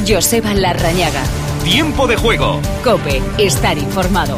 Joseba Larrañaga. Tiempo de juego. COPE. Estar informado.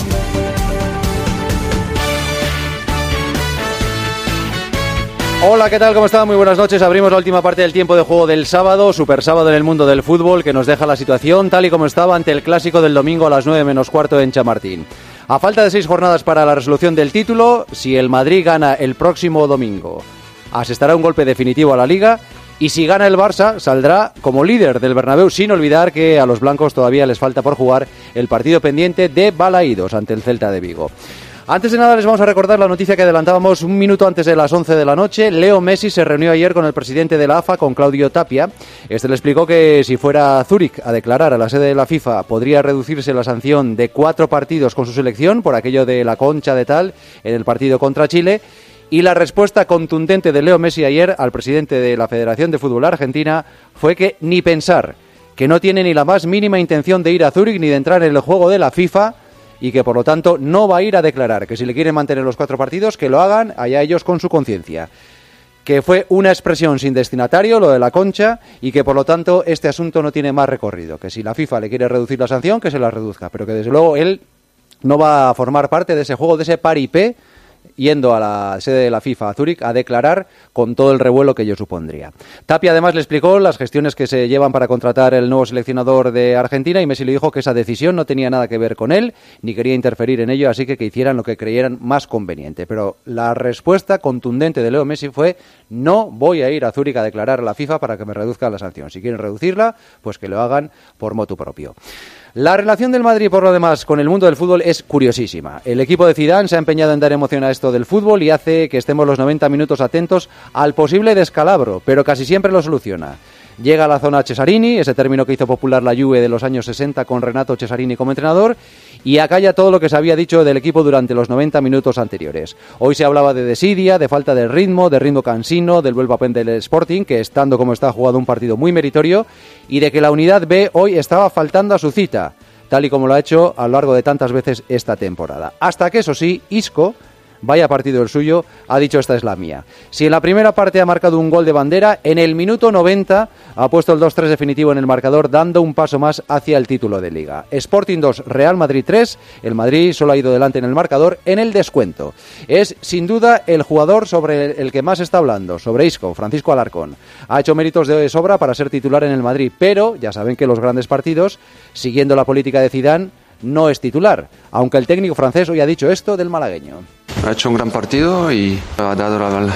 Hola, ¿qué tal? ¿Cómo están? Muy buenas noches. Abrimos la última parte del tiempo de juego del sábado, super sábado en el mundo del fútbol, que nos deja la situación tal y como estaba ante el clásico del domingo a las 9 menos cuarto en Chamartín. A falta de 6 jornadas para la resolución del título, si el Madrid gana el próximo domingo, asestará un golpe definitivo a la Liga, y si gana el Barça, saldrá como líder del Bernabéu, sin olvidar que a los blancos todavía les falta por jugar el partido pendiente de Balaídos ante el Celta de Vigo. Antes de nada les vamos a recordar la noticia que adelantábamos un minuto antes de las 11 de la noche. Leo Messi se reunió ayer con el presidente de la AFA, con Claudio Tapia. Este le explicó que si fuera a Zúrich a declarar a la sede de la FIFA, podría reducirse la sanción de 4 partidos con su selección por aquello de la concha de tal en el partido contra Chile. Y la respuesta contundente de Leo Messi ayer al presidente de la Federación de Fútbol Argentina fue que ni pensar, que no tiene ni la más mínima intención de ir a Zúrich ni de entrar en el juego de la FIFA, y que por lo tanto no va a ir a declarar, que si le quieren mantener los 4 partidos, que lo hagan allá ellos con su conciencia. Que fue una expresión sin destinatario, lo de la concha, y que por lo tanto este asunto no tiene más recorrido, que si la FIFA le quiere reducir la sanción, que se la reduzca, pero que desde luego él no va a formar parte de ese juego, de ese paripé, yendo a la sede de la FIFA a Zúrich a declarar con todo el revuelo que ello supondría. Tapia además le explicó las gestiones que se llevan para contratar el nuevo seleccionador de Argentina, y Messi le dijo que esa decisión no tenía nada que ver con él ni quería interferir en ello, así que hicieran lo que creyeran más conveniente. Pero la respuesta contundente de Leo Messi fue: no voy a ir a Zúrich a declarar a la FIFA para que me reduzca la sanción. Si quieren reducirla, pues que lo hagan por motu propio. La relación del Madrid, por lo demás, con el mundo del fútbol es curiosísima. El equipo de Zidane se ha empeñado en dar emoción a esto del fútbol y hace que estemos los 90 minutos atentos al posible descalabro, pero casi siempre lo soluciona. Llega a la zona Cesarini, ese término que hizo popular la Juve de los años 60 con Renato Cesarini como entrenador, y acalla todo lo que se había dicho del equipo durante los 90 minutos anteriores. Hoy se hablaba de desidia, de falta de ritmo cansino, del buen papel del Sporting, que estando como está ha jugado un partido muy meritorio, y de que la unidad B hoy estaba faltando a su cita, tal y como lo ha hecho a lo largo de tantas veces esta temporada. Hasta que, eso sí, Isco, vaya partido el suyo, ha dicho: esta es la mía. Si en la primera parte ha marcado un gol de bandera, en el minuto 90 ha puesto el 2-3 definitivo en el marcador, dando un paso más hacia el título de Liga. Sporting 2, Real Madrid 3, el Madrid solo ha ido delante en el marcador en el descuento. Es sin duda el jugador sobre el que más está hablando, sobre Isco, Francisco Alarcón. Ha hecho méritos de sobra para ser titular en el Madrid, pero ya saben que los grandes partidos, siguiendo la política de Zidane, no es titular, aunque el técnico francés hoy ha dicho esto del malagueño. Ha hecho un gran partido y ha dado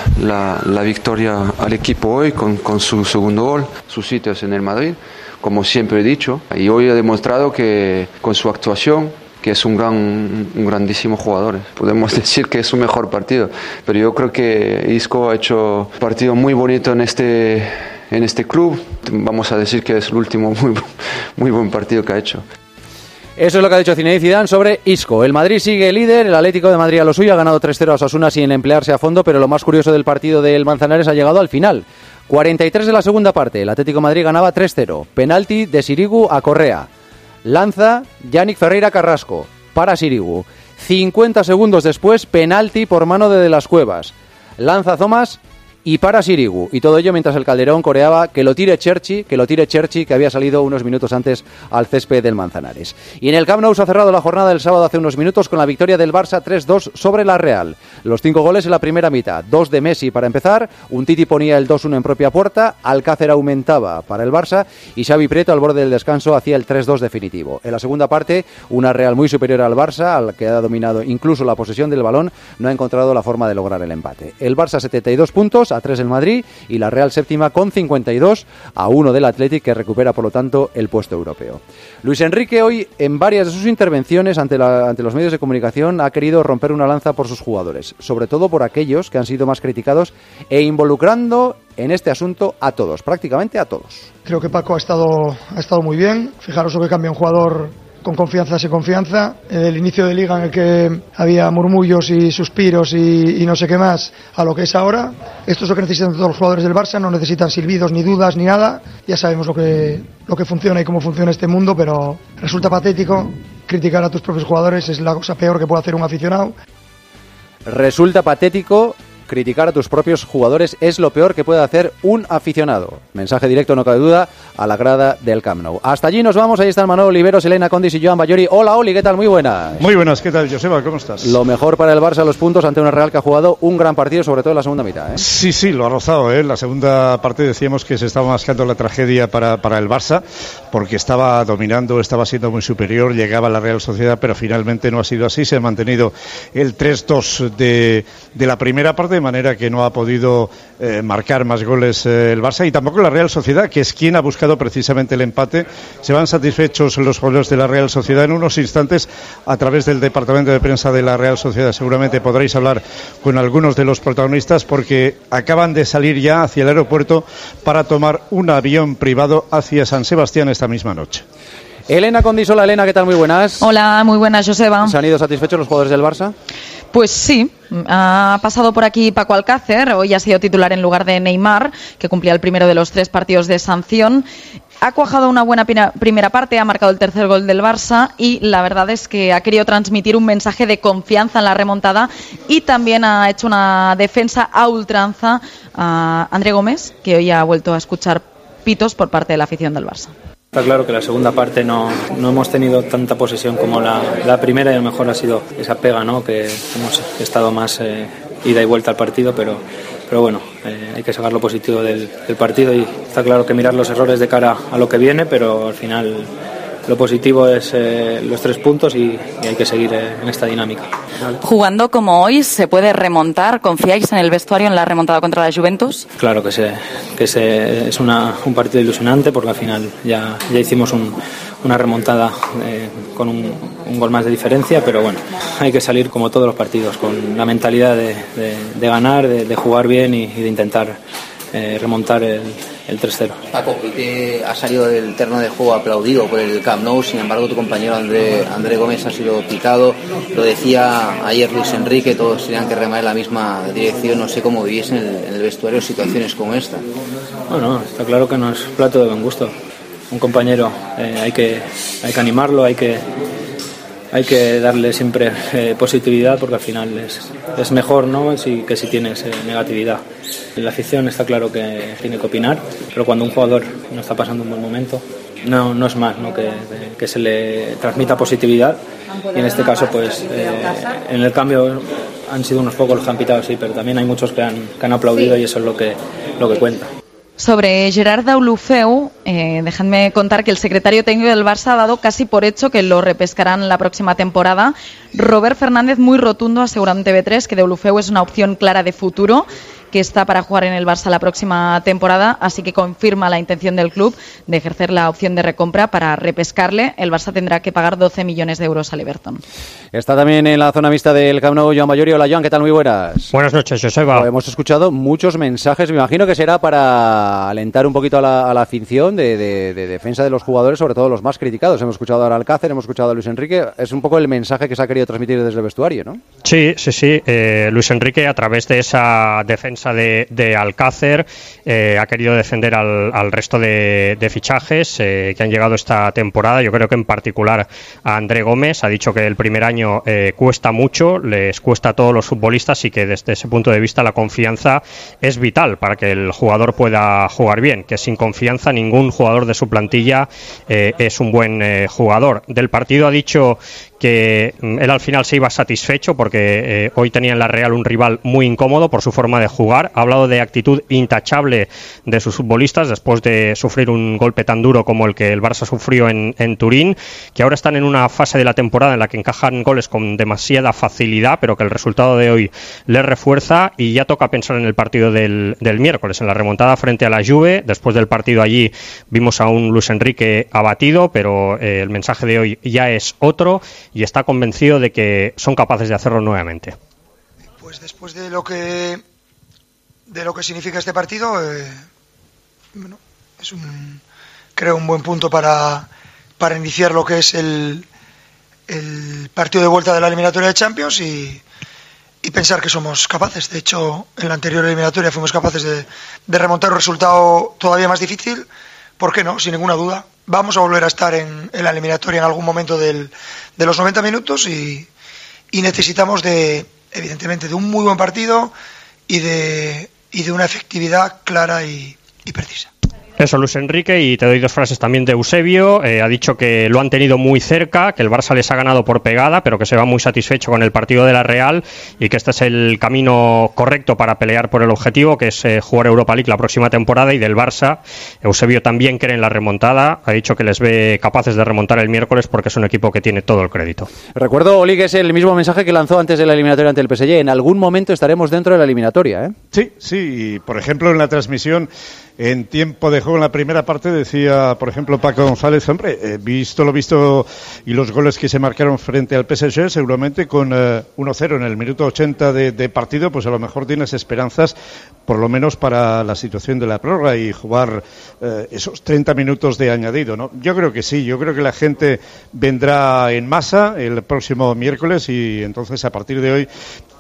la victoria al equipo hoy con su segundo gol. Su sitio es en el Madrid, como siempre he dicho, y hoy ha demostrado que con su actuación, que es un grandísimo jugador. Podemos decir que es su mejor partido, pero yo creo que Isco ha hecho un partido muy bonito en este club. Vamos a decir que es el último muy buen partido que ha hecho. Eso es lo que ha dicho Zinedine Zidane sobre Isco. El Madrid sigue líder, el Atlético de Madrid a lo suyo, ha ganado 3-0 a Osasuna sin emplearse a fondo, pero lo más curioso del partido del Manzanares ha llegado al final. 43 de la segunda parte, el Atlético de Madrid ganaba 3-0. Penalti de Sirigu a Correa. Lanza Yannick Ferreira Carrasco para Sirigu. 50 segundos después, penalti por mano de las Cuevas. Lanza Thomas y para Sirigu, y todo ello mientras el Calderón coreaba que lo tire Cherchi, que había salido unos minutos antes al césped del Manzanares. Y en el Camp Nou se ha cerrado la jornada del sábado hace unos minutos con la victoria del Barça 3-2 sobre la Real. Los 5 goles en la primera mitad, 2 de Messi para empezar, Umtiti ponía el 2-1 en propia puerta, Alcácer aumentaba para el Barça y Xavi Prieto al borde del descanso hacía el 3-2 definitivo. En la segunda parte, una Real muy superior al Barça, al que ha dominado incluso la posesión del balón, no ha encontrado la forma de lograr el empate. El Barça 72 puntos, a 3 el Madrid, y la Real séptima con 52, a 1 del Athletic, que recupera por lo tanto el puesto europeo. Luis Enrique hoy, en varias de sus intervenciones ante los medios de comunicación, ha querido romper una lanza por sus jugadores, sobre todo por aquellos que han sido más criticados, e involucrando en este asunto a todos, prácticamente a todos. Creo que Paco ha estado muy bien. Fijaros lo que cambia un jugador con confianza sin confianza. El inicio de liga en el que había murmullos y suspiros y no sé qué más, a lo que es ahora. Esto es lo que necesitan todos los jugadores del Barça, no necesitan silbidos ni dudas ni nada. Ya sabemos lo que funciona y cómo funciona este mundo, pero resulta patético criticar a tus propios jugadores, es la cosa peor que puede hacer un aficionado. Resulta patético criticar a tus propios jugadores es lo peor que puede hacer un aficionado. Mensaje directo, no cabe duda, a la grada del Camp Nou. Hasta allí nos vamos, ahí están Manolo Oliveros, Elena Condis y Joan Ballori. Hola Oli, ¿qué tal? Muy buenas. Muy buenas, ¿qué tal, Joseba? ¿Cómo estás? Lo mejor para el Barça, los puntos ante una Real que ha jugado un gran partido, sobre todo en la segunda mitad, ¿eh? Sí, lo ha rozado, ¿eh? La segunda parte decíamos que se estaba mascando la tragedia para el Barça, porque estaba dominando, estaba siendo muy superior, llegaba a la Real Sociedad, pero finalmente no ha sido así. Se ha mantenido el 3-2 de la primera parte, de manera que no ha podido marcar más goles el Barça, y tampoco la Real Sociedad, que es quien ha buscado precisamente el empate. Se van satisfechos los jugadores de la Real Sociedad. En unos instantes, a través del departamento de prensa de la Real Sociedad, seguramente podréis hablar con algunos de los protagonistas, porque acaban de salir ya hacia el aeropuerto para tomar un avión privado hacia San Sebastián esta misma noche. Elena Condis, hola Elena, ¿qué tal? Muy buenas. Hola, muy buenas, Joseba. ¿Se han ido satisfechos los jugadores del Barça? Pues sí, ha pasado por aquí Paco Alcácer, hoy ha sido titular en lugar de Neymar, que cumplía el primero de los 3 partidos de sanción. Ha cuajado una buena primera parte, ha marcado el tercer gol del Barça y la verdad es que ha querido transmitir un mensaje de confianza en la remontada, y también ha hecho una defensa a ultranza a André Gómez, que hoy ha vuelto a escuchar pitos por parte de la afición del Barça. Está claro que la segunda parte no hemos tenido tanta posesión como la primera, y a lo mejor ha sido esa pega, ¿no? Que hemos estado más ida y vuelta al partido, pero bueno, hay que sacar lo positivo del partido, y está claro que mirar los errores de cara a lo que viene, pero al final lo positivo es los 3 puntos y hay que seguir en esta dinámica. Jugando como hoy, ¿se puede remontar? ¿Confiáis en el vestuario en la remontada contra la Juventus? Claro que es un partido ilusionante, porque al final ya hicimos una remontada con un gol más de diferencia, pero bueno, hay que salir como todos los partidos, con la mentalidad de ganar, de jugar bien y de intentar remontar el 3-0. Paco, hoy te ha salido del terreno de juego aplaudido por el Camp Nou, sin embargo tu compañero André Gómez ha sido pitado. Lo decía ayer Luis Enrique, todos tenían que remar en la misma dirección. No sé cómo vivís en el vestuario situaciones como esta. Bueno, está claro que no es plato de buen gusto. Un compañero hay que animarlo, hay que darle siempre positividad, porque al final es mejor, ¿no? que si tienes negatividad. La afición está claro que tiene que opinar, pero cuando un jugador no está pasando un buen momento, no es más, ¿no? que se le transmita positividad, y en este caso pues en el cambio han sido unos pocos los que han pitado, sí, pero también hay muchos que han aplaudido, y eso es lo que cuenta. Sobre Gerard Deulofeu, dejadme contar que el secretario técnico del Barça ha dado casi por hecho que lo repescarán la próxima temporada. Robert Fernández, muy rotundo, asegura en TV3 que Deulofeu es una opción clara de futuro, que está para jugar en el Barça la próxima temporada, así que confirma la intención del club de ejercer la opción de recompra para repescarle. El Barça tendrá que pagar 12 millones de euros al Everton. Está también en la zona mixta del Camp Nou Joan Ballori. Hola Joan, ¿qué tal? Muy buenas. Buenas noches, Joseba. Hemos escuchado muchos mensajes, me imagino que será para alentar un poquito a la afición de defensa de los jugadores, sobre todo los más criticados. Hemos escuchado ahora a Alcácer, hemos escuchado a Luis Enrique. Es un poco el mensaje que se ha querido transmitir desde el vestuario, ¿no? Sí. Luis Enrique, a través de esa defensa de Alcácer, ha querido defender al resto de fichajes que han llegado esta temporada. Yo creo que en particular a André Gómez. Ha dicho que el primer año cuesta mucho, les cuesta a todos los futbolistas, y que desde ese punto de vista la confianza es vital para que el jugador pueda jugar bien, que sin confianza ningún jugador de su plantilla es un buen jugador. Del partido ha dicho que él al final se iba satisfecho, porque hoy tenía en la Real un rival muy incómodo por su forma de jugar. Ha hablado de actitud intachable de sus futbolistas después de sufrir un golpe tan duro como el que el Barça sufrió en Turín, que ahora están en una fase de la temporada en la que encajan goles con demasiada facilidad, pero que el resultado de hoy les refuerza, y ya toca pensar en el partido del miércoles, en la remontada frente a la Juve. Después del partido allí vimos a un Luis Enrique abatido, pero el mensaje de hoy ya es otro, y está convencido de que son capaces de hacerlo nuevamente. Pues después de lo que significa este partido, bueno, es creo un buen punto para iniciar lo que es el partido de vuelta de la eliminatoria de Champions, y pensar que somos capaces. De hecho, en la anterior eliminatoria fuimos capaces de remontar un resultado todavía más difícil. ¿Por qué no? Sin ninguna duda. Vamos a volver a estar en la eliminatoria en algún momento de los 90 minutos, y necesitamos evidentemente de un muy buen partido, y de una efectividad clara y precisa. Eso, Luis Enrique, y te doy dos frases también de Eusebio. Ha dicho que lo han tenido muy cerca, que el Barça les ha ganado por pegada, pero que se va muy satisfecho con el partido de la Real y que este es el camino correcto para pelear por el objetivo, que es jugar Europa League la próxima temporada. Y del Barça, Eusebio también cree en la remontada. Ha dicho que les ve capaces de remontar el miércoles porque es un equipo que tiene todo el crédito. Recuerdo, Oli, que es el mismo mensaje que lanzó antes de la eliminatoria ante el PSG. En algún momento estaremos dentro de la eliminatoria, ¿eh? Sí. Por ejemplo, en la transmisión, en tiempo de juego en la primera parte, decía, por ejemplo, Paco González, hombre, visto lo visto y los goles que se marcaron frente al PSG, seguramente con 1-0 en el minuto 80 de partido, pues a lo mejor tienes esperanzas, por lo menos para la situación de la prórroga y jugar esos 30 minutos de añadido, ¿no? Yo creo que sí, yo creo que la gente vendrá en masa el próximo miércoles y entonces a partir de hoy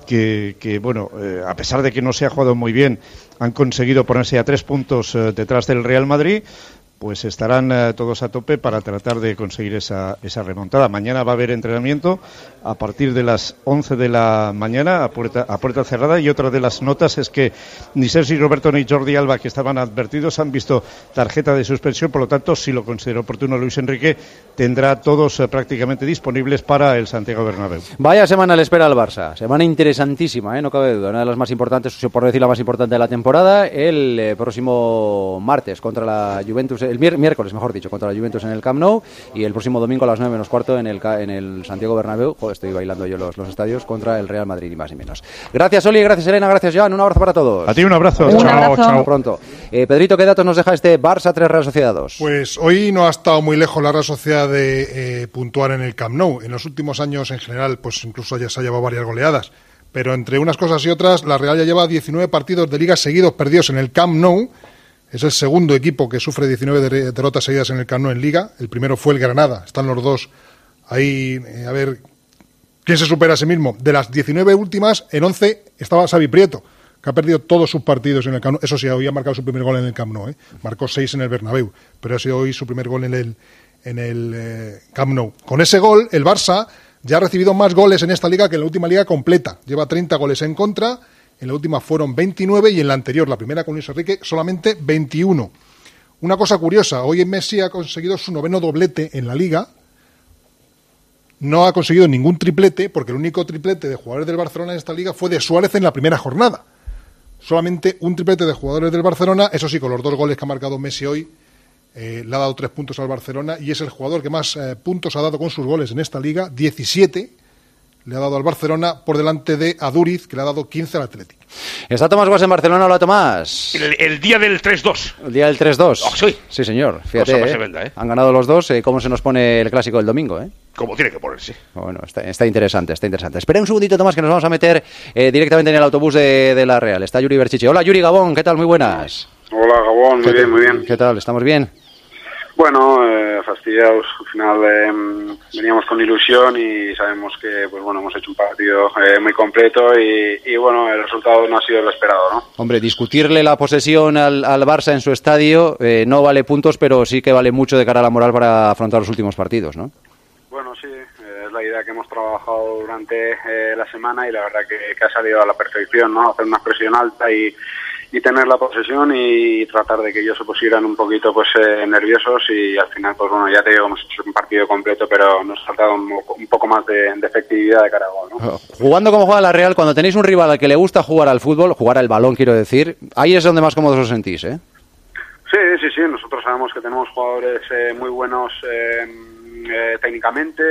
que bueno, a pesar de que no se ha jugado muy bien, han conseguido ponerse a 3 puntos detrás del Real Madrid, pues estarán todos a tope para tratar de conseguir esa remontada. Mañana va a haber entrenamiento a partir de las 11 de la mañana a puerta cerrada, y otra de las notas es que ni Sergi Roberto ni Jordi Alba, que estaban advertidos, han visto tarjeta de suspensión. Por lo tanto, si lo considera oportuno Luis Enrique, tendrá todos prácticamente disponibles para el Santiago Bernabéu. Vaya semana le espera al Barça, semana interesantísima, no cabe duda, una de las más importantes, por no decir la más importante de la temporada, el próximo martes contra la Juventus, el miércoles mejor dicho, contra la Juventus en el Camp Nou, y el próximo domingo a las 9:15 en el Santiago Bernabéu. Joder, estoy bailando yo los estadios, contra el Real Madrid, ni más ni menos. Gracias, Oli, gracias, Elena, gracias, Joan, un abrazo para todos. A ti un abrazo. Un abrazo. Chao, pronto. Pedrito, ¿qué datos nos deja este Barça 3 Real Sociedad 2? Pues hoy no ha estado muy lejos la Real Sociedad de puntuar en el Camp Nou. En los últimos años, en general, pues incluso ya se ha llevado varias goleadas. Pero entre unas cosas y otras, la Real ya lleva 19 partidos de liga seguidos perdidos en el Camp Nou. Es el segundo equipo que sufre 19 derrotas seguidas en el Camp Nou en Liga. El primero fue el Granada. Están los dos ahí, a ver quién se supera a sí mismo. De las 19 últimas, en 11 estaba Xavi Prieto, que ha perdido todos sus partidos en el Camp Nou. Eso sí, hoy ha marcado su primer gol en el Camp Nou. Marcó 6 en el Bernabéu, pero ha sido hoy su primer gol en el Camp Nou. Con ese gol, el Barça ya ha recibido más goles en esta liga que en la última liga completa. Lleva 30 goles en contra. En la última fueron 29 y en la anterior, la primera con Luis Enrique, solamente 21. Una cosa curiosa, hoy Messi ha conseguido su 9º doblete en la Liga. No ha conseguido ningún triplete, porque el único triplete de jugadores del Barcelona en esta Liga fue de Suárez en la primera jornada. Solamente un triplete de jugadores del Barcelona, eso sí, con los 2 goles que ha marcado Messi hoy, le ha dado 3 puntos al Barcelona y es el jugador que más puntos ha dado con sus goles en esta Liga, 17. Le ha dado al Barcelona por delante de Aduriz, que le ha dado 15 al Athletic. ¿Está Tomás Guas en Barcelona? Hola, Tomás. El día del 3-2. El día del 3-2. Oh, sí. Sí, señor. Fíjate, han ganado los dos. ¿Cómo se nos pone el clásico del domingo? Como tiene que ponerse. Bueno, está interesante, está interesante. Espera un segundito, Tomás, que nos vamos a meter directamente en el autobús de la Real. Está Yuri Berchiche. Hola, Yuri Gabón, ¿qué tal? Muy buenas. Hola, Gabón, muy bien, muy bien. ¿Qué tal? ¿Estamos bien? Bueno, fastidiados. Al final veníamos con ilusión y sabemos que, pues bueno, hemos hecho un partido muy completo y bueno, el resultado no ha sido lo esperado, ¿no? Hombre, discutirle la posesión al Barça en su estadio no vale puntos, pero sí que vale mucho de cara a la moral para afrontar los últimos partidos, ¿no? Bueno, sí, es la idea que hemos trabajado durante la semana y la verdad que ha salido a la perfección, ¿no? Hacer una presión alta y tener la posesión y tratar de que ellos se pusieran un poquito pues nerviosos y al final pues bueno, ya te digo, hemos hecho un partido completo, pero nos ha faltado un poco más de efectividad de cara a gol, ¿no? Jugando como juega la Real, cuando tenéis un rival al que le gusta jugar al fútbol, jugar al balón quiero decir, ahí es donde más cómodos os sentís, ¿eh? Sí, nosotros sabemos que tenemos jugadores muy buenos técnicamente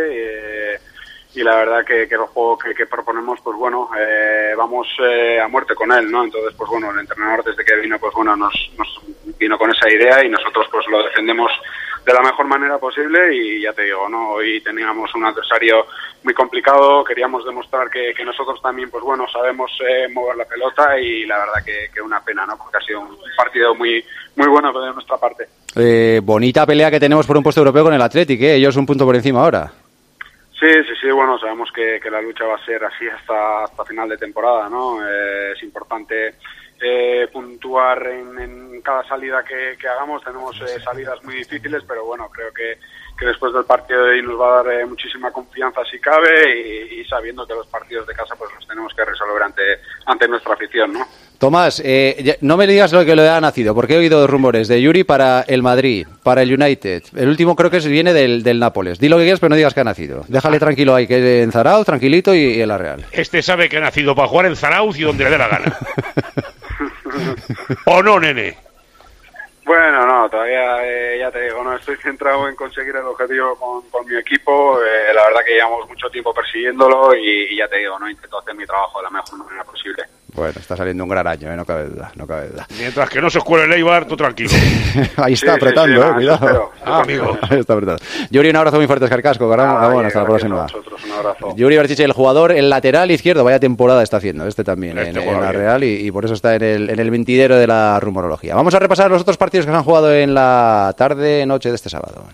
y la verdad que el juego que proponemos, pues bueno, vamos a muerte con él, ¿no? Entonces, pues bueno, el entrenador desde que vino, pues bueno, nos vino con esa idea y nosotros pues lo defendemos de la mejor manera posible y ya te digo, ¿no? Hoy teníamos un adversario muy complicado, queríamos demostrar que nosotros también, pues bueno, sabemos mover la pelota y la verdad que una pena, ¿no? Porque ha sido un partido muy bueno de nuestra parte. Bonita pelea que tenemos por un puesto europeo con el Athletic, ellos un punto por encima ahora. Sí, bueno, sabemos que la lucha va a ser así hasta final de temporada, ¿no? Es importante puntuar en cada salida que hagamos. Tenemos salidas muy difíciles, pero bueno, creo que después del partido de hoy nos va a dar muchísima confianza si cabe, y sabiendo que los partidos de casa pues los tenemos que resolver ante nuestra afición, ¿no? Tomás, no me digas lo que le ha nacido, porque he oído rumores de Yuri para el Madrid, para el United. El último creo que viene del Nápoles. Di lo que quieras, pero no digas que ha nacido. Déjale tranquilo ahí, que en Zarauz, tranquilito, y en la Real. Este sabe que ha nacido para jugar en Zarauz y donde le dé la gana. ¿O no, nene? Bueno, no, todavía, ya te digo, no estoy centrado en conseguir el objetivo con mi equipo. La verdad que llevamos mucho tiempo persiguiéndolo y ya te digo, no intento hacer mi trabajo de la mejor manera posible. Bueno, está saliendo un gran año, no cabe duda, no cabe duda. Mientras que no se escuele el Eibar, tú tranquilo. Ahí está apretando, cuidado. Amigo. Ahí está apretando. Yuri, un abrazo muy fuerte, Escarcasco. Bueno, hasta la próxima. Un abrazo. Yuri Berchiche, el jugador, el lateral izquierdo, vaya temporada está haciendo, también en la Real, y por eso está en el mentidero de la rumorología. Vamos a repasar los otros partidos que se han jugado en la tarde-noche de este sábado.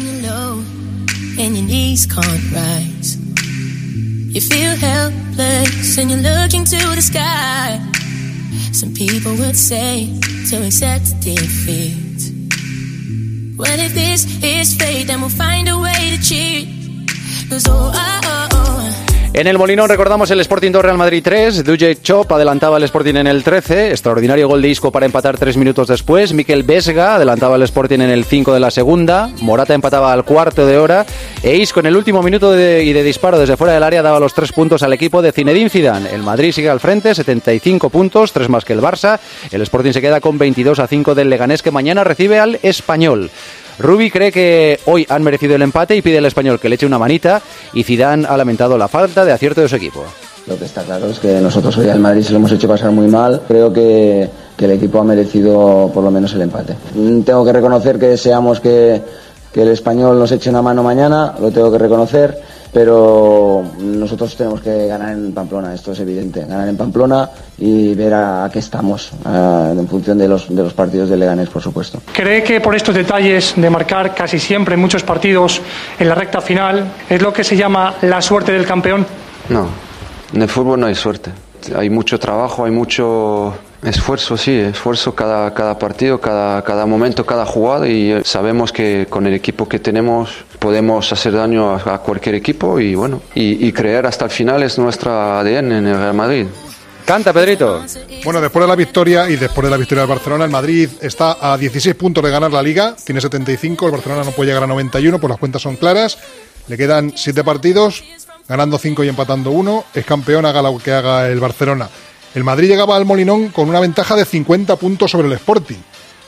You feel helpless and you're looking to the sky. Some people would say to accept defeat. Well, if this is fate, then we'll find a way to cheat. 'Cause En el Molinón recordamos el Sporting 2 Real Madrid 3. Dujek Chop adelantaba el Sporting en el 13. Extraordinario gol de Isco para empatar 3 minutos después. Mikel Vesga adelantaba el Sporting en el 5 de la segunda. Morata empataba al cuarto de hora. E Isco en el último minuto de disparo desde fuera del área daba los 3 puntos al equipo de Zinedine Zidane. El Madrid sigue al frente, 75 puntos, 3 más que el Barça. El Sporting se queda con 22-5 del Leganés, que mañana recibe al Español. Rubi cree que hoy han merecido el empate y pide al Español que le eche una manita, y Zidane ha lamentado la falta de acierto de su equipo. Lo que está claro es que nosotros hoy al Madrid se lo hemos hecho pasar muy mal. Creo que el equipo ha merecido por lo menos el empate. Tengo que reconocer que deseamos que el Español nos eche una mano mañana, lo tengo que reconocer, pero nosotros tenemos que ganar en Pamplona, esto es evidente, ganar en Pamplona y ver a qué estamos en función de los partidos del Leganés, por supuesto. ¿Cree que por estos detalles de marcar casi siempre en muchos partidos en la recta final es lo que se llama la suerte del campeón? No, en el fútbol no hay suerte, hay mucho trabajo, hay mucho esfuerzo, cada partido, cada momento, cada jugada, y sabemos que con el equipo que tenemos podemos hacer daño a cualquier equipo, y bueno, y creer hasta el final es nuestra ADN en el Real Madrid. Canta, Pedrito. Bueno, después de la victoria y después de la victoria del Barcelona, el Madrid está a 16 puntos de ganar la Liga, tiene 75, el Barcelona no puede llegar a 91, pues las cuentas son claras, le quedan 7 partidos, ganando 5 y empatando 1, es campeón, haga lo que haga el Barcelona. El Madrid llegaba al Molinón con una ventaja de 50 puntos sobre el Sporting,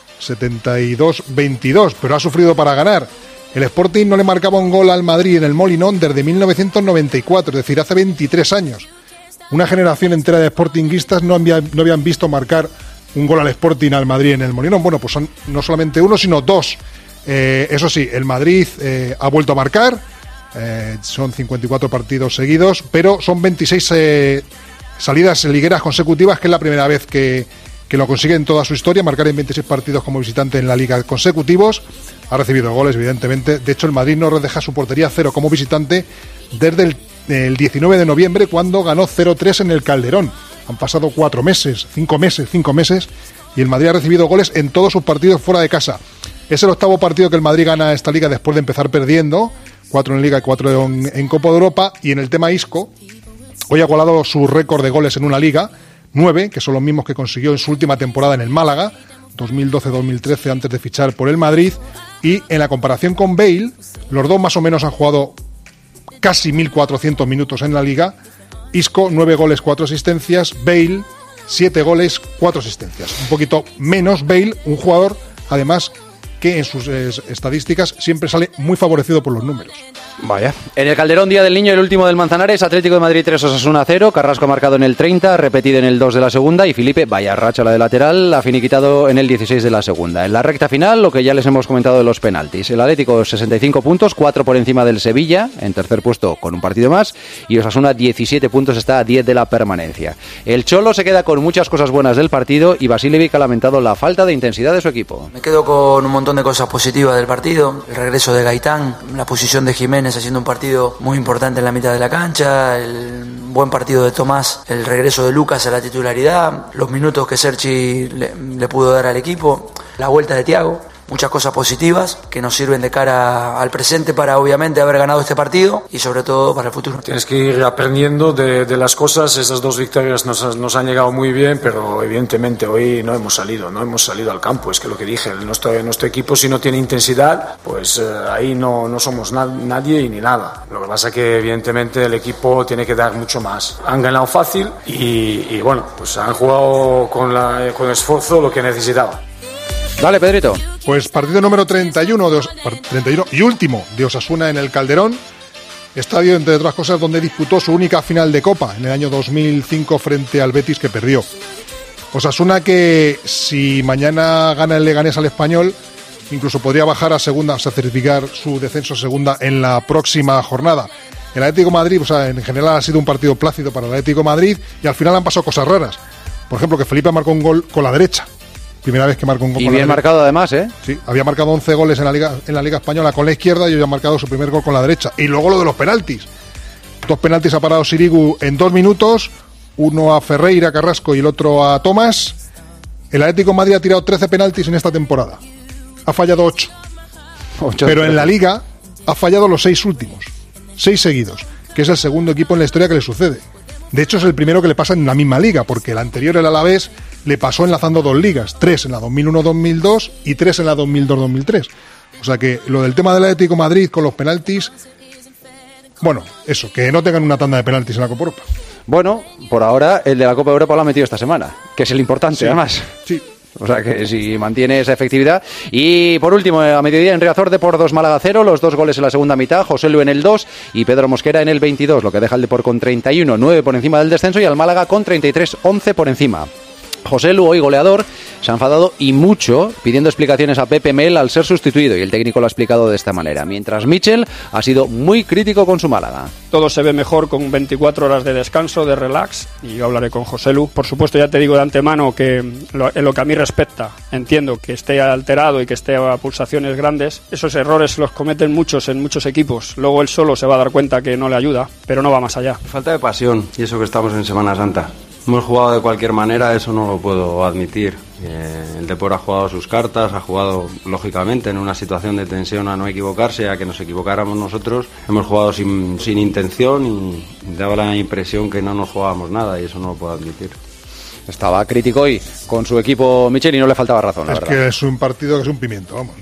72-22, pero ha sufrido para ganar. El Sporting no le marcaba un gol al Madrid en el Molinón desde 1994, es decir, hace 23 años. Una generación entera de sportinguistas no habían visto marcar un gol al Sporting al Madrid en el Molinón. Bueno, pues son no solamente 1, sino 2. Eso sí, el Madrid ha vuelto a marcar, son 54 partidos seguidos, pero son 26 salidas ligueras consecutivas, que es la primera vez que lo consigue en toda su historia, marcar en 26 partidos como visitante en la Liga consecutivos. Ha recibido goles, evidentemente. De hecho, el Madrid no deja su portería cero como visitante desde el 19 de noviembre, cuando ganó 0-3 en el Calderón. Han pasado 5 meses, y el Madrid ha recibido goles en todos sus partidos fuera de casa. Es el 8º partido que el Madrid gana esta Liga después de empezar perdiendo, 4 en Liga y 4 en Copa de Europa. Y en el tema Isco, hoy ha igualado su récord de goles en una Liga, 9, que son los mismos que consiguió en su última temporada en el Málaga, 2012-2013, antes de fichar por el Madrid. Y en la comparación con Bale, los dos más o menos han jugado casi 1.400 minutos en la Liga. Isco, 9 goles, 4 asistencias. Bale, 7 goles, 4 asistencias. Un poquito menos Bale, un jugador, además, que en sus estadísticas siempre sale muy favorecido por los números. Vaya. En el Calderón, Día del Niño, el último del Manzanares, Atlético de Madrid 3, Osasuna 0, Carrasco ha marcado en el 30, repetido en el 2 de la segunda, y Felipe, vaya racha la de lateral, ha finiquitado en el 16 de la segunda. En la recta final, lo que ya les hemos comentado de los penaltis, el Atlético 65 puntos, 4 por encima del Sevilla, en tercer puesto con un partido más, y Osasuna 17 puntos, está a 10 de la permanencia. El Cholo se queda con muchas cosas buenas del partido, y Vasiljevic ha lamentado la falta de intensidad de su equipo. Me quedo con un montón montón de cosas positivas del partido, el regreso de Gaitán, la posición de Jiménez haciendo un partido muy importante en la mitad de la cancha, el buen partido de Tomás, el regreso de Lucas a la titularidad, los minutos que Sergi le pudo dar al equipo, la vuelta de Thiago. Muchas cosas positivas que nos sirven de cara al presente para obviamente haber ganado este partido y sobre todo para el futuro. Tienes que ir aprendiendo de las cosas. Esas 2 victorias nos han llegado muy bien, pero evidentemente hoy no hemos salido al campo. Es que lo que dije, nuestro equipo, si no tiene intensidad, pues ahí no somos nadie y ni nada. Lo que pasa es que evidentemente el equipo tiene que dar mucho más. Han ganado fácil y bueno, pues han jugado con esfuerzo lo que necesitaban. Dale, Pedrito. Pues partido número 31 y último de Osasuna en el Calderón, estadio, entre otras cosas, donde disputó su única final de Copa en el año 2005 frente al Betis, que perdió. Osasuna que, si mañana gana el Leganés al Español, incluso podría bajar a segunda, o sea, certificar su descenso a segunda en la próxima jornada. El Atlético de Madrid, o sea, en general ha sido un partido plácido para el Atlético de Madrid y al final han pasado cosas raras. Por ejemplo, que Felipe marcó un gol con la derecha. Primera vez que marcó un gol. Y bien marcado además, ¿eh? Sí, había marcado 11 goles en la Liga Española con la izquierda y hoy ha marcado su primer gol con la derecha. Y luego lo de los penaltis. 2 penaltis ha parado Sirigu en 2 minutos, uno a Ferreira, Carrasco y el otro a Tomás. El Atlético de Madrid ha tirado 13 penaltis en esta temporada. Ha fallado 8. Pero en la Liga ha fallado los 6 últimos. 6 seguidos, que es el segundo equipo en la historia que le sucede. De hecho, es el primero que le pasa en la misma liga, porque el anterior, el Alavés, le pasó enlazando 2 ligas, 3 en la 2001-2002 y 3 en la 2002-2003. O sea que lo del tema del Atlético de Madrid con los penaltis, bueno, eso, que no tengan una tanda de penaltis en la Copa Europa. Bueno, por ahora el de la Copa Europa lo ha metido esta semana, que es el importante, sí, además. Sí. O sea que si mantiene esa efectividad. Y por último, a mediodía en Riazor, Depor 2 Málaga 0, los 2 goles en la segunda mitad, José Lu en el 2 y Pedro Mosquera en el 22, lo que deja al Depor con 31, 9 por encima del descenso y al Málaga con 33, 11 por encima. José Lu, hoy goleador, se ha enfadado y mucho pidiendo explicaciones a Pepe Mel al ser sustituido y el técnico lo ha explicado de esta manera, mientras Michel ha sido muy crítico con su Málaga. Todo se ve mejor con 24 horas de descanso, de relax, y yo hablaré con José Lu. Por supuesto, ya te digo de antemano que en lo que a mí respecta, entiendo que esté alterado y que esté a pulsaciones grandes. Esos errores los cometen muchos en muchos equipos. Luego él solo se va a dar cuenta que no le ayuda, pero no va más allá. Falta de pasión, y eso que estamos en Semana Santa. Hemos jugado de cualquier manera, eso no lo puedo admitir. El Depor ha jugado sus cartas, ha jugado lógicamente en una situación de tensión a no equivocarse, a que nos equivocáramos nosotros. Hemos jugado sin intención y daba la impresión que no nos jugábamos nada y eso no lo puedo admitir. Estaba crítico hoy con su equipo Michel y no le faltaba razón, la verdad. Que es un partido que es un pimiento, vamos.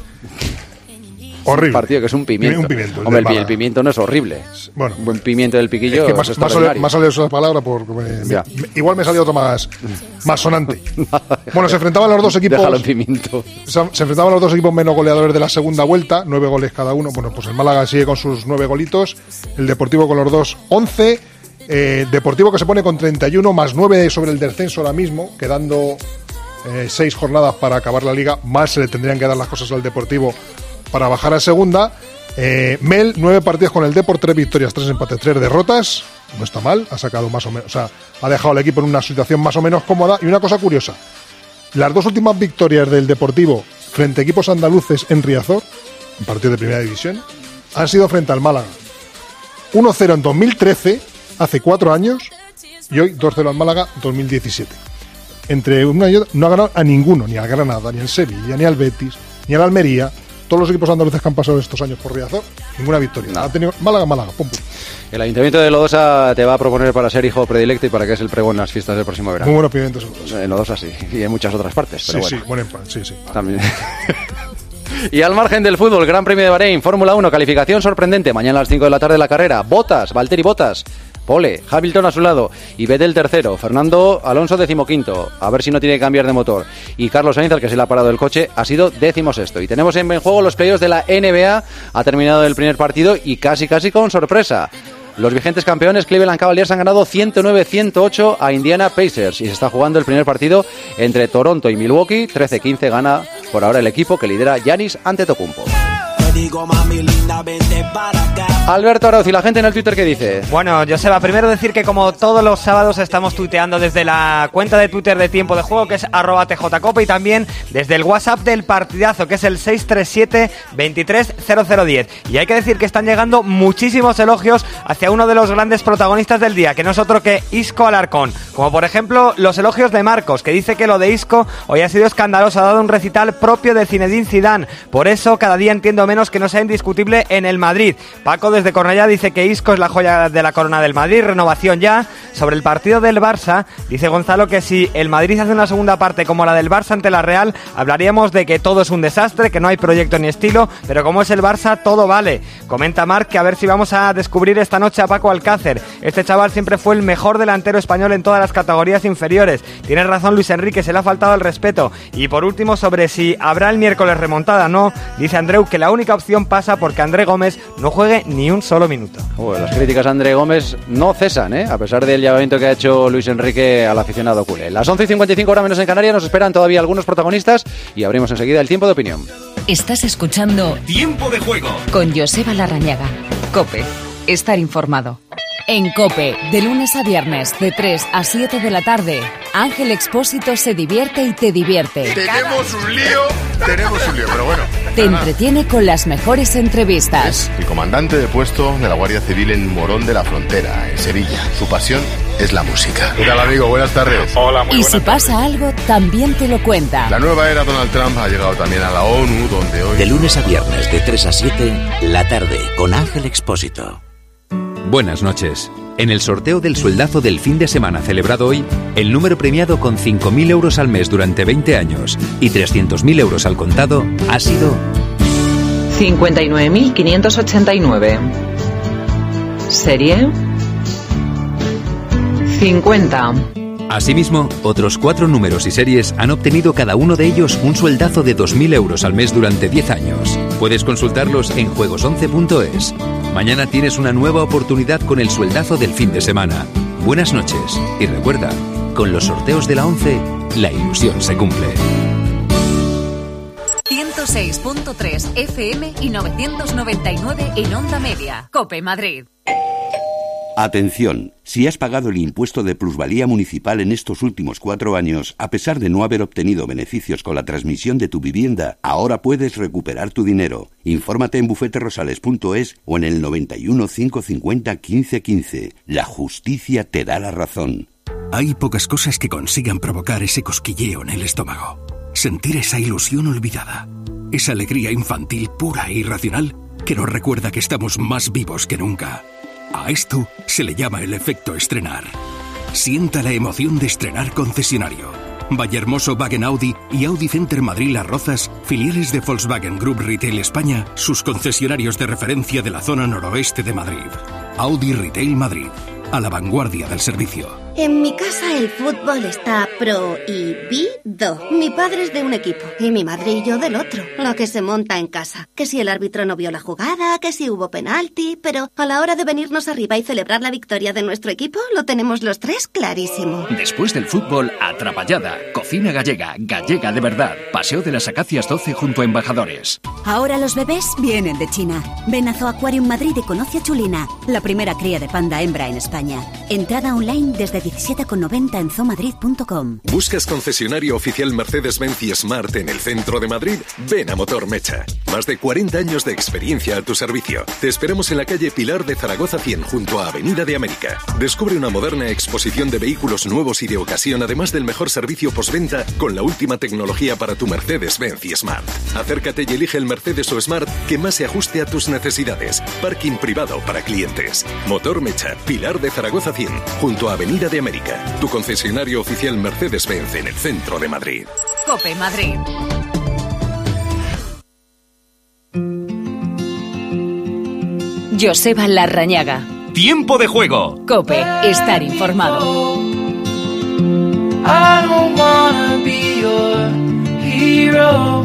Horrible. Un partido que es un pimiento. Un pimiento. Hombre, el pimiento no es horrible. Bueno, un buen pimiento del piquillo. Es que más salido esa palabra porque igual me salió otro más sonante. Bueno, se enfrentaban los dos equipos. Déjalo en pimiento. Se enfrentaban los dos equipos menos goleadores de la segunda vuelta, 9 goles cada uno. Bueno, pues el Málaga sigue con sus 9 golitos, el Deportivo con los 2, 11. Deportivo que se pone con 31 más 9 sobre el descenso ahora mismo, quedando 6 jornadas para acabar la liga. Más se le tendrían que dar las cosas al Deportivo para bajar a segunda. Mel, 9 partidos con el Depor, 3 victorias, 3 empates, 3 derrotas. No está mal, ha sacado más o menos, o sea, ha dejado al equipo en una situación más o menos cómoda. Y una cosa curiosa, las 2 últimas victorias del Deportivo frente a equipos andaluces en Riazor, en partido de primera división, han sido frente al Málaga. 1-0 en 2013, hace 4 años, y hoy 2-0 al Málaga 2017. Entre una y otra no ha ganado a ninguno, ni al Granada, ni al Sevilla, ni al Betis, ni al Almería. Todos los equipos andaluces que han pasado estos años por Riazor, ninguna victoria. Ha tenido Málaga, pum, pum. El Ayuntamiento de Lodosa te va a proponer para ser hijo predilecto y para que es el pregón en las fiestas del próximo verano. Muy buenos pimientos en Lodosa. En Lodosa sí, y en muchas otras partes. Pero sí, bueno. Sí, sí. También. Y al margen del fútbol, Gran Premio de Bahrein, Fórmula 1, calificación sorprendente. Mañana a las 5 de la tarde la carrera. Valtteri Bottas. Pole, Hamilton a su lado y Vettel tercero, Fernando Alonso 15º, a ver si no tiene que cambiar de motor, y Carlos Sainz, al que se le ha parado el coche, ha sido 16º. Y tenemos en juego los playoffs de la NBA, ha terminado el primer partido y casi con sorpresa. Los vigentes campeones Cleveland Cavaliers han ganado 109-108 a Indiana Pacers y se está jugando el primer partido entre Toronto y Milwaukee. 13-15 gana por ahora el equipo que lidera Giannis Antetokounmpo. digo, mami linda, vente para acá. Alberto Arauz, ¿y la gente en el Twitter qué dice? Bueno, Joseba, primero decir que como todos los sábados estamos tuiteando desde la cuenta de Twitter de Tiempo de Juego, que es @tjcope, y también desde el WhatsApp del partidazo, que es el 637-230010. Y hay que decir que están llegando muchísimos elogios hacia uno de los grandes protagonistas del día, que no es otro que Isco Alarcón. Como por ejemplo los elogios de Marcos, que dice que lo de Isco hoy ha sido escandaloso, ha dado un recital propio de Zinedine Zidane. Por eso cada día entiendo menos que no sea indiscutible en el Madrid. Paco desde Cornellá dice que Isco es la joya de la corona del Madrid, renovación ya. Sobre el partido del Barça, dice Gonzalo que si el Madrid hace una segunda parte como la del Barça ante la Real, hablaríamos de que todo es un desastre, que no hay proyecto ni estilo, pero como es el Barça, todo vale. Comenta Marc que a ver si vamos a descubrir esta noche a Paco Alcácer. Este chaval siempre fue el mejor delantero español en todas las categorías inferiores. Tiene razón Luis Enrique, se le ha faltado el respeto. Y por último, sobre si habrá el miércoles remontada, no, dice Andreu que la única opción pasa porque André Gómez no juegue ni un solo minuto. Las críticas a André Gómez no cesan, a pesar del llamamiento que ha hecho Luis Enrique al aficionado culé. Las 11:55, hora menos en Canarias, nos esperan todavía algunos protagonistas y abrimos enseguida el tiempo de opinión. Estás escuchando Tiempo de Juego con Joseba Larrañaga. COPE. Estar informado. En COPE, de lunes a viernes, de 3 a 7 de la tarde, Ángel Expósito se divierte y te divierte. Tenemos un lío, pero bueno. Te entretiene con las mejores entrevistas. Es el comandante de puesto de la Guardia Civil en Morón de la Frontera, en Sevilla. Su pasión es la música. ¿Qué tal, amigo? Buenas tardes. Hola, muy buenas tardes. Y si pasa algo, también te lo cuenta. La nueva era Donald Trump ha llegado también a la ONU, donde hoy... De lunes a viernes, de 3 a 7, la tarde, con Ángel Expósito. Buenas noches. En el sorteo del sueldazo del fin de semana celebrado hoy, el número premiado con 5.000 euros al mes durante 20 años y 300.000 euros al contado ha sido 59.589. Serie 50. Asimismo, otros 4 números y series han obtenido cada uno de ellos un sueldazo de 2.000 euros al mes durante 10 años. Puedes consultarlos en juegos11.es. Mañana tienes una nueva oportunidad con el sueldazo del fin de semana. Buenas noches y recuerda, con los sorteos de la 11, la ilusión se cumple. 106.3 FM y 999 en Onda Media. COPE Madrid. Atención, si has pagado el impuesto de plusvalía municipal en estos últimos 4 años, a pesar de no haber obtenido beneficios con la transmisión de tu vivienda, ahora puedes recuperar tu dinero. Infórmate en bufeterosales.es o en el 91 550 1515. La justicia te da la razón. Hay pocas cosas que consigan provocar ese cosquilleo en el estómago. Sentir esa ilusión olvidada. Esa alegría infantil pura e irracional que nos recuerda que estamos más vivos que nunca. A esto se le llama el efecto estrenar. Sienta la emoción de estrenar concesionario. Vallehermoso Wagen Audi y Audi Center Madrid Las Rozas, filiales de Volkswagen Group Retail España, sus concesionarios de referencia de la zona noroeste de Madrid. Audi Retail Madrid, a la vanguardia del servicio. En mi casa el fútbol está prohibido. Mi padre es de un equipo y mi madre y yo del otro. Lo que se monta en casa. Que si el árbitro no vio la jugada, que si hubo penalti, pero a la hora de venirnos arriba y celebrar la victoria de nuestro equipo, lo tenemos los tres clarísimo. Después del fútbol, atrapallada. Cocina gallega, gallega de verdad. Paseo de las Acacias 12 junto a Embajadores. Ahora los bebés vienen de China. Ven a Zooaquarium Madrid y conoce a Chulina, la primera cría de panda hembra en España. Entrada online desde 17,90 en zoomadrid.com. ¿Buscas concesionario oficial Mercedes-Benz y Smart en el centro de Madrid? Ven a Motor Mecha. Más de 40 años de experiencia a tu servicio. Te esperamos en la calle Pilar de Zaragoza 100 junto a Avenida de América. Descubre una moderna exposición de vehículos nuevos y de ocasión, además del mejor servicio postventa con la última tecnología para tu Mercedes-Benz y Smart. Acércate y elige el Mercedes o Smart que más se ajuste a tus necesidades. Parking privado para clientes. Motor Mecha, Pilar de Zaragoza 100 junto a Avenida de América, tu concesionario oficial Mercedes-Benz en el centro de Madrid. COPE Madrid. Joseba Larrañaga. Tiempo de Juego. COPE, estar informado. I don't wanna be your hero.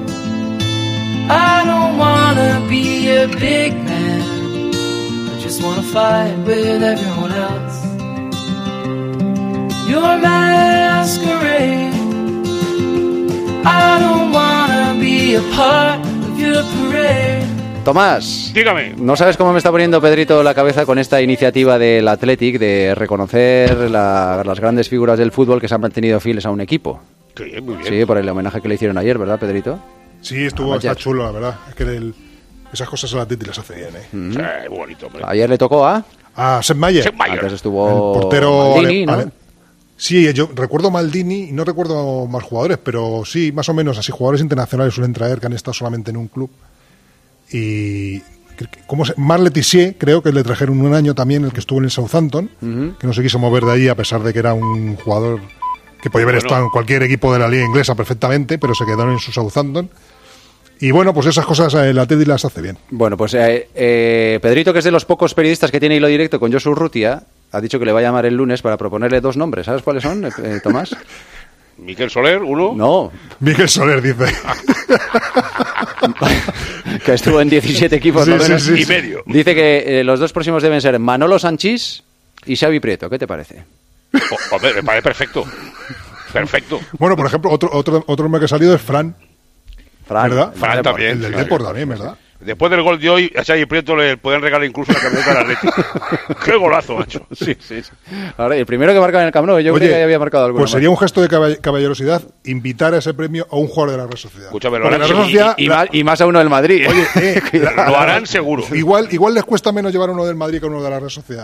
I don't wanna be a big man. I just wanna fight with everyone else. Your masquerade. I don't wanna be a part of your parade. Tomás. Dígame. No sabes cómo me está poniendo Pedrito la cabeza con esta iniciativa del Athletic de reconocer las grandes figuras del fútbol que se han mantenido fieles a un equipo. Sí, muy bien. Sí, por el homenaje que le hicieron ayer, ¿verdad, Pedrito? Sí, está chulo, la verdad. Es que esas cosas al Athletic las hace bien, Sí, muy bonito, hombre. Ayer le tocó a Sepp Maier. Antes estuvo el portero Maldini, ¿no? Sí, yo recuerdo Maldini y no recuerdo más jugadores, pero sí, más o menos así, jugadores internacionales suelen traer que han estado solamente en un club. Y Marc Letizier, creo que le trajeron un año también, el que estuvo en el Southampton, que no se quiso mover de ahí a pesar de que era un jugador que podía haber estado en cualquier equipo de la liga inglesa perfectamente, pero se quedaron en su Southampton. Y bueno, pues esas cosas el Athletic las hace bien. Bueno, pues Pedrito, que es de los pocos periodistas que tiene hilo directo con Josu Urrutia, ha dicho que le va a llamar el lunes para proponerle 2 nombres. ¿Sabes cuáles son, Tomás? Miquel Soler, uno. No. Miquel Soler, dice. Que estuvo en 17 equipos. Y medio. Dice que los 2 próximos deben ser Manolo Sanchís y Xavi Prieto. ¿Qué te parece? Hombre, me parece perfecto. Perfecto. Bueno, por ejemplo, otro nombre que ha salido es Fran. ¿Verdad? Fran también. El del Depor también, ¿verdad? Después del gol de hoy, a Xavi Prieto le pueden regalar incluso la camiseta del Atlético. ¡Qué golazo, macho! Sí. Ahora, el primero que marca en el Camp Nou, yo creo que ya había marcado alguno. Pues sería un gesto de caballerosidad invitar a ese premio a un jugador de la Real Sociedad. Escúchame, y más a uno del Madrid. Oye, lo harán seguro. Igual les cuesta menos llevar uno del Madrid que uno de la Real Sociedad.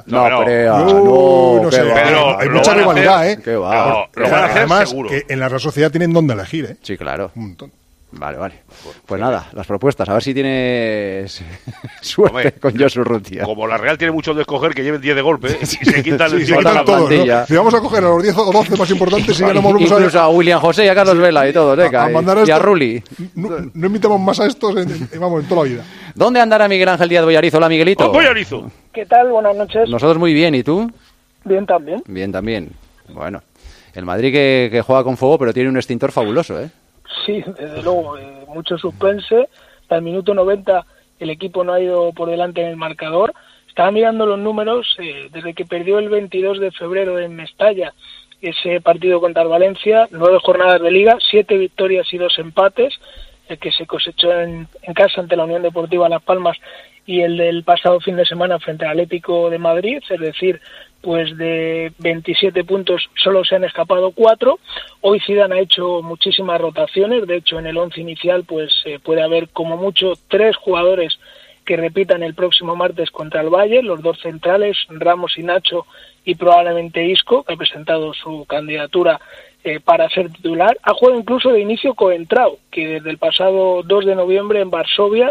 No sé. Pedro, hay mucha rivalidad, ¿eh? ¿Qué va? Lo van a hacer además, seguro. que en la Real Sociedad tienen donde elegir, ¿eh? Sí, claro. Un montón. Vale. Pues nada, las propuestas. A ver si tienes suerte con Josu Urrutia. Como la Real tiene muchos de escoger, que lleven 10 de golpe y se quitan la plantilla. Si vamos a coger a los 10 o 12 más importantes, y ya no vamos incluso a William José y a Carlos Vela y todo, y a Rulli. No invitamos más a estos en toda la vida. ¿Dónde andará Miguel Ángel Díaz Boyarizo? Hola, Miguelito. Boyarizo. ¿Qué tal? Buenas noches. Nosotros muy bien, ¿y tú? Bien también. Bien también. Bueno, el Madrid que juega con fuego, pero tiene un extintor fabuloso, ¿eh? Sí, desde luego, mucho suspense. Hasta el minuto 90 el equipo no ha ido por delante en el marcador. Estaba mirando los números desde que perdió el 22 de febrero en Mestalla ese partido contra el Valencia, 9 jornadas de Liga, 7 victorias y 2 empates, el que se cosechó en casa ante la Unión Deportiva Las Palmas y el del pasado fin de semana frente al Atlético de Madrid, es decir, pues de 27 puntos solo se han escapado 4. Hoy Zidane ha hecho muchísimas rotaciones, de hecho en el 11 inicial pues puede haber como mucho 3 jugadores que repitan el próximo martes contra el Bayern, los 2 centrales, Ramos y Nacho, y probablemente Isco, que ha presentado su candidatura para ser titular. Ha jugado incluso de inicio Coentrao, que desde el pasado 2 de noviembre en Varsovia,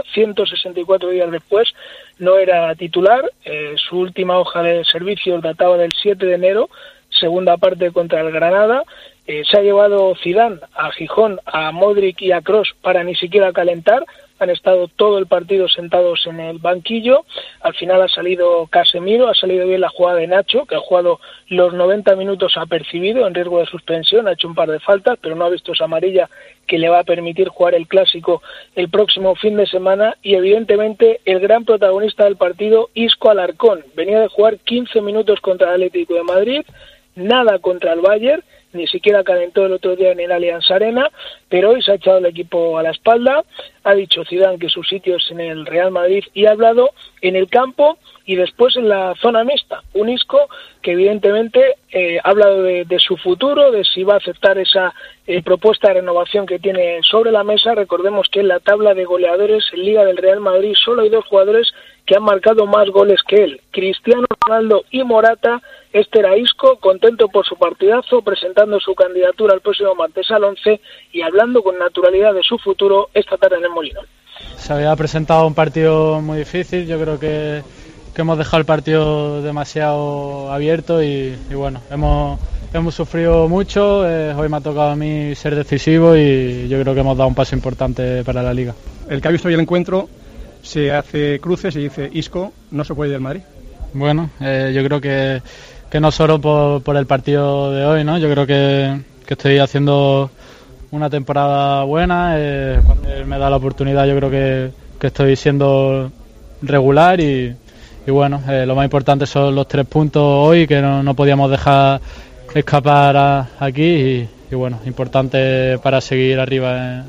164 días después, no era titular. Su última hoja de servicios databa del 7 de enero, segunda parte contra el Granada. Se ha llevado Zidane a Gijón, a Modric y a Kroos para ni siquiera calentar. Han estado todo el partido sentados en el banquillo. Al final ha salido Casemiro, ha salido bien la jugada de Nacho, que ha jugado los 90 minutos apercibido, en riesgo de suspensión, ha hecho un par de faltas, pero no ha visto esa amarilla que le va a permitir jugar el Clásico el próximo fin de semana. Y evidentemente el gran protagonista del partido, Isco Alarcón. Venía de jugar 15 minutos contra el Atlético de Madrid, nada contra el Bayern, ni siquiera calentó el otro día en el Allianz Arena, pero hoy se ha echado el equipo a la espalda. Ha dicho Zidane que su sitio es en el Real Madrid y ha hablado en el campo y después en la zona mixta. Un Isco que evidentemente ha hablado de su futuro, de si va a aceptar esa propuesta de renovación que tiene sobre la mesa. Recordemos que en la tabla de goleadores en Liga del Real Madrid solo hay 2 jugadores que han marcado más goles que él, Cristiano Ronaldo y Morata. Este era Isco, contento por su partidazo, presentando su candidatura al próximo martes al 11 y hablando con naturalidad de su futuro esta tarde en el Molinón. Se había presentado un partido muy difícil, yo creo que hemos dejado el partido demasiado abierto y bueno, hemos sufrido mucho. Hoy me ha tocado a mí ser decisivo y yo creo que hemos dado un paso importante para la Liga. El que ha visto hoy el encuentro se hace cruces y dice: Isco no se puede ir del Madrid. Bueno, yo creo que no solo por el partido de hoy, ¿no? Yo creo que estoy haciendo una temporada buena. Cuando él me da la oportunidad yo creo que estoy siendo regular y bueno, lo más importante son los 3 puntos hoy que no podíamos dejar escapar aquí y bueno, importante para seguir arriba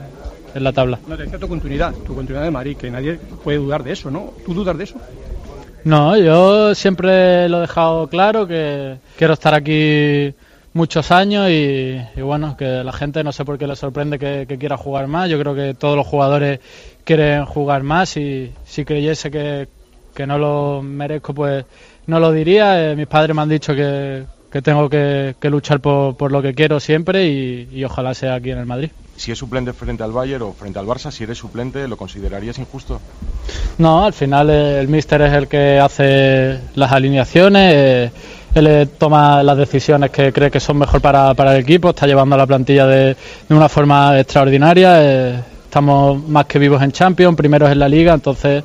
la tabla. No, te decía tu continuidad de Madrid, que nadie puede dudar de eso, ¿no? ¿Tú dudas de eso? No, yo siempre lo he dejado claro, que quiero estar aquí muchos años y bueno, que la gente no sé por qué le sorprende que quiera jugar más. Yo creo que todos los jugadores quieren jugar más y si creyese que no lo merezco, pues no lo diría. Mis padres me han dicho que tengo que luchar por lo que quiero siempre y ojalá sea aquí en el Madrid. Si es suplente frente al Bayern o frente al Barça, si eres suplente, ¿lo considerarías injusto? No, al final el míster es el que hace las alineaciones, él toma las decisiones que cree que son mejor para el equipo, está llevando a la plantilla de una forma extraordinaria, estamos más que vivos en Champions, primeros en la Liga, entonces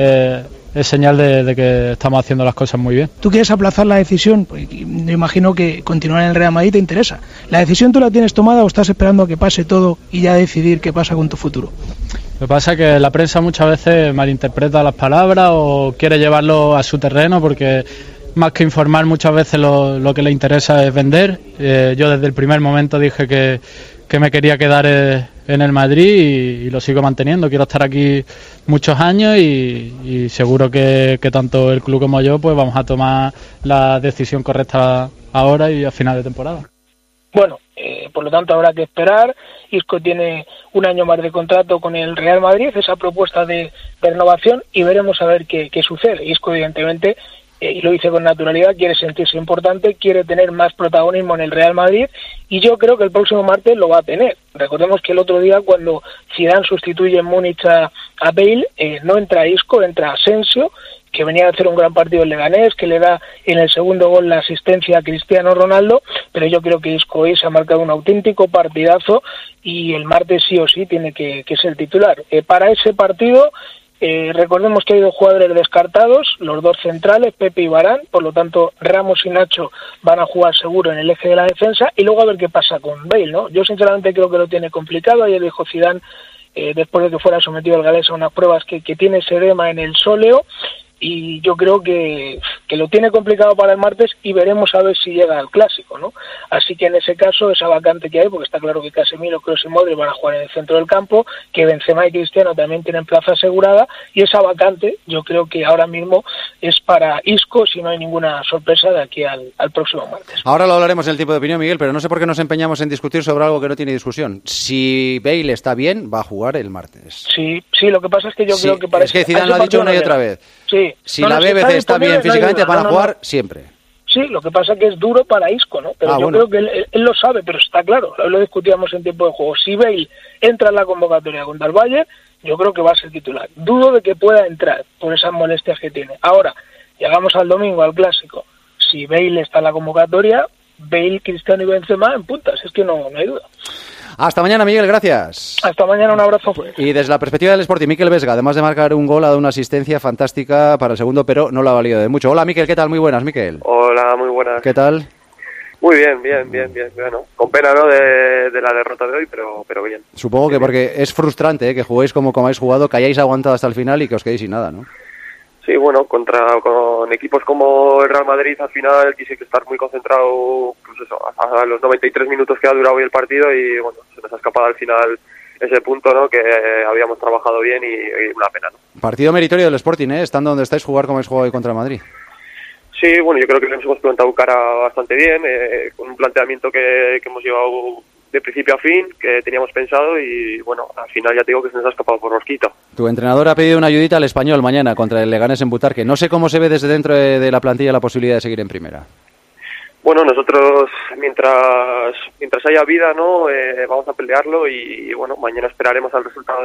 es señal de que estamos haciendo las cosas muy bien. ¿Tú quieres aplazar la decisión? Pues me imagino que continuar en el Real Madrid te interesa. ¿La decisión tú la tienes tomada o estás esperando a que pase todo y ya decidir qué pasa con tu futuro? Lo que pasa es que la prensa muchas veces malinterpreta las palabras o quiere llevarlo a su terreno, porque más que informar muchas veces lo que le interesa es vender. Yo desde el primer momento dije que me quería quedar en el Madrid y lo sigo manteniendo. Quiero estar aquí muchos años y seguro que tanto el club como yo pues vamos a tomar la decisión correcta ahora y a final de temporada. Bueno, por lo tanto habrá que esperar. Isco tiene un año más de contrato con el Real Madrid, esa propuesta de renovación, y veremos a ver qué sucede. Isco evidentemente, y lo dice con naturalidad, quiere sentirse importante, quiere tener más protagonismo en el Real Madrid y yo creo que el próximo martes lo va a tener. Recordemos que el otro día cuando Zidane sustituye en Múnich a Bale, no entra Isco, entra Asensio, que venía a hacer un gran partido en Leganés, que le da en el segundo gol la asistencia a Cristiano Ronaldo, pero yo creo que Isco hoy se ha marcado un auténtico partidazo y el martes sí o sí tiene que ser titular. Para ese partido recordemos que hay dos jugadores descartados, los dos centrales, Pepe y Varane, por lo tanto Ramos y Nacho van a jugar seguro en el eje de la defensa y luego a ver qué pasa con Bale, ¿no? Yo sinceramente creo que lo tiene complicado. Ayer dijo Zidane, después de que fuera sometido al Galés a unas pruebas, que tiene ese edema en el sóleo y yo creo que lo tiene complicado para el martes y veremos a ver si llega al Clásico, ¿no? Así que en ese caso, esa vacante que hay, porque está claro que Casemiro, Kroos y Modric van a jugar en el centro del campo, que Benzema y Cristiano también tienen plaza asegurada, y esa vacante yo creo que ahora mismo es para Isco, si no hay ninguna sorpresa de aquí al próximo martes. Ahora lo hablaremos en el tiempo de opinión, Miguel, pero no sé por qué nos empeñamos en discutir sobre algo que no tiene discusión. Si Bale está bien, va a jugar el martes. Sí, lo que pasa es que yo creo que para... Es que Zidane lo ha dicho una y otra vez. Sí. Si la BBC está bien físicamente, van a jugar siempre. Sí, lo que pasa es que es duro para Isco, ¿no? Pero yo creo que él lo sabe, pero está claro, lo discutíamos en tiempo de juego. Si Bale entra en la convocatoria contra el Bayern, yo creo que va a ser titular. Dudo de que pueda entrar por esas molestias que tiene. Ahora, llegamos al domingo, al Clásico. Si Bale está en la convocatoria, Bale, Cristiano y Benzema en puntas, es que no hay duda. Hasta mañana, Miguel, gracias. Hasta mañana, un abrazo fuerte. Y desde la perspectiva del Sporting, Mikel Vesga, además de marcar un gol, ha dado una asistencia fantástica para el segundo, pero no la ha valido de mucho. Hola, Mikel, ¿qué tal? Muy buenas, Mikel. Hola, muy buenas. ¿Qué tal? Muy bien. Bueno, con pena, ¿no?, de la derrota de hoy, pero bien. Supongo que porque es frustrante, que juguéis como habéis jugado, que hayáis aguantado hasta el final y que os quedéis sin nada, ¿no? Sí, bueno, con equipos como el Real Madrid al final quise que estar muy concentrado, pues eso, a los 93 minutos que ha durado hoy el partido y bueno, se nos ha escapado al final ese punto, ¿no?, que habíamos trabajado bien y una pena, ¿no? Partido meritorio del Sporting, estando donde estáis, jugar como habéis jugado hoy contra el Madrid. Sí, bueno, yo creo que nos hemos plantado cara bastante bien, con un planteamiento que hemos llevado de principio a fin, que teníamos pensado y bueno, al final ya te digo que se nos ha escapado por rosquito. Tu entrenador ha pedido una ayudita al Español mañana contra el Leganés en Butarque. No sé cómo se ve desde dentro de la plantilla la posibilidad de seguir en primera. Bueno, nosotros mientras haya vida, ¿no?, vamos a pelearlo y bueno, mañana esperaremos al resultado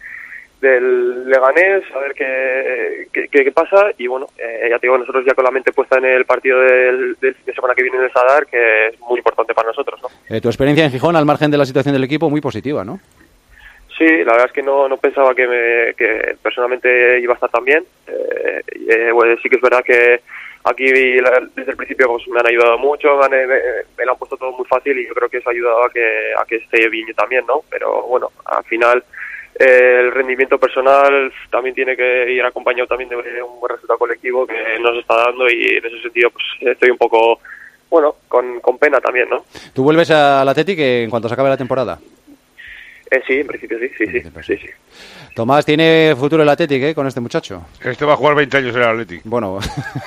del Leganés, a ver qué pasa y bueno, ya te digo, nosotros ya con la mente puesta en el partido de semana que viene en el Sadar, que es muy importante para nosotros, ¿no? Tu experiencia en Gijón, al margen de la situación del equipo, muy positiva, ¿no? Sí, la verdad es que no pensaba que personalmente iba a estar tan bien. Bueno, sí que es verdad que aquí desde el principio pues, me han ayudado mucho, me lo han puesto todo muy fácil y yo creo que eso ha ayudado a que esté bien yo también, ¿no? Pero bueno, al final el rendimiento personal también tiene que ir acompañado también de un buen resultado colectivo que nos está dando y en ese sentido pues estoy un poco, bueno, con pena también, ¿no? ¿Tú vuelves al Athletic en cuanto se acabe la temporada? Sí, en principio sí. Tomás, ¿tiene futuro el Athletic, con este muchacho? Este va a jugar 20 años en el Athletic. Bueno.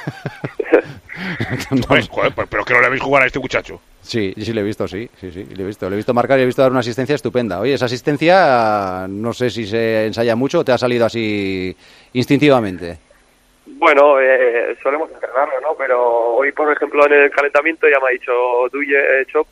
Joder, pero que no le habéis jugar a este muchacho. Sí, le he visto, sí, le he visto marcar y le he visto dar una asistencia estupenda. Oye, esa asistencia, no sé si se ensaya mucho o te ha salido así instintivamente. Bueno, solemos entrenarlo, ¿no? Pero hoy, por ejemplo, en el calentamiento ya me ha dicho Duye Chop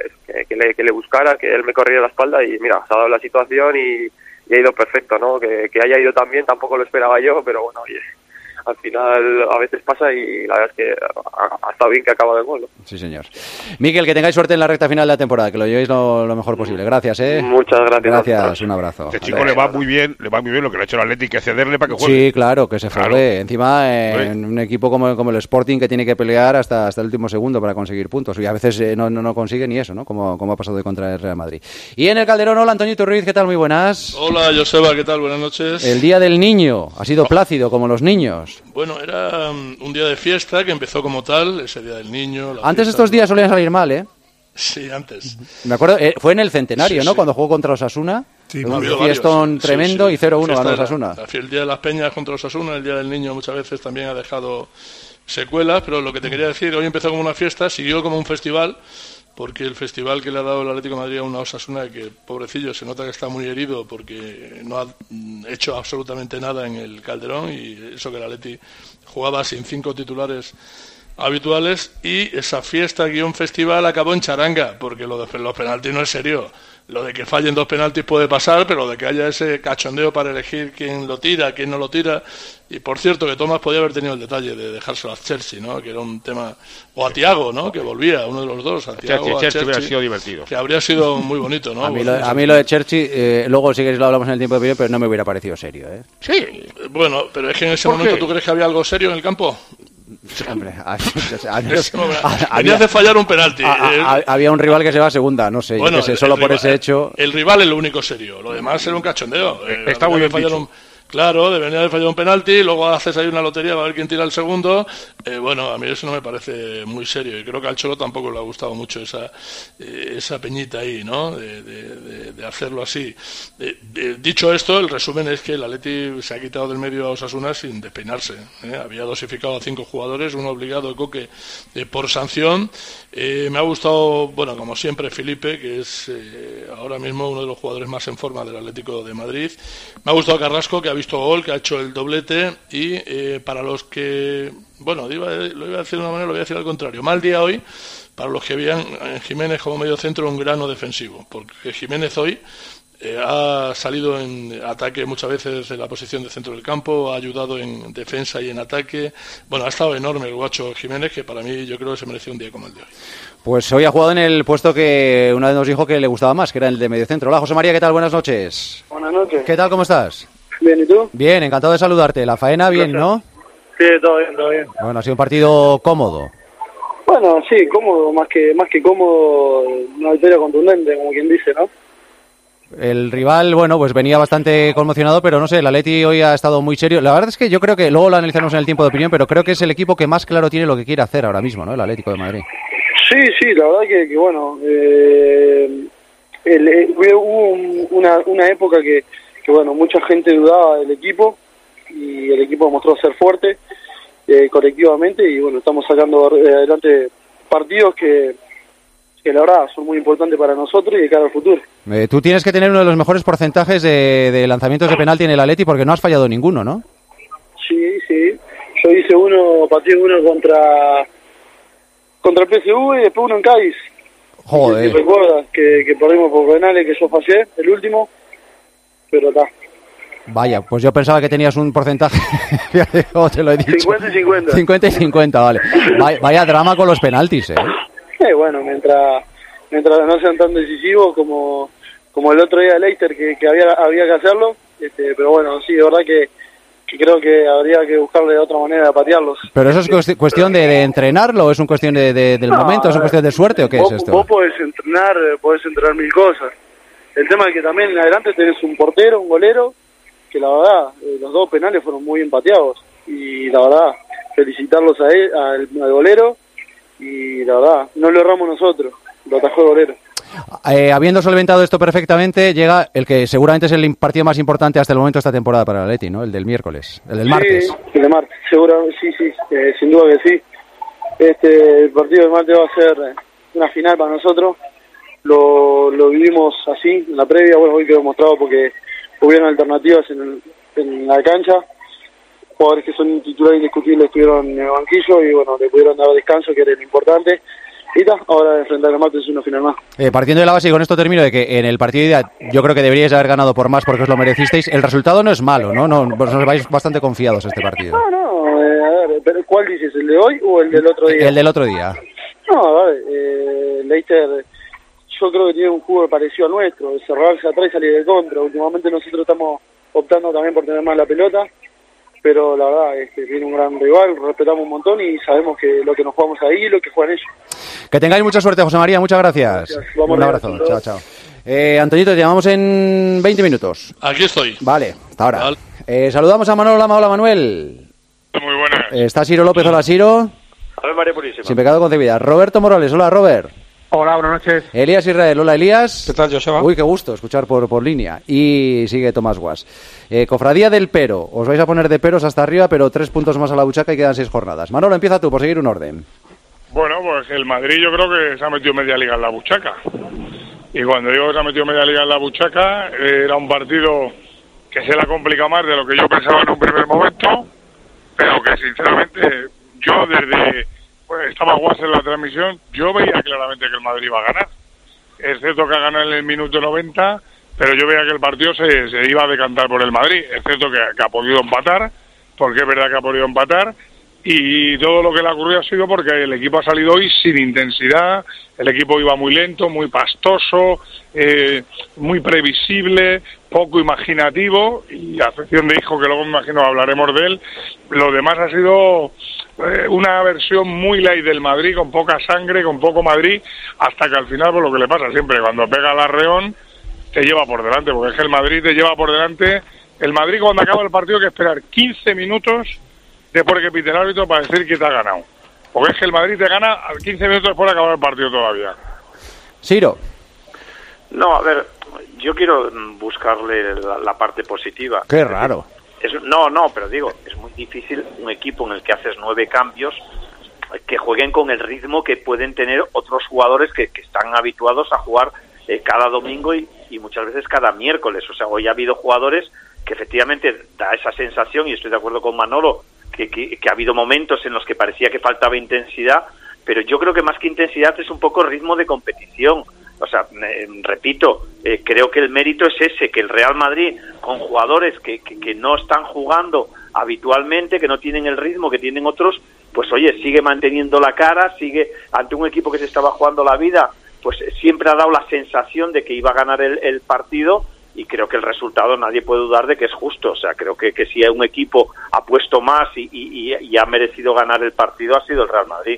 que le buscara, que él me corría la espalda y mira, se ha dado la situación y ha ido perfecto, ¿no? Que haya ido tan bien tampoco lo esperaba yo, pero bueno, oye, al final a veces pasa y la verdad es que ha estado bien que acaba de gol, ¿no? Sí, señor. Miquel, que tengáis suerte en la recta final de la temporada, que lo llevéis lo mejor posible. Gracias, Muchas gracias. Gracias, un abrazo. Este chico le va muy bien lo que le ha hecho el Atlético, que cederle para que juegue. Sí, claro, que se juegue. Encima, en un equipo como el Sporting, que tiene que pelear hasta el último segundo para conseguir puntos. Y a veces no consigue ni eso, ¿no? Como ha pasado hoy contra el Real Madrid. Y en el Calderón, hola, Antonio Ruiz, ¿qué tal? Muy buenas. Hola, Joseba, ¿qué tal? Buenas noches. El Día del Niño. Ha sido plácido, como los niños. Bueno, era un día de fiesta que empezó como tal, ese Día del Niño. Antes estos días solían salir mal, ¿eh? Sí, antes. Me acuerdo, fue en el centenario, Sí, ¿no? sí. Cuando jugó contra Osasuna. Sí, un fiestón tremendo y 0-1 ganó Osasuna. El Día de las Peñas contra Osasuna, el Día del Niño muchas veces también ha dejado secuelas, pero lo que te quería decir, hoy empezó como una fiesta, siguió como un festival, porque el festival que le ha dado el Atlético de Madrid a una Osasuna, que pobrecillo se nota que está muy herido porque no ha hecho absolutamente nada en el Calderón, y eso que el Atleti jugaba sin 5 titulares habituales, y esa fiesta guión festival acabó en charanga, porque lo de los penaltis no es serio. Lo de que fallen 2 penaltis puede pasar, pero de que haya ese cachondeo para elegir quién lo tira, quién no lo tira. Y por cierto, que Tomás podía haber tenido el detalle de dejárselo a Chelsea, ¿no? Que era un tema, o a Thiago, ¿no? Que volvía, uno de los dos, a Thiago o a Chelsea hubiera sido divertido. Que habría sido muy bonito, ¿no? A mí lo de Chelsea, luego sí que lo hablamos en el tiempo de opinión, pero no me hubiera parecido serio, ¿eh? Sí. Bueno, pero es que en ese momento, ¿tú crees que había algo serio en el campo? Hombre, venías de fallar un penalti. Había un rival que se va a segunda, no sé, bueno, solo por ese hecho. El rival es lo único serio, lo demás era un cachondeo. Está muy bien dicho. Claro, debería haber fallado un penalti, luego haces ahí una lotería para ver quién tira el segundo. Bueno, a mí eso no me parece muy serio, y creo que al Cholo tampoco le ha gustado mucho esa peñita ahí, ¿no? De hacerlo así. Dicho esto, el resumen es que el Atleti se ha quitado del medio a Osasuna sin despeinarse. Había dosificado a 5 jugadores, uno obligado de Coque por sanción. Me ha gustado, bueno, como siempre, Felipe, que es ahora mismo uno de los jugadores más en forma del Atlético de Madrid. Me ha gustado Carrasco, que ha visto gol, que ha hecho el doblete, y para los que, bueno, lo iba a decir de una manera, lo voy a decir al contrario, mal día hoy para los que vean en Jiménez como medio centro un grano defensivo, porque Jiménez hoy ha salido en ataque muchas veces en la posición de centro del campo, ha ayudado en defensa y en ataque. Bueno, ha estado enorme el guacho Jiménez, que para mí yo creo que se merecía un día como el de hoy. Pues hoy ha jugado en el puesto que una vez nos dijo que le gustaba más, que era el de mediocentro. Hola, José María, ¿qué tal? Buenas noches. Buenas noches. ¿Qué tal? ¿Cómo estás? Bien, ¿y tú? Bien, encantado de saludarte. La faena bien, ¿no? Sí, todo bien, todo bien. Bueno, ha sido un partido cómodo. Bueno, sí, cómodo, más que cómodo, una victoria contundente, como quien dice, ¿no? El rival, bueno, pues venía bastante conmocionado, pero no sé, el Atleti hoy ha estado muy serio. La verdad es que yo creo que, luego lo analizaremos en el tiempo de opinión, pero creo que es el equipo que más claro tiene lo que quiere hacer ahora mismo, ¿no? El Atlético de Madrid. Sí, la verdad que bueno, hubo una época que bueno, mucha gente dudaba del equipo, y el equipo mostró ser fuerte colectivamente, y bueno, estamos sacando adelante partidos que la verdad son muy importantes para nosotros y de cara al futuro. Tú tienes que tener uno de los mejores porcentajes de lanzamientos de penalti en el Atleti, porque no has fallado ninguno, ¿no? Sí, yo hice pateé uno contra el PSV y después uno en Cádiz. Joder. Si recuerdas que perdimos por penales, que yo fallé, el último, pero está. Vaya, pues yo pensaba que tenías un porcentaje, como te lo he dicho. 50 y 50. 50 y 50, vale. Vaya drama con los penaltis, ¿eh? Bueno, mientras no sean tan decisivos como el otro día de Leicester, que había que hacerlo, pero bueno, sí, de verdad que creo que habría que buscarle otra manera de patearlos. ¿Pero eso es cuestión de entrenarlo, o es una cuestión del momento, es una cuestión de suerte, o qué es esto? Vos podés entrenar mil cosas. El tema es que también en adelante tenés un portero, un golero, que la verdad, los 2 penales fueron muy bien pateados, y la verdad, felicitarlos a él, al golero, y la verdad, no lo erramos nosotros, lo atajó el golero. Habiendo solventado esto perfectamente, llega el que seguramente es el partido más importante hasta el momento de esta temporada para el Atleti, ¿no? El del miércoles, el del martes. El de martes, seguro, sí, sin duda que sí. El partido del martes va a ser una final para nosotros. Lo vivimos así en la previa. Bueno, hoy quedó mostrado porque hubieron alternativas en la cancha. Jugadores que son titulares indiscutibles estuvieron en el banquillo y bueno, le pudieron dar descanso, que era lo importante. Y ahora enfrentar el martes es una final más. Partiendo de la base, y con esto termino, de que en el partido de ida yo creo que deberíais haber ganado por más porque os lo merecisteis. El resultado no es malo, ¿no? Vosotros vais bastante confiados a este partido. No, a ver, pero ¿cuál dices? ¿El de hoy o el del otro día? El del otro día. No, a ver, Leicester yo creo que tiene un juego parecido al nuestro, cerrarse atrás y salir de contra. Últimamente nosotros estamos optando también por tener más la pelota, pero la verdad es que viene un gran rival, respetamos un montón y sabemos que lo que nos jugamos ahí y lo que juegan ellos. Que tengáis mucha suerte, José María, muchas gracias. Un abrazo, chao. Antoñito, te llamamos en 20 minutos. Aquí estoy. Vale, hasta ahora. Vale. Saludamos a Manolo Lama. Hola, Manuel. Muy buenas. Está Ciro López. Hola, Ciro. A ver, María Purísima. Sin pecado concebida. Roberto Morales. Hola, Robert. Hola, buenas noches. Elías Israel. Hola, Elías. ¿Qué tal, Joseba? Uy, qué gusto escuchar por línea. Y sigue Tomás Guas. Cofradía del Pero. Os vais a poner de peros hasta arriba, pero 3 puntos más a la buchaca y quedan 6 jornadas. Manolo, empieza tú por seguir un orden. Bueno, pues el Madrid yo creo que se ha metido media liga en la buchaca. Y cuando digo que se ha metido media liga en la buchaca, era un partido que se le ha complicado más de lo que yo pensaba en un primer momento, pero que sinceramente yo desde... Pues estaba Guas en la transmisión, yo veía claramente que el Madrid iba a ganar. Es cierto que ha ganado en el minuto 90, pero yo veía que el partido se iba a decantar por el Madrid. Es cierto que ha podido empatar, porque es verdad que ha podido empatar, y todo lo que le ha ocurrido ha sido porque el equipo ha salido hoy sin intensidad, el equipo iba muy lento, muy pastoso, muy previsible, poco imaginativo, y a excepción de Isco, que luego me imagino hablaremos de él, lo demás ha sido una versión muy light del Madrid, con poca sangre, con poco Madrid, hasta que al final, pues lo que le pasa siempre, cuando pega el arreón, te lleva por delante, porque es que el Madrid te lleva por delante. El Madrid, cuando acaba el partido, hay que esperar 15 minutos después que pite el árbitro para decir que te ha ganado. Porque es que el Madrid te gana a 15 minutos después de acabar el partido todavía. Ciro. No, a ver, yo quiero buscarle la parte positiva. Qué raro. Pero digo, es muy difícil un equipo en el que haces 9 cambios que jueguen con el ritmo que pueden tener otros jugadores que están habituados a jugar cada domingo y muchas veces cada miércoles. O sea, hoy ha habido jugadores que efectivamente da esa sensación, y estoy de acuerdo con Manolo, que ha habido momentos en los que parecía que faltaba intensidad, pero yo creo que más que intensidad es un poco ritmo de competición. O sea, repito, creo que el mérito es ese, que el Real Madrid, con jugadores que no están jugando habitualmente, que no tienen el ritmo que tienen otros, pues oye, sigue manteniendo la cara, sigue ante un equipo que se estaba jugando la vida, pues siempre ha dado la sensación de que iba a ganar el partido, y creo que el resultado nadie puede dudar de que es justo. O sea, creo que si un equipo ha puesto más y ha merecido ganar el partido, ha sido el Real Madrid.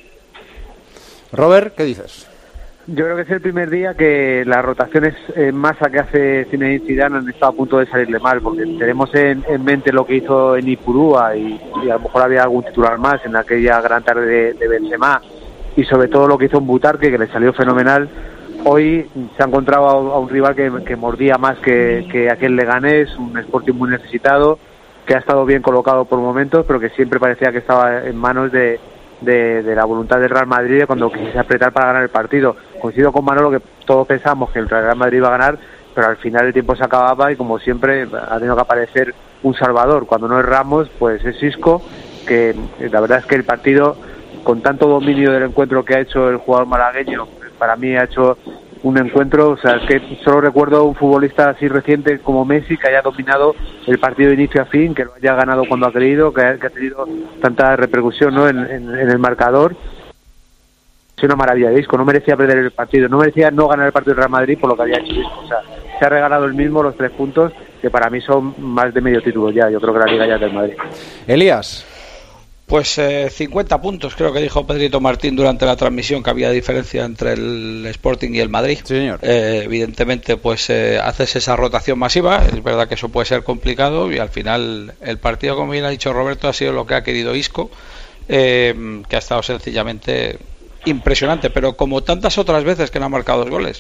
Robert, ¿qué dices? Yo creo que es el primer día que las rotaciones en masa que hace Zinedine Zidane han estado a punto de salirle mal, porque tenemos en mente lo que hizo en Ipurúa y a lo mejor había algún titular más en aquella gran tarde de Benzema, y sobre todo lo que hizo en Butarque, que le salió fenomenal. Hoy se ha encontrado a un rival que mordía más que aquel Leganés, un Sporting muy necesitado, que ha estado bien colocado por momentos, pero que siempre parecía que estaba en manos de la voluntad del Real Madrid cuando quisiese apretar para ganar el partido. Coincido con Manolo que todos pensamos que el Real Madrid iba a ganar, pero al final el tiempo se acababa y, como siempre, ha tenido que aparecer un salvador. Cuando no es Ramos, pues es Isco, que la verdad es que el partido, con tanto dominio del encuentro que ha hecho el jugador malagueño, para mí ha hecho un encuentro, o sea, es que solo recuerdo un futbolista así reciente como Messi que haya dominado el partido de inicio a fin, que lo haya ganado cuando ha querido, que ha tenido tanta repercusión, ¿no?, en el marcador. Es una maravilla de Isco, no merecía perder el partido, no merecía no ganar el partido del Real Madrid por lo que había hecho Isco. O sea, se ha regalado él mismo los 3 puntos, que para mí son más de medio título ya. Yo creo que la Liga ya es del Madrid. Elías. Pues 50 puntos, creo que dijo Pedrito Martín durante la transmisión, que había diferencia entre el Sporting y el Madrid. Sí, señor. Evidentemente, pues haces esa rotación masiva, es verdad que eso puede ser complicado, y al final el partido, como bien ha dicho Roberto, ha sido lo que ha querido Isco, que ha estado sencillamente impresionante, pero como tantas otras veces que no ha marcado 2 goles.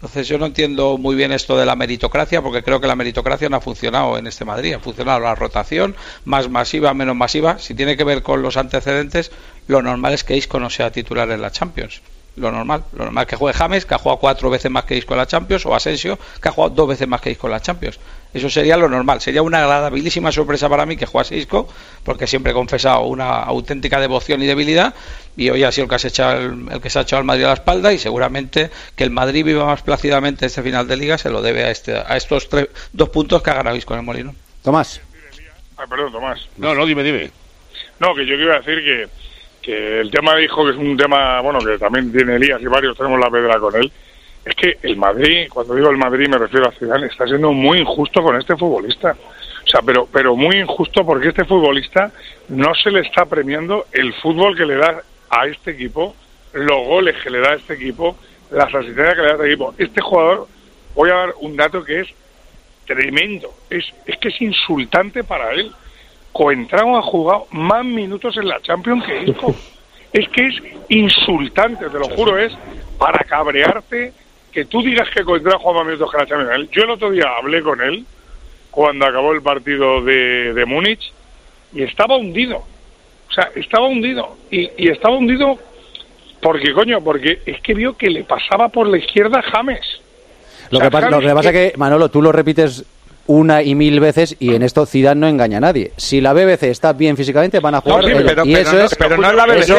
Entonces yo no entiendo muy bien esto de la meritocracia, porque creo que la meritocracia no ha funcionado en este Madrid. Ha funcionado la rotación, más masiva, menos masiva. Si tiene que ver con los antecedentes, lo normal es que Isco no sea titular en la Champions. Lo normal que juegue James, que ha jugado 4 veces más que Isco en la Champions, o Asensio, que ha jugado 2 veces más que Isco en la Champions. Eso sería lo normal. Sería una agradabilísima sorpresa para mí que jugase Isco, porque siempre he confesado una auténtica devoción y debilidad, y hoy ha sido el que se ha echado al Madrid a la espalda, y seguramente que el Madrid viva más plácidamente este final de Liga se lo debe a estos 2 puntos que ha ganado Isco en el Molino. Tomás. Perdón, Tomás. No, dime. No, que yo iba a decir que el tema de Isco, que es un tema, bueno, que también tiene Elías y varios tenemos la pedra con él, es que el Madrid, cuando digo el Madrid me refiero a Zidane, está siendo muy injusto con este futbolista. O sea, pero muy injusto, porque este futbolista no se le está premiando el fútbol que le da a este equipo, los goles que le da a este equipo, las asistencias que le da a este equipo. Este jugador, voy a dar un dato que es tremendo, es que es insultante para él. Coentrao ha jugado más minutos en la Champions que Isco. Es que es insultante, te lo juro, es para cabrearte que tú digas que Coentrao juega más minutos que la Champions. Yo el otro día hablé con él cuando acabó el partido de Múnich y estaba hundido. O sea, estaba hundido. Y estaba hundido porque es que vio que le pasaba por la izquierda James. Lo que pasa es que, Manolo, tú lo repites una y mil veces, y en esto Zidane no engaña a nadie. Si la BBC está bien físicamente, van a jugar. No es la BBC.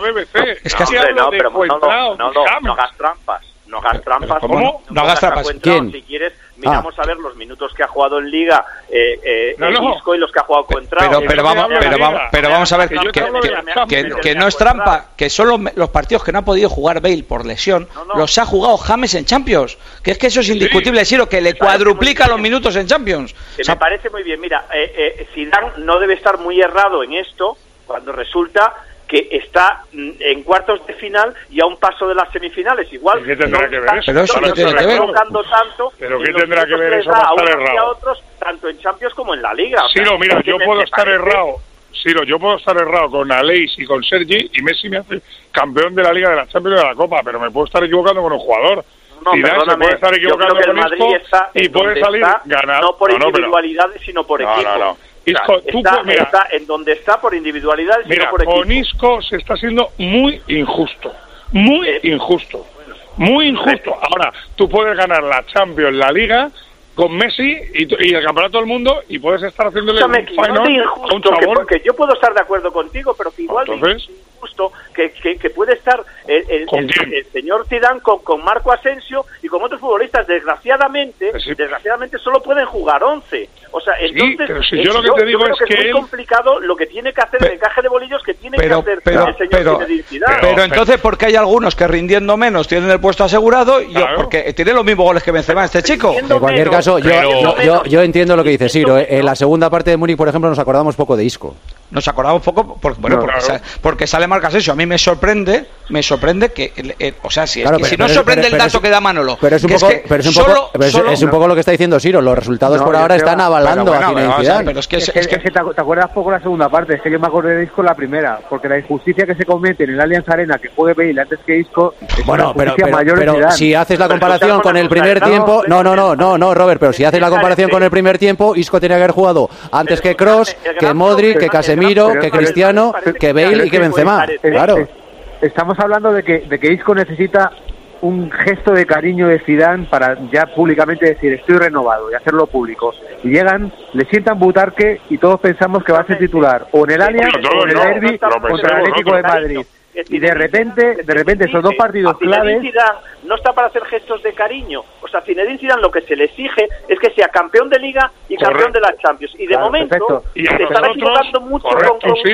No hagas trampas. No hagas trampas. ¿Cómo? No hagas trampas. ¿Quién? Si quieres, miramos a ver los minutos que ha jugado en Liga Isco y los que ha jugado Coentrao. Pero vamos a ver que no es trampa, que son los partidos que no ha podido jugar Bale por lesión, los ha jugado James en Champions. Que es que eso es indiscutible, Siro, que le cuadruplica los minutos en Champions. Me parece muy bien. Mira, Zidane no debe estar muy errado en esto cuando resulta que está en cuartos de final y a un paso de las semifinales. Igual ¿qué tendrá que ver eso? Pero eso no tiene que ver. Pero ¿qué tendrá que ver eso para estar errado? A otros, tanto en Champions como en la Liga. Siro, mira, yo puedo estar errado con Aleix y con Sergi, y Messi me hace campeón de la Liga, de la Champions y de la Copa, pero me puedo estar equivocando con un jugador. Zidane se puede estar equivocando con Isco y puede salir ganado. No por individualidades, sino por equipo. Isco, está en donde está por individualidad, sino por equipo. Con Isco se está siendo muy injusto. Muy injusto. Ahora, tú puedes ganar la Champions, la Liga, con Messi y el campeonato del mundo, y puedes estar haciéndole un final a un chabón. Porque yo puedo estar de acuerdo contigo, pero que igual es injusto que puede estar el señor Zidane con Marco Asensio y con otros futbolistas. Desgraciadamente solo pueden jugar 11. O sea, entonces pero si yo lo que te digo es que es muy complicado lo que tiene que hacer el encaje de bolillos que tiene que hacer el señor Zidane. Pero entonces, ¿por qué hay algunos que rindiendo menos tienen el puesto asegurado? Porque tiene los mismos goles que Benzema este chico. En cualquier caso, yo entiendo lo que dice Siro. En la segunda parte de Múnich, por ejemplo, nos acordamos poco de Isco. Nos acordamos poco porque sale Marc Asensio. A mí me sorprende que o sea, si no sorprende el dato que da Manolo. Pero es un poco lo que está diciendo Siro. Los resultados por ahora están avalando a Zinedine Zidane. Pero es que te acuerdas poco la segunda parte. Es que yo me acordé de Isco la primera, porque la injusticia que se comete en el Allianz Arena que juegue Bale antes que Isco es una injusticia mayor. Pero si haces la comparación con el primer tiempo, no, Robert, pero si haces la comparación con el primer tiempo, Isco tenía que haber jugado antes que Kroos, que Modric, que Casemiro, que Cristiano, que Bale y que Benzema. Claro. Estamos hablando de que Isco necesita un gesto de cariño de Zidane para ya públicamente decir estoy renovado y hacerlo público. Y llegan, le sientan Butarque y todos pensamos que va a ser titular o en el Allianz o en el derbi contra el Atlético de Madrid. Y de repente esos dos partidos claves. Zidane no está para hacer gestos de cariño. O sea, Zinedine Zidane lo que se le exige es que sea campeón de Liga y campeón de la Champions. Y de momento se están equivocando mucho con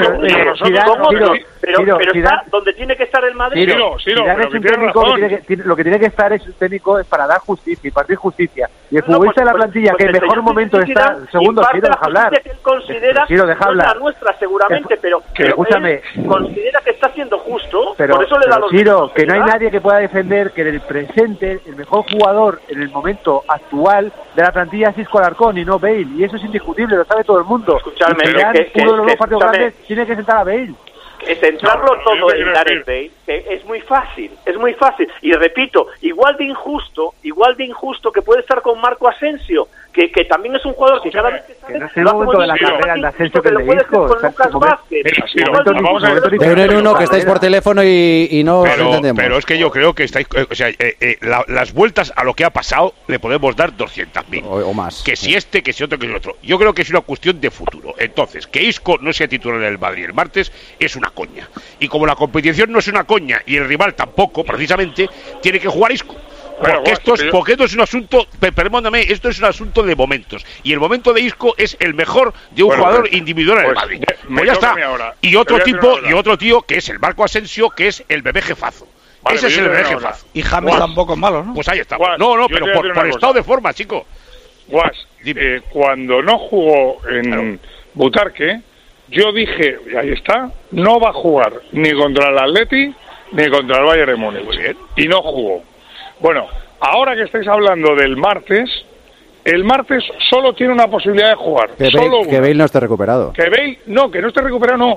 otros. Pero está donde tiene que estar el Madrid. Zidane es un técnico lo que tiene que estar es un técnico es para dar justicia y partir justicia. Y el futbolista de la plantilla que en mejor momento está, segundo, Ciro, deja hablar. Ciro, deja hablar. Nuestra seguramente, pero escúchame, considera que está siendo justo, pero, por eso le da los Ciro, que no hay nadie que pueda defender que en el presente el mejor jugador en el momento actual de la plantilla es Isco Alarcón y no Bale, y eso es indiscutible, lo sabe todo el mundo. Escuchadme, uno de los dos partidos grandes tiene que sentar a Bale. centrarlo todo en Gareth Bale, que es muy fácil. Y repito, igual de injusto que puede estar con Marco Asensio, que también es un jugador que cada vez que sale... No es el momento de la carrera de Asensio que le Isco. Con Lucas Vázquez. De uno en uno, que estáis por teléfono y no os entendemos. Pero es que yo creo que estáis... O sea, las vueltas a lo que ha pasado le podemos dar 200.000. O más. Que si que si otro, que si otro. Yo creo que es una cuestión de futuro. Entonces, que Isco no sea titular del Madrid el martes es una coña. Y como la competición no es una coña y el rival tampoco, precisamente, tiene que jugar Isco. Porque esto es un asunto, perdóname, esto es un asunto de momentos. Y el momento de Isco es el mejor de un jugador individual en el Madrid. Pues ya está. Y otro tío que es el Marco Asensio, que es el bebé jefazo. Vale, ese es el bebé jefazo. Y James tampoco es malo, ¿no? Pues ahí está. Guas, no, pero por estado de forma, chico. Guas, cuando no jugó en Butarque, yo dije, y ahí está, no va a jugar ni contra el Atleti ni contra el Bayern de Múnich. Y no jugó. Bueno, ahora que estáis hablando del martes, el martes solo tiene una posibilidad de jugar. Que Bale no esté recuperado. Que no esté recuperado, no.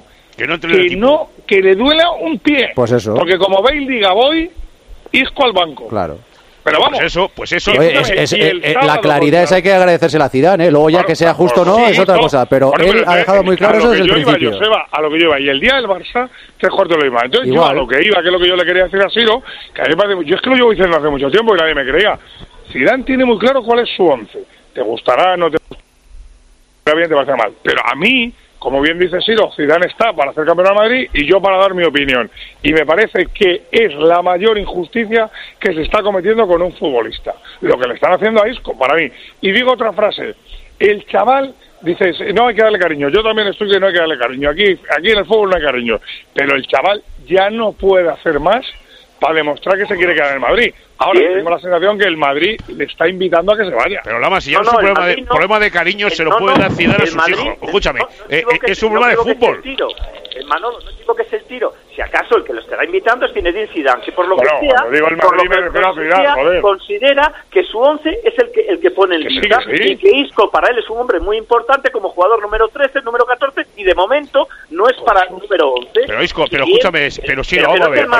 Que le duela un pie. Pues eso. Porque como Bale diga voy, Isco al banco. Claro. Pero vamos. Pues eso. Oye, la claridad esa hay que agradecérsela a Zidane, Luego ya que sea justo o no es otra cosa. Pero él ha dejado muy claro eso desde el principio. A lo que yo iba. Y el día del Barça, 3/4 lo iba. Entonces yo a lo que iba, que es lo que yo le quería decir a Ciro, que a mí me parece, yo es que lo llevo diciendo hace mucho tiempo y nadie me creía. Zidane tiene muy claro cuál es su 11. Te gustará, no te gustará bien, te parece mal. Pero a mí, como bien dice Ciro, Zidane está para hacer campeón al Madrid y yo para dar mi opinión. Y me parece que es la mayor injusticia que se está cometiendo con un futbolista. Lo que le están haciendo a Isco, para mí. Y digo otra frase. El chaval dice, no hay que darle cariño. Yo también estoy que no hay que darle cariño. Aquí en el fútbol no hay cariño. Pero el chaval ya no puede hacer más para demostrar que se quiere quedar en el Madrid. Ahora tengo la sensación que el Madrid le está invitando a que se vaya. Pero Lama, si ya es un problema de cariño, se lo puede dar Zidane a sus hijos. Escúchame, es un problema de fútbol. Manolo, no digo que es el tiro. Si acaso el que lo estará invitando es Zinedine Zidane, que por lo que sea, considera que su 11 es el que pone en lista, y que Isco para él es un hombre muy importante como jugador número 13, número 14, y de momento no es para número 11. Pero Isco, escúchame, pero sí, vamos a ver.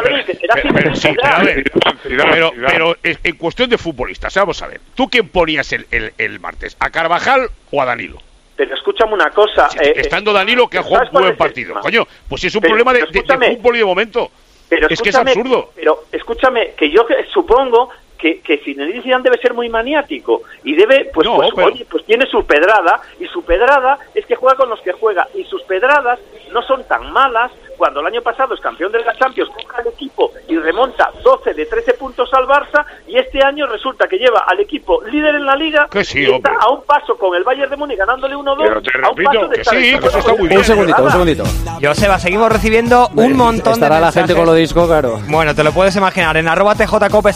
Pero en cuestión de futbolistas, vamos a ver. ¿Tú quién ponías el martes? ¿A Carvajal o a Danilo? Pero escúchame una cosa. Estando Danilo, que ha jugado un buen partido. Coño, pues es un problema de fútbol y de momento. Pero es que es absurdo. Pero escúchame, que yo supongo que Zinedine Zidane debe ser muy maniático y debe, pues tiene su pedrada, y su pedrada es que juega con los que juega, y sus pedradas no son tan malas. Cuando el año pasado es campeón de la Champions, coja al equipo y remonta 12 de 13 puntos al Barça, y este año resulta que lleva al equipo líder en la Liga y está a un paso con el Bayern de Múnich ganándole 1-2, a un paso de estar un segundito. Joseba, seguimos recibiendo un montón de mensajes. Estará la gente con lo de Isco, claro. Bueno, te lo puedes imaginar, en @tjcope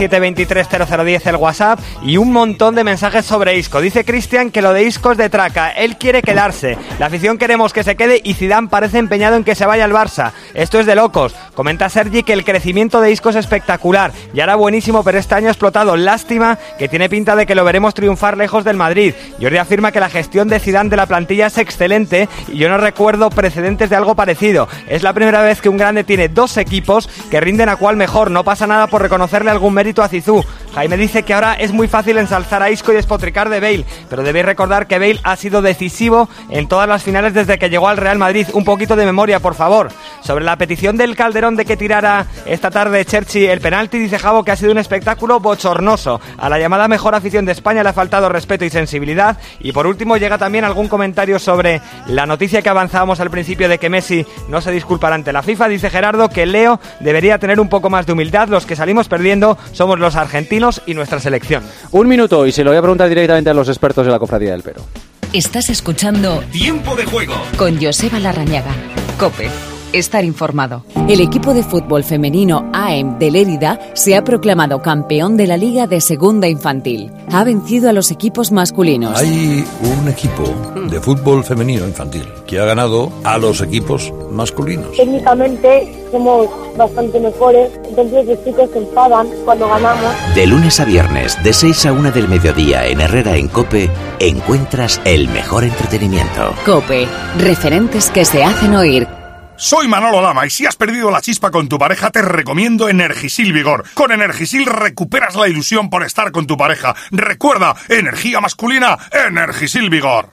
637-230010 el WhatsApp, y un montón de mensajes sobre Isco. Dice Cristian que lo de Isco es de traca, él quiere quedarse, la afición queremos que se quede y Zidane parece empeñado en que se vaya al Barça. Esto es de locos. Comenta Sergi que el crecimiento de Isco es espectacular y ahora buenísimo, pero este año ha explotado. Lástima, que tiene pinta de que lo veremos triunfar lejos del Madrid. Jordi afirma que la gestión de Zidane de la plantilla es excelente y yo no recuerdo precedentes de algo parecido. Es la primera vez que un grande tiene dos equipos que rinden a cual mejor. No pasa nada por reconocerle algún mérito a Zizou. Jaime dice que ahora es muy fácil ensalzar a Isco y despotricar de Bale, pero debéis recordar que Bale ha sido decisivo en todas las finales desde que llegó al Real Madrid. Un poquito de memoria, por favor. Sobre la petición del Calderón de que tirara esta tarde Cherchi el penalti, dice Javo que ha sido un espectáculo bochornoso. A la llamada mejor afición de España le ha faltado respeto y sensibilidad. Y por último llega también algún comentario sobre la noticia que avanzábamos al principio de que Messi no se disculpará ante la FIFA. Dice Gerardo que Leo debería tener un poco más de humildad. Los que salimos perdiendo somos los argentinos y nuestra selección. Un minuto y se lo voy a preguntar directamente a los expertos de la Cofradía del Pero. Estás escuchando Tiempo de Juego con Joseba Larrañaga. COPE. Estar informado. El equipo de fútbol femenino AEM de Lérida se ha proclamado campeón de la Liga de Segunda Infantil. Ha vencido a los equipos masculinos. Hay un equipo de fútbol femenino infantil que ha ganado a los equipos masculinos. Técnicamente somos bastante mejores, entonces los chicos se enfadan cuando ganamos. De lunes a viernes, de 6 a 1 del mediodía en Herrera en COPE, encuentras el mejor entretenimiento. COPE. Referentes que se hacen oír. Soy Manolo Lama y si has perdido la chispa con tu pareja te recomiendo Energisil Vigor. Con Energisil recuperas la ilusión por estar con tu pareja. Recuerda, energía masculina, Energisil Vigor.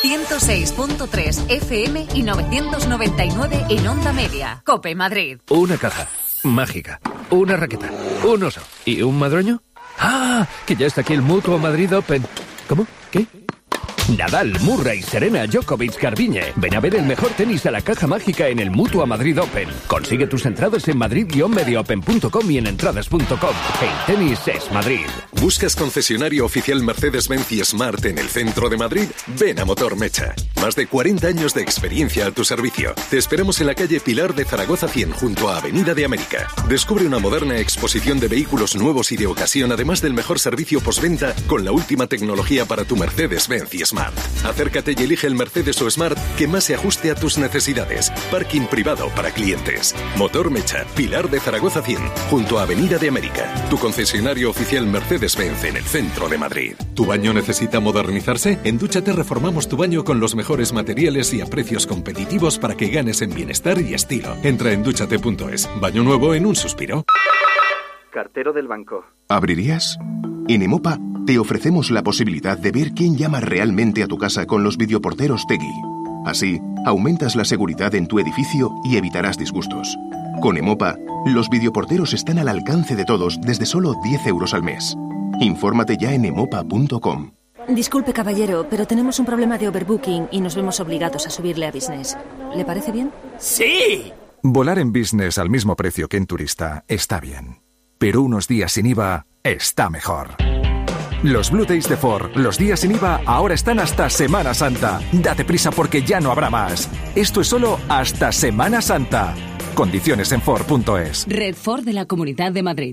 106.3 FM y 999 en Onda Media. COPE Madrid. Una caja mágica, una raqueta, un oso y un madroño. ¡Ah! Que ya está aquí el Mutuo Madrid Open. ¿Cómo? ¿Qué? Nadal, Murray, Serena, Djokovic, Garbiñe. Ven a ver el mejor tenis a la caja mágica en el Mutua Madrid Open. Consigue tus entradas en madrid-mediopen.com y en entradas.com. El tenis es Madrid. ¿Buscas concesionario oficial Mercedes-Benz y Smart en el centro de Madrid? Ven a Motor Mecha. Más de 40 años de experiencia a tu servicio. Te esperamos en la calle Pilar de Zaragoza 100 junto a Avenida de América. Descubre una moderna exposición de vehículos nuevos y de ocasión, además del mejor servicio postventa con la última tecnología para tu Mercedes-Benz y Smart. Acércate y elige el Mercedes o Smart que más se ajuste a tus necesidades. Parking privado para clientes. Motor Mecha, Pilar de Zaragoza 100, junto a Avenida de América. Tu concesionario oficial Mercedes-Benz en el centro de Madrid. ¿Tu baño necesita modernizarse? En Dúchate reformamos tu baño con los mejores materiales y a precios competitivos para que ganes en bienestar y estilo. Entra en dúchate.es. Baño nuevo en un suspiro. Cartero del banco. ¿Abrirías? En Emopa te ofrecemos la posibilidad de ver quién llama realmente a tu casa con los videoporteros Tegui. Así, aumentas la seguridad en tu edificio y evitarás disgustos. Con Emopa, los videoporteros están al alcance de todos desde solo 10 euros al mes. Infórmate ya en emopa.com. Disculpe, caballero, pero tenemos un problema de overbooking y nos vemos obligados a subirle a Business. ¿Le parece bien? ¡Sí! Volar en Business al mismo precio que en Turista está bien. Pero unos días sin IVA está mejor. Los Blue Days de Ford, los días sin IVA, ahora están hasta Semana Santa. Date prisa porque ya no habrá más. Esto es solo hasta Semana Santa. Condiciones en Ford.es. Red Ford de la Comunidad de Madrid.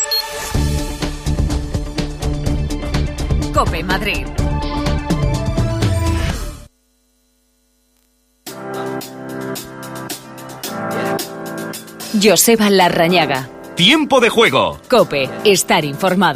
COPE Madrid. Joseba Larrañaga. Tiempo de juego. COPE, estar informado.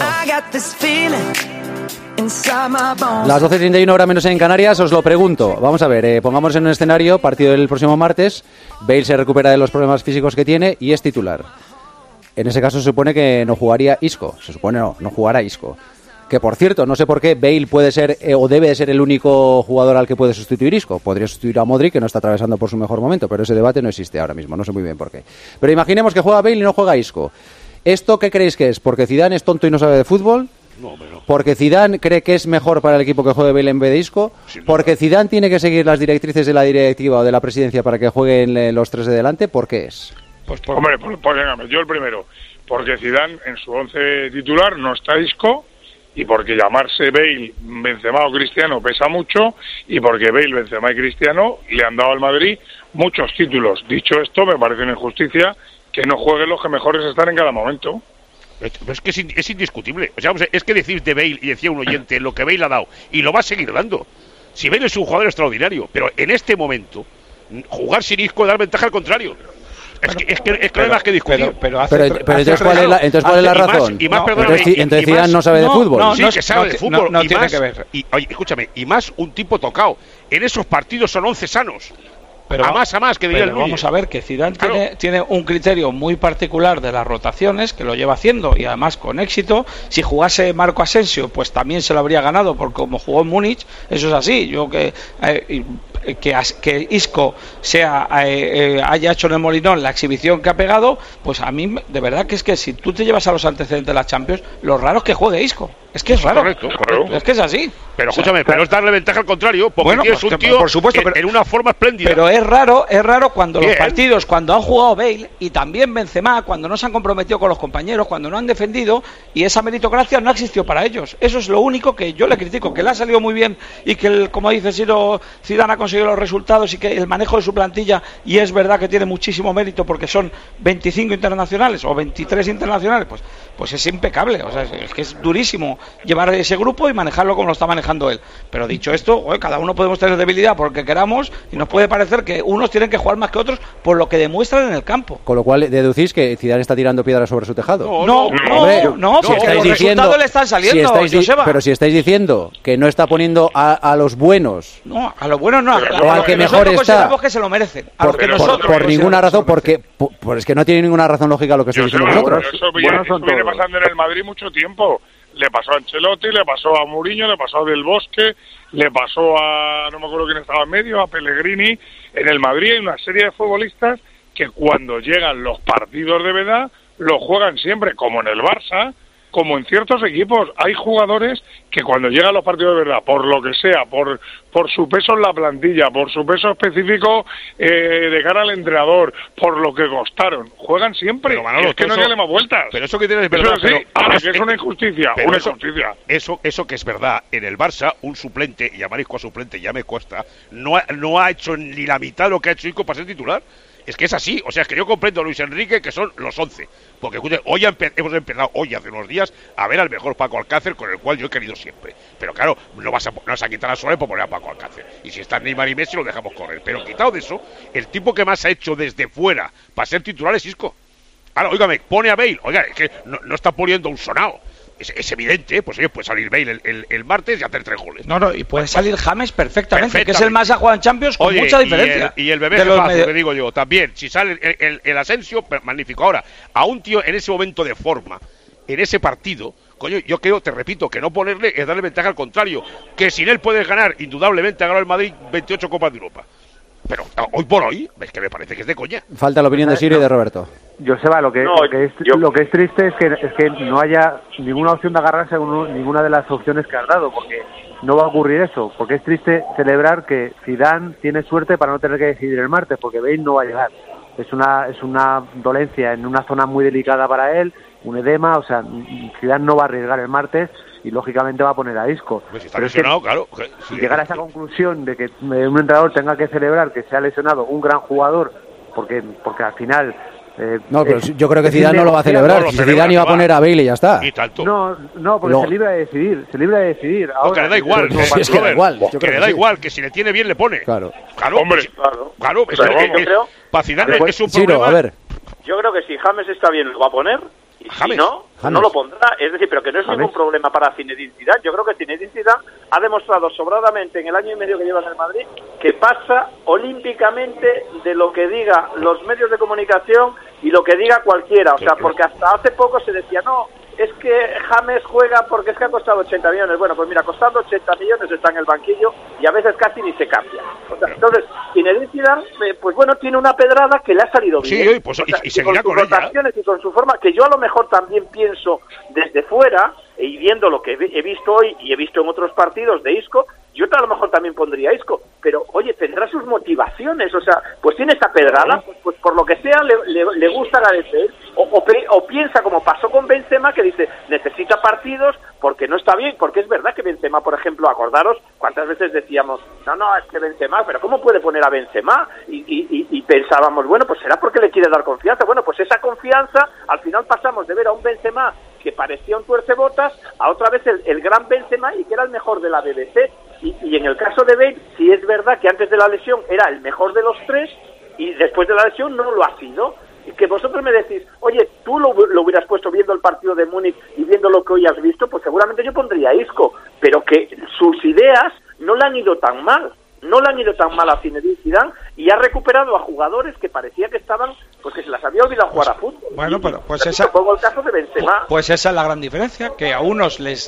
Las 12:31 hora menos en Canarias, os lo pregunto. Vamos a ver, pongamos en un escenario, partido del próximo martes, Bale se recupera de los problemas físicos que tiene y es titular. En ese caso se supone que no jugaría Isco, no jugará Isco. Que por cierto, no sé por qué Bale puede ser o debe de ser el único jugador al que puede sustituir Isco. Podría sustituir a Modric, que no está atravesando por su mejor momento, pero ese debate no existe ahora mismo, no sé muy bien por qué. Pero imaginemos que juega Bale y no juega Isco. ¿Esto qué creéis que es? ¿Porque Zidane es tonto y no sabe de fútbol? No, pero... ¿Porque Zidane cree que es mejor para el equipo que juegue Bale en vez de Isco? ¿Porque Zidane tiene que seguir las directrices de la directiva o de la presidencia para que jueguen los tres de delante? ¿Por qué es? Hombre, venga, yo el primero. Porque Zidane en su 11 titular no está Isco, y porque llamarse Bale, Benzema o Cristiano pesa mucho, y porque Bale, Benzema y Cristiano le han dado al Madrid muchos títulos. Dicho esto, me parece una injusticia que no jueguen los que mejores están en cada momento. Pero es que es indiscutible. O sea, es que decir de Bale, y decía un oyente, lo que Bale ha dado, y lo va a seguir dando. Si Bale es un jugador extraordinario, pero en este momento, jugar sin Isco da ventaja al contrario. Es que no hay más que discutir. Pero entonces, ¿cuál es la razón? Entonces Zidane no sabe de fútbol. Sí, que sabe de fútbol. No y tiene más, que ver. Oye, escúchame, y más un tipo tocado. En esos partidos son 11 sanos. Pero, a más que diría el vamos a ver que Zidane tiene un criterio muy particular de las rotaciones, que lo lleva haciendo y además con éxito. Si jugase Marco Asensio, pues también se lo habría ganado, porque como jugó en Múnich, eso es así. Yo que Isco haya hecho en el Molinón la exhibición que ha pegado, pues a mí de verdad que es que si tú te llevas a los antecedentes de la Champions, lo raro es que juegue Isco. Es que es raro. Correcto. Es que es así. Pero escúchame, pero es darle ventaja al contrario, porque tienes un tío por supuesto, en una forma espléndida. Pero es raro cuando los partidos, cuando han jugado Bale y también Benzema, cuando no se han comprometido con los compañeros, cuando no han defendido, y esa meritocracia no ha existido para ellos. Eso es lo único que yo le critico, que le ha salido muy bien y que, como dice Ciro, Zidane ha conseguido los resultados y que el manejo de su plantilla, y es verdad que tiene muchísimo mérito porque son 25 internacionales o 23 internacionales, pues es impecable. O sea, es que es durísimo llevar ese grupo y manejarlo como lo está manejando él. Pero dicho esto, cada uno podemos tener debilidad porque queramos y nos puede parecer que unos tienen que jugar más que otros por lo que demuestran en el campo. Con lo cual deducís que Zidane está tirando piedras sobre su tejado. No, porque los resultados le están saliendo, pero si estáis diciendo que no está poniendo a los buenos... No, a los buenos no. O al que mejor está... que se lo merecen. Por ninguna razón, porque es que no tiene ninguna razón lógica lo que estoy diciendo vosotros. Eso viene pasando en el Madrid mucho tiempo. Le pasó a Ancelotti, le pasó a Mourinho, le pasó a Del Bosque, le pasó a, no me acuerdo quién estaba en medio, a Pellegrini. En el Madrid hay una serie de futbolistas que cuando llegan los partidos de verdad, lo juegan siempre, como en el Barça, como en ciertos equipos. Hay jugadores que cuando llegan los partidos de verdad, por lo que sea, por su peso en la plantilla, por su peso específico de cara al entrenador, por lo que costaron, juegan siempre. Pero, Manolo, es que no le más vueltas. Pero eso que tienes es verdad. Eso sí, ahora que es una injusticia, una injusticia. Eso que es verdad. En el Barça, un suplente, y a Marisco suplente ya me cuesta, no ha hecho ni la mitad de lo que ha hecho Isco para ser titular. Es que es así, o sea, es que yo comprendo a Luis Enrique que son los 11, porque hoy hemos empezado, hace unos días, a ver al mejor Paco Alcácer, con el cual yo he querido siempre. Pero claro, no vas a quitar a Suárez por poner a Paco Alcácer. Y si está Neymar y Messi, lo dejamos correr. Pero quitado de eso, el tipo que más ha hecho desde fuera para ser titular es Isco. Ahora, óigame, pone a Bale, oiga, es que no está poniendo un sonao. Es evidente, pues oye, puede salir Bale el martes y hacer 3 goles. Y puede salir James perfectamente, que es el más a jugar en Champions con mucha diferencia. Y el bebé jefazo, que digo yo, también, si sale el Asensio, magnífico. Ahora, a un tío en ese momento de forma, en ese partido, coño, yo creo, te repito, que no ponerle es darle ventaja al contrario, que sin él puedes ganar, indudablemente ha ganado el Madrid 28 Copas de Europa. Pero hoy por hoy, es que me parece que es de coña. Falta la opinión de Sirio y de Roberto. Joseba, lo que es triste es que no haya ninguna opción de agarrarse a ninguna de las opciones que has dado, porque no va a ocurrir eso, porque es triste celebrar que Zidane tiene suerte para no tener que decidir el martes, porque Bale no va a llegar. Es una dolencia en una zona muy delicada para él, un edema, o sea, Zidane no va a arriesgar el martes y lógicamente va a poner a Isco. Pues si está lesionado, claro. Si llegar a esa conclusión de que un entrenador tenga que celebrar que se ha lesionado un gran jugador, porque al final... pero yo creo que Zidane no lo va a celebrar. Si Zidane iba a poner a Bale y ya está. No, porque se libra de decidir. Ahora, que le da igual. Es que da igual. Que le da igual, que si le tiene bien le pone. Claro. Hombre. Claro. Para Zidane es un problema. A ver. Yo creo que si James está bien lo va a poner. Y si no lo pondrá. Es decir, pero que no es ningún problema para Zinedine Zidane. Yo creo que Zinedine Zidane ha demostrado sobradamente en el año y medio que lleva en el Madrid que pasa olímpicamente de lo que diga los medios de comunicación y lo que diga cualquiera. O sea, porque hasta hace poco se decía, no, es que James juega porque es que ha costado 80 millones. Bueno, pues mira, costando 80 millones está en el banquillo y a veces casi ni se cambia. O sea, entonces, Zinedine Zidane, pues bueno, tiene una pedrada que le ha salido bien. Sí, pues, y seguirá con sus rotaciones y con su forma, que yo a lo mejor también pienso desde fuera, y viendo lo que he visto hoy y he visto en otros partidos de Isco, yo a lo mejor también pondría Isco, pero oye, tendrá sus motivaciones, o sea, pues tiene esta pedrada, pues por lo que sea le gusta agradecer, o piensa como pasó con Benzema, que dice, necesita partidos porque no está bien, porque es verdad que Benzema, por ejemplo, acordaros cuántas veces decíamos, no, es que Benzema, pero ¿cómo puede poner a Benzema? Y pensábamos, bueno, pues será porque le quiere dar confianza. Bueno, pues esa confianza, al final pasamos de ver a un Benzema que parecía un tuercebotas a otra vez el gran Benzema y que era el mejor de la BBC. Y en el caso de Bale, sí es verdad que antes de la lesión era el mejor de los tres y después de la lesión no lo ha sido. Y que vosotros me decís, oye, tú lo hubieras puesto viendo el partido de Múnich y viendo lo que hoy has visto, pues seguramente yo pondría a Isco, pero que sus ideas no le han ido tan mal. No le han ido tan mal a Zinedine Zidane y ha recuperado a jugadores que parecía que estaban, pues que se las había olvidado jugar a fútbol. Bueno, pero pues pongo el caso de Benzema. Pues esa es la gran diferencia, que a unos les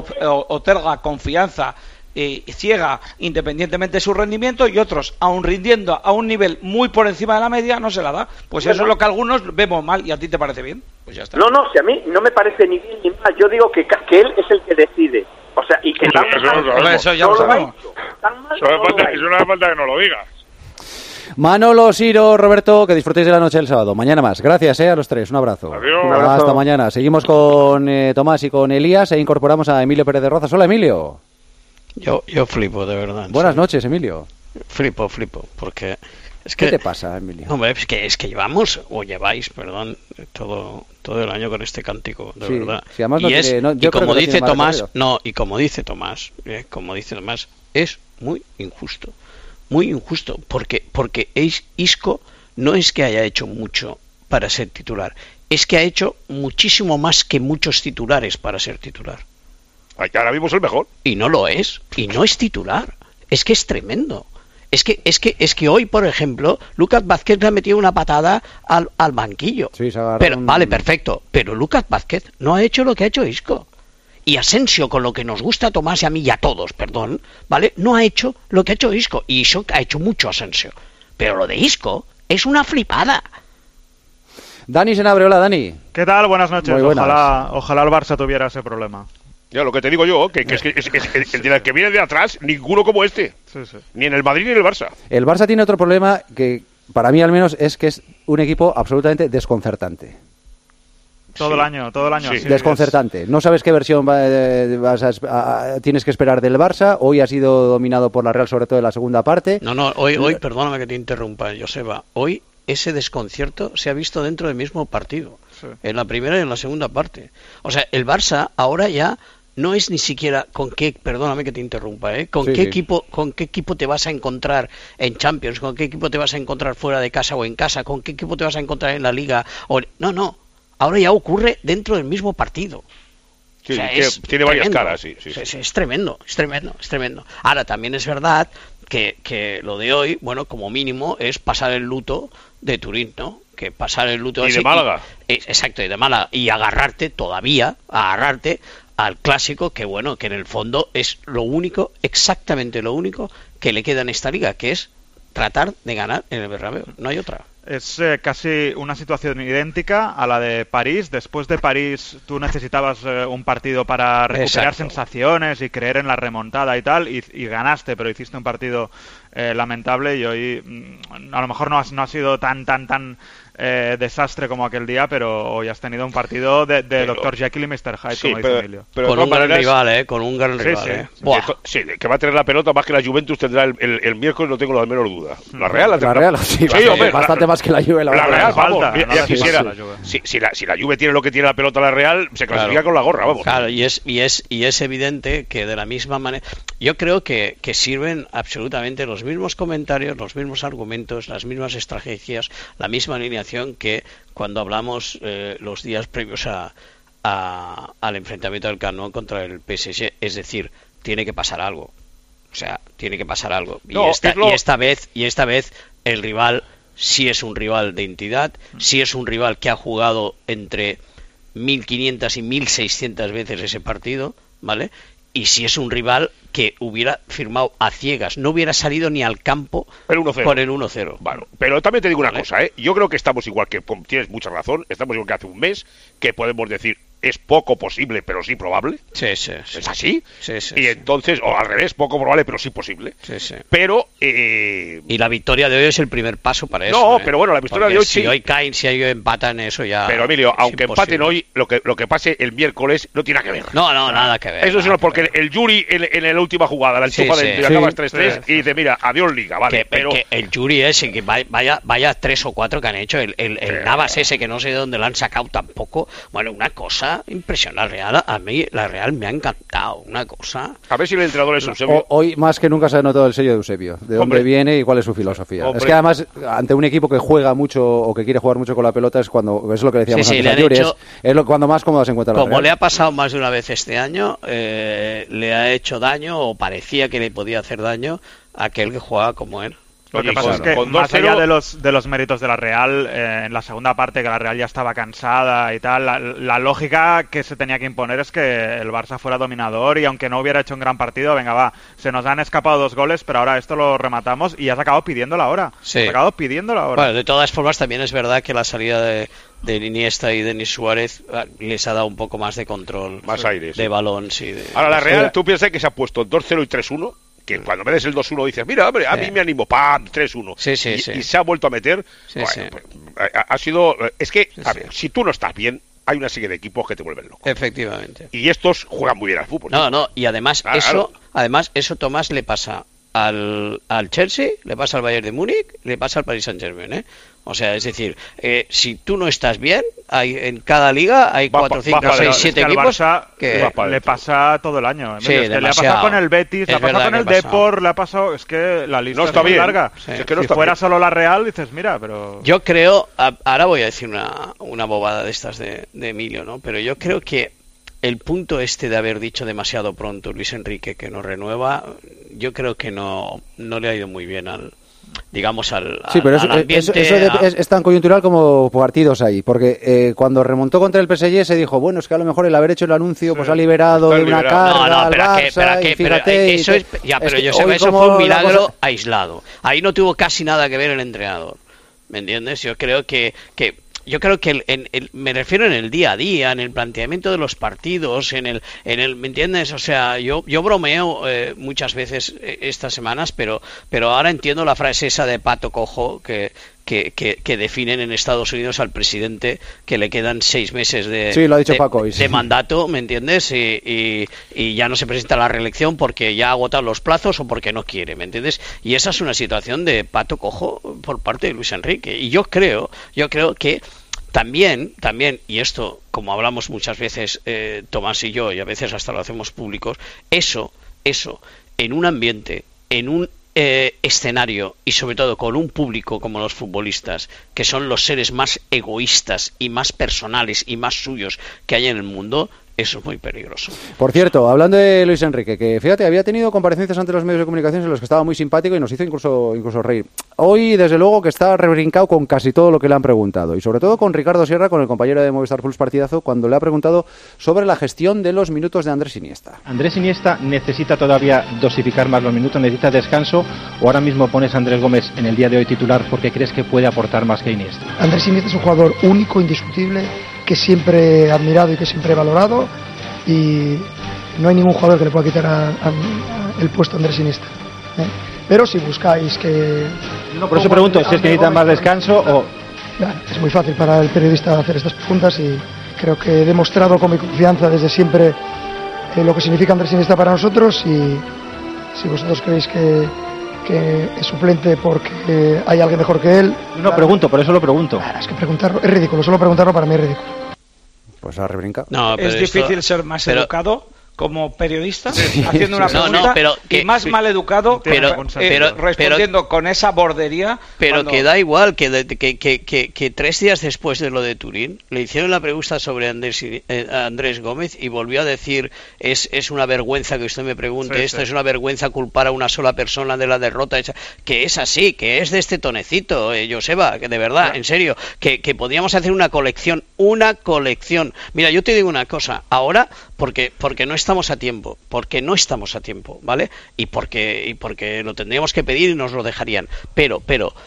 otorga confianza ciega independientemente de su rendimiento y otros, aun rindiendo a un nivel muy por encima de la media, no se la da. Pues eso es lo que algunos vemos mal y a ti te parece bien. Pues ya está. No, si a mí no me parece ni bien ni mal. Yo digo que él es el que decide. O sea, y que eso ya lo sabemos. Solo hace falta que no lo digas. Manolo, Siro, Roberto, que disfrutéis de la noche del sábado. Mañana más. Gracias a los tres. Un abrazo. Adiós. Hasta mañana. Seguimos con Tomás y con Elías e incorporamos a Emilio Pérez de Rozas. Hola, Emilio. Yo flipo, de verdad. Buenas noches, Emilio. Flipo, porque ¿Qué te pasa, Emilio? Hombre, es que llevamos, o lleváis, perdón, todo el año con este cántico, de verdad. Si además y como dice Tomás, es muy injusto, porque Isco no es que haya hecho mucho para ser titular, es que ha hecho muchísimo más que muchos titulares para ser titular. Ahora mismo es el mejor. Y no lo es, y no es titular. Es que es tremendo. Es que hoy, por ejemplo, Lucas Vázquez le ha metido una patada al banquillo. Sí, Vale, perfecto. Pero Lucas Vázquez no ha hecho lo que ha hecho Isco. Y Asensio, con lo que nos gusta a Tomás y a mí y a todos, perdón, ¿vale? No ha hecho lo que ha hecho Isco. Y Isco ha hecho mucho Asensio. Pero lo de Isco es una flipada. Dani Senabre, hola Dani. ¿Qué tal? Buenas noches. Muy buenas. Ojalá el Barça tuviera ese problema. Ya, lo que te digo yo, que es el que viene de atrás, ninguno como este. Sí. Ni en el Madrid ni en el Barça. El Barça tiene otro problema que, para mí al menos, es que es un equipo absolutamente desconcertante. Todo el año sí. así. Desconcertante. No sabes qué versión tienes que esperar del Barça. Hoy ha sido dominado por la Real, sobre todo en la segunda parte. No, hoy, perdóname que te interrumpa, Joseba. Hoy ese desconcierto se ha visto dentro del mismo partido. Sí. En la primera y en la segunda parte. O sea, el Barça ahora ya no es ni siquiera perdóname que te interrumpa, con qué equipo te vas a encontrar en Champions, con qué equipo te vas a encontrar fuera de casa o en casa, con qué equipo te vas a encontrar en la Liga. No, ahora ya ocurre dentro del mismo partido. Sí, o sea, tiene varias caras, sí. Es tremendo. Ahora, también es verdad que lo de hoy, bueno, como mínimo, es pasar el luto de Turín, ¿no? Que pasar el luto... Y de Málaga. Exacto, y de Málaga. Y agarrarte al clásico, que bueno, que en el fondo es exactamente lo único que le queda en esta liga, que es tratar de ganar en el Bernabéu. No hay otra. Es casi una situación idéntica a la de París. Después de París tú necesitabas un partido para recuperar sensaciones y creer en la remontada y tal, y ganaste, pero hiciste un partido lamentable, y hoy a lo mejor no ha sido tan desastre como aquel día, pero hoy has tenido un partido de Dr. Jekyll y Mr. Hyde, como dice Emilio. Con un gran rival, con un gran rival. Sí, que va a tener la pelota más que la Juventus tendrá el miércoles, no tengo la menor duda. La Real la tendrá. La Real, sí, hombre, bastante más que la Juve. La Real, vamos, ya quisiera. Si la Juve tiene lo que tiene la pelota la Real, se clasifica con la gorra, vamos. Claro, y es evidente que de la misma manera... Yo creo que sirven absolutamente los mismos comentarios, los mismos argumentos, las mismas estrategias, la misma alineación que cuando hablamos los días previos al enfrentamiento del Camp Nou contra el PSG. Es decir, tiene que pasar algo. O sea, tiene que pasar algo. Y esta vez el rival sí es un rival de entidad, sí es un rival que ha jugado entre 1.500 y 1.600 veces ese partido, ¿vale? Y si es un rival que hubiera firmado a ciegas, no hubiera salido ni al campo por el 1-0. Bueno, pero también te digo una cosa, yo creo que estamos igual que, tienes mucha razón, estamos igual que hace un mes, que podemos decir, es poco posible, pero sí probable. Sí. ¿Es así? Sí. Y entonces, o al revés, poco probable, pero sí posible. Sí. Pero... Y la victoria de hoy es el primer paso para eso. No, pero bueno, la victoria de hoy si hoy caen, si ellos empatan, eso ya... Pero Emilio, aunque empaten hoy, lo que pase el miércoles no tiene nada que ver. No, nada que ver. Eso es porque el Yuri en la última jugada, la enchufa de acabas 3-3 y dice, mira, adiós liga, vale. Pero el Yuri ese, que vaya 3 o 4 que han hecho, el Navas ese, que no sé de dónde lo han sacado tampoco. Bueno, una cosa impresionante. A mí la Real me ha encantado, una cosa. A ver si el entrenador es Eusebio. Hoy más que nunca se ha notado el sello de Eusebio, de dónde viene y cuál es su filosofía. Es que además, ante un equipo que juega mucho o que quiere jugar mucho con la pelota, es lo que decíamos antes a Yuri, es cuando más cómodo se encuentra la Real. Como le ha pasado más de una vez este año, le ha hecho daño, o parecía que le podía hacer daño a aquel que jugaba como él. Lo que pasa es que, más allá de los méritos de la Real, en la segunda parte, que la Real ya estaba cansada y tal, la lógica que se tenía que imponer es que el Barça fuera dominador, y aunque no hubiera hecho un gran partido, venga, va, se nos han escapado 2 goles, pero ahora esto lo rematamos, y has acabado pidiendo la hora. Sí. Bueno, de todas formas, también es verdad que la salida de Iniesta y Denis Suárez les ha dado un poco más de control, más aire, de balón. Sí, ahora la Real, tú piensas que se ha puesto 2-0 y 3-1, que cuando me des el 2-1 dices, mira, hombre, a mí me animo, ¡pam! 3-1. Sí. Y se ha vuelto a meter. Ha sido... Es que, a ver, si tú no estás bien, hay una serie de equipos que te vuelven loco. Efectivamente. Y estos juegan muy bien al fútbol. No, y además eso, Tomás, le pasa al Chelsea, le pasa al Bayern de Múnich, le pasa al Paris Saint-Germain, O sea, es decir, si tú no estás bien, en cada liga hay 4, 5, 6, 7 equipos que le pasa todo el año. Sí, le ha pasado con el Betis, le ha pasado con el Depor, le ha pasado... Es que la lista está muy bien. larga. Sí. Es que no si fuera solo la Real, dices, mira, pero... Yo creo, ahora voy a decir una bobada de estas de Emilio, ¿no? Pero yo creo que el punto de haber dicho demasiado pronto Luis Enrique que no renueva, yo creo que no le ha ido muy bien al Sí, pero eso es tan coyuntural como partidos ahí, porque cuando remontó contra el PSG se dijo, bueno, es que a lo mejor el haber hecho el anuncio pues ha liberado de una carga al Barça, y fíjate... Pero eso fue un milagro aislado. Ahí no tuvo casi nada que ver el entrenador, ¿me entiendes? Yo creo que me refiero en el día a día, en el planteamiento de los partidos, en el ¿me entiendes? O sea, yo bromeo muchas veces estas semanas, pero ahora entiendo la frase esa de pato cojo que definen en Estados Unidos al presidente que le quedan 6 meses de mandato, ¿me entiendes? Y ya no se presenta a la reelección porque ya ha agotado los plazos o porque no quiere, ¿me entiendes? Y esa es una situación de pato cojo por parte de Luis Enrique. Y yo creo que también, y esto, como hablamos muchas veces Tomás y yo, y a veces hasta lo hacemos públicos, eso, en un ambiente, en un escenario y sobre todo con un público como los futbolistas, que son los seres más egoístas y más personales y más suyos que hay en el mundo, eso es muy peligroso. Por cierto, hablando de Luis Enrique, que fíjate, había tenido comparecencias ante los medios de comunicación en los que estaba muy simpático y nos hizo incluso reír. Hoy, desde luego, que está rebrincado con casi todo lo que le han preguntado, y sobre todo con Ricardo Sierra, con el compañero de Movistar Plus Partidazo, cuando le ha preguntado sobre la gestión de los minutos de Andrés Iniesta. ¿Andrés Iniesta necesita todavía dosificar más los minutos, necesita descanso, o ahora mismo pones a Andrés Gómez en el día de hoy titular porque crees que puede aportar más que Iniesta? Andrés Iniesta es un jugador único, indiscutible, que siempre he admirado y que siempre he valorado, y no hay ningún jugador que le pueda quitar el puesto a Andrés Iniesta, Pero si buscáis que... No, por eso pregunto, si es que necesita más descanso o... Claro, es muy fácil para el periodista hacer estas preguntas, y creo que he demostrado con mi confianza desde siempre lo que significa Andrés Iniesta para nosotros, y si vosotros creéis que es suplente porque hay alguien mejor que él... No, pregunto, por eso lo pregunto. Es que preguntarlo es ridículo, solo preguntarlo para mí es ridículo. Pues ha rebrincado. No, es difícil ser más educado como periodista, haciendo una pregunta, y más mal educado respondiendo con esa bordería. Pero que da igual, que 3 días después de lo de Turín le hicieron la pregunta sobre Andrés Gómez y volvió a decir, es una vergüenza que usted me pregunte esto, es una vergüenza culpar a una sola persona de la derrota, que es así, que es de este tonecito, Joseba, que de verdad, en serio, que podíamos hacer una colección. Mira, yo te digo una cosa, ahora, porque no estamos a tiempo, ¿vale? Y porque lo tendríamos que pedir y nos lo dejarían. Pero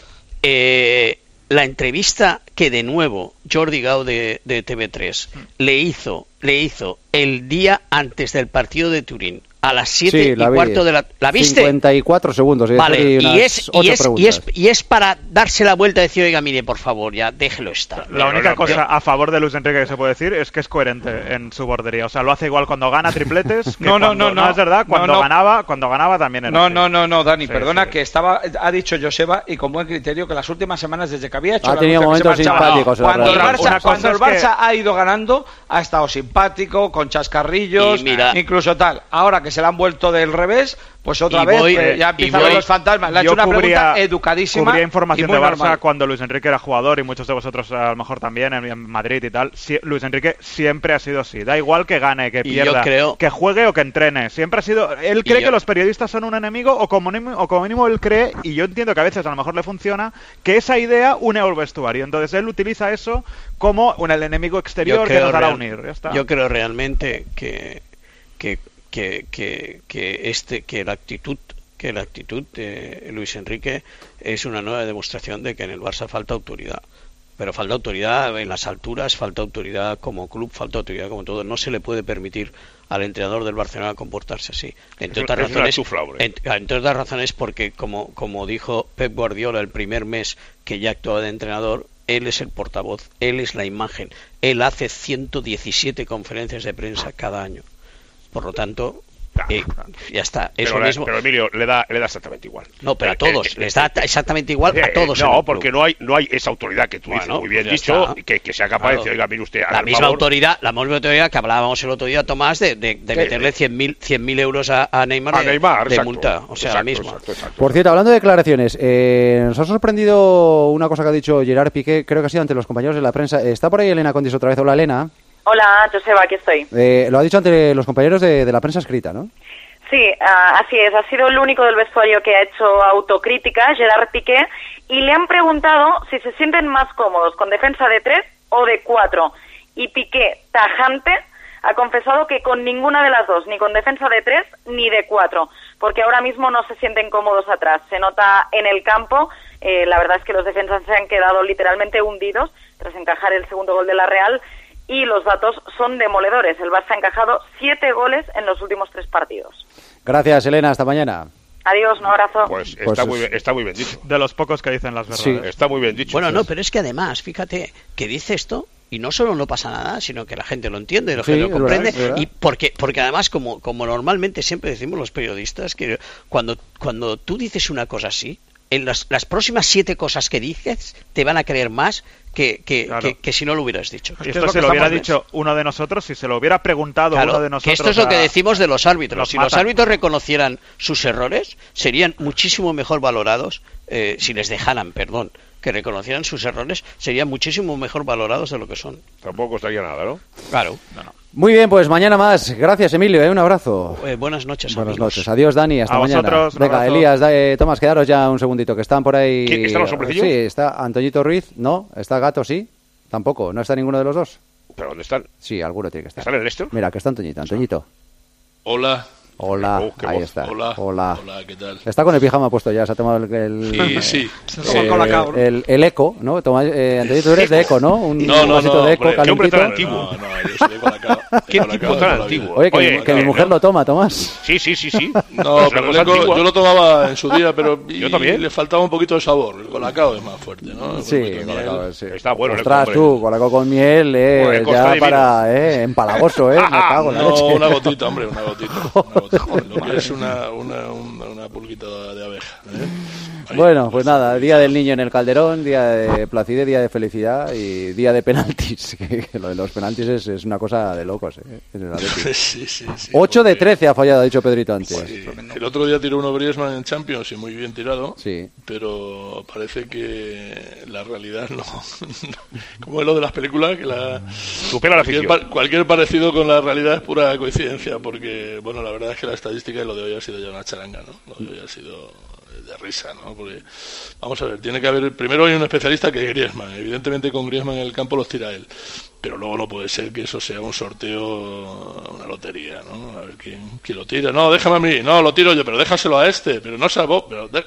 la entrevista que de nuevo Jordi Gau de TV3 le hizo el día antes del partido de Turín, a las 7:15 de la... ¿La viste? 54 segundos. Vale, y es para darse la vuelta y decir, oiga, mire, por favor, ya déjelo estar. La única cosa a favor de Luis Enrique que se puede decir es que es coherente en su bordería. O sea, lo hace igual cuando gana tripletes. No, es verdad, cuando ganaba también era. No, Dani, perdona, que ha dicho Joseba, y con buen criterio, que las últimas semanas desde que había hecho la tenido momentos simpáticos. Cuando el Barça ha ido ganando, ha estado simpático, con chascarrillos, incluso tal. Ahora que se le han vuelto del revés, pues otra vez ya empiezan los fantasmas. Le ha hecho una pregunta educadísima. Cubría información de Barça normal. Cuando Luis Enrique era jugador, y muchos de vosotros a lo mejor también en Madrid y tal. Luis Enrique siempre ha sido así. Da igual que gane, que pierda, que juegue o que entrene. Siempre ha sido... Él cree que los periodistas son un enemigo, o como mínimo él cree, y yo entiendo que a veces a lo mejor le funciona, que esa idea une al vestuario. Entonces él utiliza eso como el enemigo exterior que nos hará unir. Ya está. Yo creo realmente que la actitud de Luis Enrique es una nueva demostración de que en el Barça falta autoridad. Pero falta autoridad en las alturas, falta autoridad como club, falta autoridad como todo. No se le puede permitir al entrenador del Barcelona comportarse así. Entre otras razones porque, como dijo Pep Guardiola el primer mes que ya actuaba de entrenador, él es el portavoz, él es la imagen. Él hace 117 conferencias de prensa cada año. Por lo tanto, Ya está. Pero, pero Emilio, le da exactamente igual. No, pero a todos. Les da exactamente igual a todos. No, porque no hay esa autoridad que tú dices, muy bien dicho, que sea capaz de decir, oiga, mire usted... La misma autoridad que hablábamos el otro día, Tomás, de meterle 100.000 euros a Neymar de multa. O sea, la misma. Por cierto, hablando de declaraciones, nos ha sorprendido una cosa que ha dicho Gerard Piqué, creo que ha sido ante los compañeros de la prensa. Está por ahí Elena Condis otra vez. Hola, Elena. Hola, Joseba, aquí estoy. Lo ha dicho ante los compañeros de la prensa escrita, ¿no? Sí, así es. Ha sido el único del vestuario que ha hecho autocrítica, Gerard Piqué, y le han preguntado si se sienten más cómodos con defensa de 3 o de 4. Y Piqué, tajante, ha confesado que con ninguna de las dos, ni con defensa de 3 ni de 4, porque ahora mismo no se sienten cómodos atrás. Se nota en el campo, la verdad es que los defensas se han quedado literalmente hundidos tras encajar el segundo gol de la Real, y los datos son demoledores. El Barça ha encajado 7 goles en los últimos 3 partidos. Gracias, Elena. Hasta mañana. Adiós, un abrazo. Pues está muy bien dicho. De los pocos que dicen las verdades. Sí, está muy bien dicho. Bueno, no, pero es que además, fíjate, que dice esto y no solo no pasa nada, sino que la gente lo entiende, la gente lo comprende, verdad. Y porque además, como normalmente siempre decimos los periodistas, que cuando tú dices una cosa así, en las próximas 7 cosas que dices te van a creer más que si no lo hubieras dicho. Esto se lo hubiera dicho uno de nosotros, si se lo hubiera preguntado uno de nosotros. Que esto es lo que decimos de los árbitros. Si los árbitros reconocieran sus errores, serían muchísimo mejor valorados, si les dejaran, que reconocieran sus errores, serían muchísimo mejor valorados de lo que son. Tampoco costaría nada, ¿no? Claro. Muy bien, pues mañana más. Gracias, Emilio, un abrazo. Buenas noches, Buenas amigos. noches. Adiós, Dani, hasta mañana. Vosotros, venga, Elías, Tomás, quedaros ya un segundito, que están por ahí... ¿Están los hombrecillos? Sí, está Antoñito Ruiz, no, está Gato, sí, tampoco, no está ninguno de los dos. ¿Pero dónde están? Sí, alguno tiene que estar. ¿Están en el Leicester? Mira, que está Antoñito. Hola. Hola, ahí voz. Está. Hola, ¿qué tal? Está con el pijama puesto ya, se ha tomado sí. El eco, ¿no? Antonio, tú eres de eco, ¿no? Un vasito de eco calentito. ¿Qué hombre tan antiguo? No, yo soy de Colacao. ¿Qué tipo tan antiguo? Oye, que mi mujer lo toma, Tomás. Sí. No, pero yo lo tomaba en su día, pero yo también. Le faltaba un poquito de sabor. El Colacao es más fuerte, ¿no? Sí, el Colacao, sí. Está bueno. Ostras, tú, Colacao con miel, ya para, empalagoso, me cago en la leche. No, una gotita, hombre, una gotita. Lo que es una pulguita de abeja. Bueno, pues nada, día del niño en el Calderón, día de placidez, día de felicidad y día de penaltis. Que lo de los penaltis es una cosa de locos, en el Atleti. Sí. 8 de 13 ha fallado, ha dicho Pedrito antes. Sí. El otro día tiró uno Griezmann en Champions y muy bien tirado. Sí. Pero parece que la realidad no. Como es lo de las películas, que supera la ficción. Cualquier parecido con la realidad es pura coincidencia, porque, bueno, la verdad es que la estadística de lo de hoy ha sido ya una charanga, ¿no? Lo de hoy ha sido de risa, ¿no? Porque, vamos a ver, tiene que haber... Primero hay un especialista que es Griezmann. Evidentemente con Griezmann en el campo los tira él. Pero luego no puede ser que eso sea un sorteo, una lotería, ¿no? A ver quién lo tira. No, déjame a mí. No, lo tiro yo, pero déjaselo a este. Pero no salvo...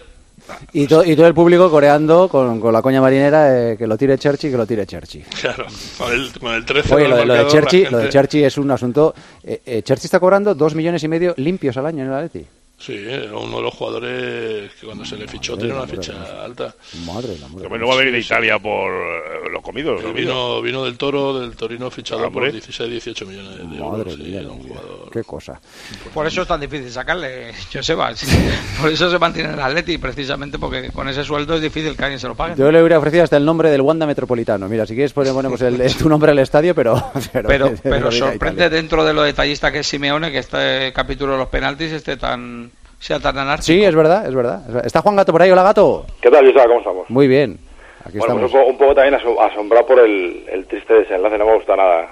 Y todo el público coreando con la coña marinera que lo tire Cherchi, que lo tire Cherchi. Claro, con el 13. Oye, lo de Cherchi es un asunto... Cherchi está cobrando 2,5 millones limpios al año en el Atleti. Sí, era uno de los jugadores que cuando se le fichó tenía una ficha alta. Madre. Pero no va a venir de Italia por los comidos. Vino del Torino fichado por 16-18 millones de euros. Madre mía, qué cosa. Por eso es tan difícil sacarle, Joseba. Por eso se mantiene en el Atleti, precisamente porque con ese sueldo es difícil que alguien se lo pague. Yo le hubiera ofrecido hasta el nombre del Wanda Metropolitano. Mira, si quieres ponemos tu nombre al estadio, pero sorprende dentro de lo detallista que es Simeone que este capítulo de los penaltis sea tan anárquico. Sí, es verdad. ¿Está Juan Gato por ahí? Hola, Gato. ¿Qué tal, Joseba? ¿Cómo estamos? Muy bien. Aquí estamos. Pues un poco también asombrado por el triste desenlace. No me gusta nada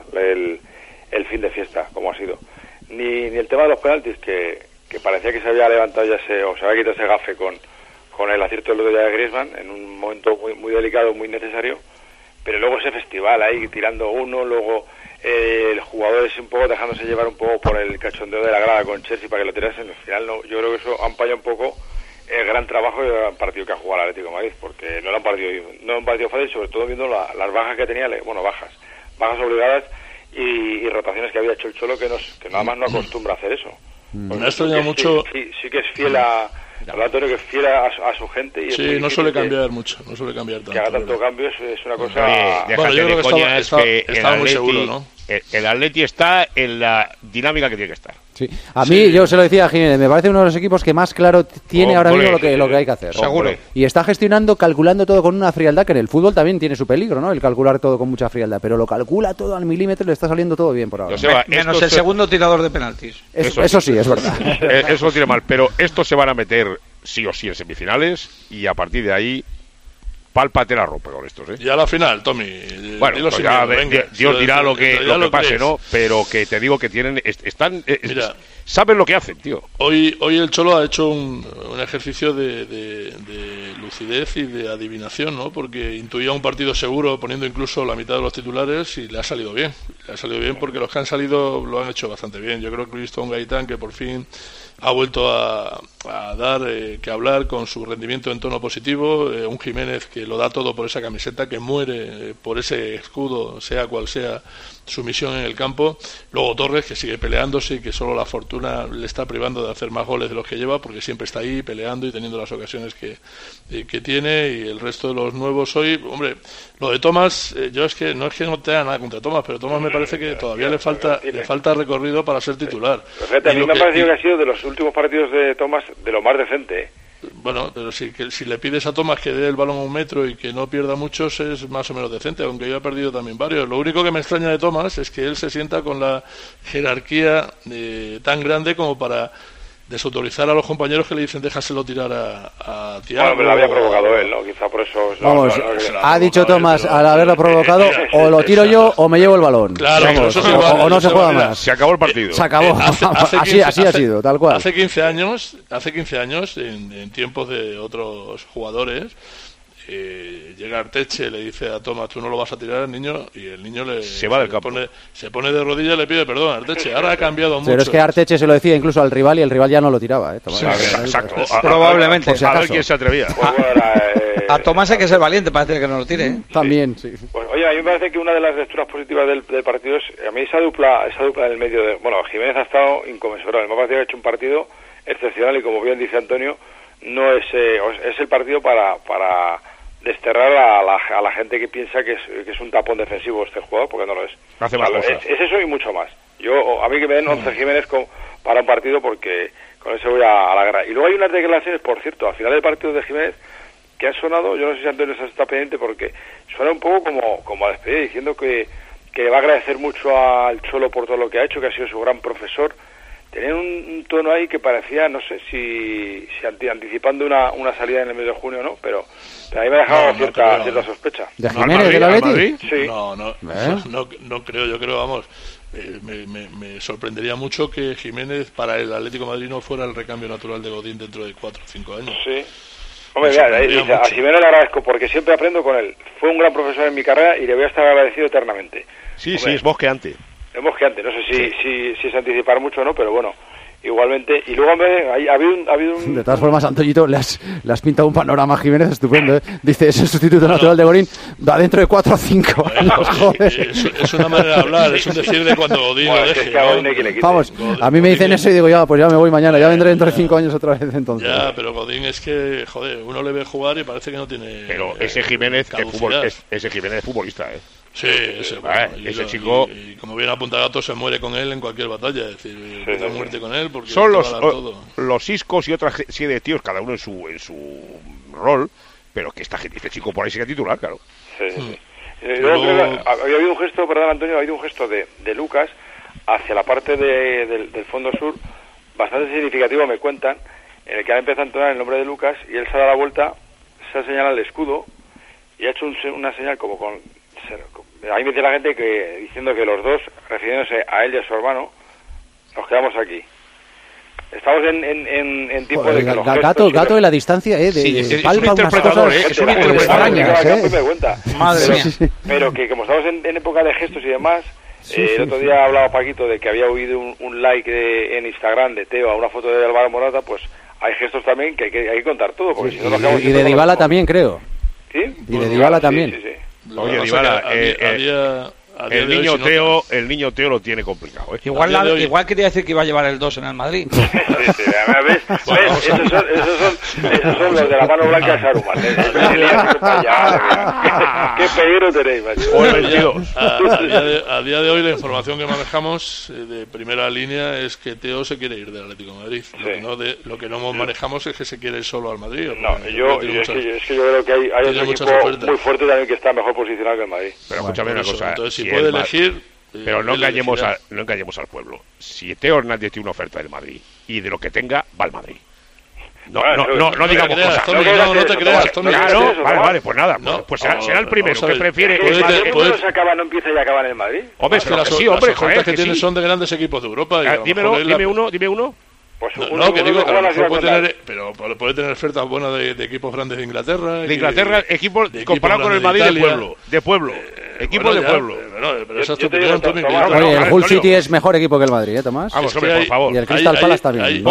el fin de fiesta, como ha sido. Ni el tema de los penaltis, que parecía que se había levantado ya se había quitado ese gafe con el acierto del otro día de Griezmann, en un momento muy, muy delicado, muy necesario. Pero luego ese festival ahí, tirando uno, luego... el jugador es un poco dejándose llevar un poco por el cachondeo de la grada con Chelsea para que lo tirasen. Al final no, yo creo que eso ampalla un poco el gran trabajo y el gran partido que ha jugado el Atlético de Madrid, porque no era un partido fácil, sobre todo viendo las bajas que tenía, bajas obligadas y rotaciones que había hecho el Cholo, que nada más no acostumbra a hacer eso. Me ha extrañado mucho. Sí que es fiel a Antonio, que es fiel a su gente. Y sí, no suele cambiar mucho, no suele cambiar tanto. Que haga tanto cambio es una cosa... Bueno, yo creo que estaba muy seguro, ¿no? El Atleti está en la dinámica que tiene que estar. Sí. A mí, yo se lo decía a Jiménez, me parece uno de los equipos que más claro tiene ahora mismo lo que hay que hacer. Seguro. Y está gestionando, calculando todo con una frialdad, que en el fútbol también tiene su peligro, ¿no? El calcular todo con mucha frialdad, pero lo calcula todo al milímetro y le está saliendo todo bien por ahora. Menos el segundo tirador de penaltis. Eso sí, es verdad. Eso lo tiene mal, pero estos se van a meter sí o sí en semifinales y a partir de ahí pálpate la ropa con estos, ¿eh? Y a la final, Tommy. Bueno, pues ya Dios dirá lo que pase, ¿no? Pero que te digo que saben lo que hacen, tío. Hoy el Cholo ha hecho un ejercicio de lucidez y de adivinación, ¿no? Porque intuía un partido seguro poniendo incluso la mitad de los titulares y le ha salido bien. Le ha salido bien porque los que han salido lo han hecho bastante bien. Yo creo que he visto a un Gaitán que por fin ha vuelto a dar que hablar con su rendimiento en tono positivo, un Jiménez que lo da todo por esa camiseta, que muere por ese escudo, sea cual sea su misión en el campo. Luego Torres, que sigue peleándose y que solo la fortuna le está privando de hacer más goles de los que lleva, porque siempre está ahí peleando y teniendo las ocasiones que tiene. Y el resto de los nuevos hoy, hombre, lo de Tomás, yo es que no tenga nada contra Tomás, pero Tomás me parece que todavía le falta recorrido para ser titular. Fíjate, a mí me ha parecido que ha sido de los últimos partidos de Tomás de lo más decente. Bueno, pero si le pides a Tomás que dé el balón a 1 metro y que no pierda muchos, es más o menos decente, aunque yo he perdido también varios. Lo único que me extraña de Tomás es que él se sienta con la jerarquía tan grande como para desautorizar a los compañeros que le dicen déjaselo tirar a Thiago. Bueno, pero lo había provocado él, ¿no? Quizá por eso... Vamos, ha dicho Tomás, al haberlo provocado, o lo tiro yo o me llevo el balón. Claro, vamos, o no se juega más. Se acabó el partido. Se acabó. Así ha sido, tal cual. Hace 15 años, en tiempos de otros jugadores, llega Arteche, le dice a Tomás, tú no lo vas a tirar al niño, y el niño se va del campo. Se pone de rodillas y le pide perdón a Arteche. Ahora ha cambiado mucho. Pero es que Arteche se lo decía incluso al rival y el rival ya no lo tiraba, Tomás. Sí, exacto. Probablemente. A ver quién se atrevía. A Tomás hay que ser valiente para decir que no lo tire, ¿eh? También, sí. Pues, oye, a mí me parece que una de las lecturas positivas del partido es, a mí esa dupla en el medio de... Bueno, Jiménez ha estado inconmensurable. Me parece que ha hecho un partido excepcional y, como bien dice Antonio, no es el partido para desterrar a la gente que piensa que es un tapón defensivo este jugador, porque no lo es. Hace más cosas. Es eso y mucho más. A mí que me den 11 Jiménez para un partido, porque con eso voy a la guerra. Y luego hay unas declaraciones, por cierto, al final del partido de Jiménez, que han sonado, yo no sé si Antonio está pendiente, porque suena un poco como a despedida, diciendo que va a agradecer mucho al Cholo por todo lo que ha hecho, que ha sido su gran profesor. Tenía un tono ahí que parecía, no sé si anticipando una salida en el mes de junio o no, pero a mí me ha dejado cierta sospecha. ¿De Jiménez del Atleti? Sí. No creo, yo creo, vamos, me sorprendería mucho que Jiménez para el Atlético de Madrid no fuera el recambio natural de Godín dentro de 4 o 5 años. Sí. Hombre, mira, dice, a Jiménez le agradezco porque siempre aprendo con él. Fue un gran profesor en mi carrera y le voy a estar agradecido eternamente. Sí, hombre, sí, es mosqueante. Es mosqueante, no sé si es anticipar mucho o no, pero bueno, igualmente. Y luego, hombre, ha habido un... De todas formas, Antoñito, le has pintado un panorama a Jiménez estupendo, ¿eh? Dice, es el sustituto natural de Godín, va dentro de 4 o 5 años, joder. Es una manera de hablar, es un decir de cuando Godín lo deje. Vamos, a mí me dicen eso y digo, pues ya me voy mañana, ya vendré dentro de 5 años otra vez entonces. Ya, pero Godín es que, joder, uno le ve jugar y parece que no tiene... Pero ese Jiménez ese Jiménez es futbolista, ¿eh? Sí, ese chico... Y como bien apunta Gato, se muere con él en cualquier batalla, es decir, muerte con él porque son los Iscos y otra serie de tíos, cada uno en su rol, pero que este chico por ahí sigue titular, claro. Sí. Había habido un gesto, perdón Antonio, ha habido un gesto de Lucas hacia la parte del fondo sur, bastante significativo, me cuentan, en el que ha empezado a entonar el nombre de Lucas y él se ha dado la vuelta, se ha señalado el escudo y ha hecho una señal como con... Ahí me dice la gente que diciendo que los dos, refiriéndose a él y a su hermano, nos quedamos aquí. Estamos en tiempo de que los gato de la distancia, es un interpretador, es un interpretador. Madre mía. Pero que como estamos en época de gestos y demás, el otro día hablaba Paquito de que había oído un like en Instagram de Teo a una foto de Álvaro Morata, pues hay gestos también que hay que contar todo, porque si no nos quedamos... Y de Dybala también, creo. ¿Sí? Y de Dybala también. Sí. Oye, Dybala, el niño Teo lo tiene complicado. Igual quería decir que iba a llevar el 2 en el Madrid. ¿Ves? Esos son los de la mano blanca de Saruman. ¿Qué peligro tenéis, macho? A día de hoy la información que manejamos de primera línea es que Teo se quiere ir del Atlético de Madrid. Lo que no manejamos es que se quiere ir solo al Madrid. Es que yo creo que hay otro equipo muy fuerte también que está mejor posicionado que el Madrid. Pero escúchame una cosa. Entonces, si puede elegir... Pero no engañemos al pueblo. Si Teo Hernández tiene una oferta del Madrid y de lo que tenga, va al Madrid. No digamos cosas. No te creas, Tony. Vale, pues nada. Pues será el primero que prefiere. No empieza y acaba en el Madrid. Hombre, sí, hombre, joder, que tiene son de grandes equipos de Europa. Dime uno. Pues que digo que a lo mejor puede tener ofertas buenas de equipos grandes de Inglaterra. De Inglaterra, equipos comparado con el Madrid de pueblo. Equipos de pueblo. Pero esa es tu opinión, Tony. Oye, el Hull City es mejor equipo que el Madrid, Tomás. Vamos, por favor. Y el Crystal Palace está bien.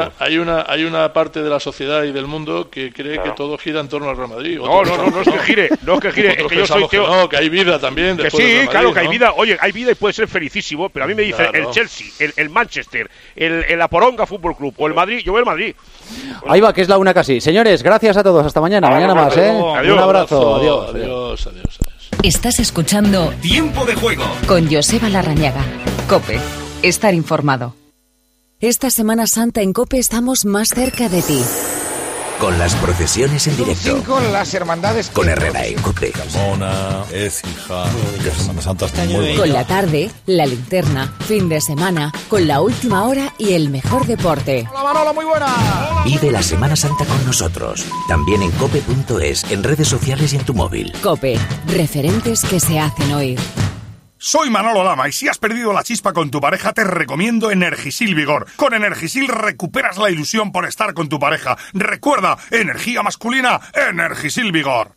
Hay una parte de la sociedad y del mundo que cree que todo gira en torno al Real Madrid. No es que gire. Es que yo soy Teo. No, que hay vida también. Que sí, claro que hay vida. Oye, hay vida y puede ser felicísimo, pero a mí me dice el Chelsea, el Manchester, la Poronga Fútbol Club o el Madrid. Yo voy al Madrid. Ahí va, que es la una casi. Señores, gracias a todos. Hasta mañana. Mañana más, ¿eh? Un abrazo. Adiós. Estás escuchando Tiempo de Juego con Joseba Larrañaga. COPE. Estar informado. Esta Semana Santa en COPE estamos más cerca de ti. Con las procesiones en directo. Con las hermandades. Con Herrera en COPE. Mona, Écija, que Semana Santa está muy buena. Con la tarde, la linterna, fin de semana, con la última hora y el mejor deporte. Hola Manolo, muy buena. Vive la Semana Santa con nosotros. También en cope.es, en redes sociales y en tu móvil. COPE. Referentes que se hacen oír. Soy Manolo Lama y si has perdido la chispa con tu pareja te recomiendo Energisil Vigor. Con Energisil recuperas la ilusión por estar con tu pareja. Recuerda, energía masculina, Energisil Vigor.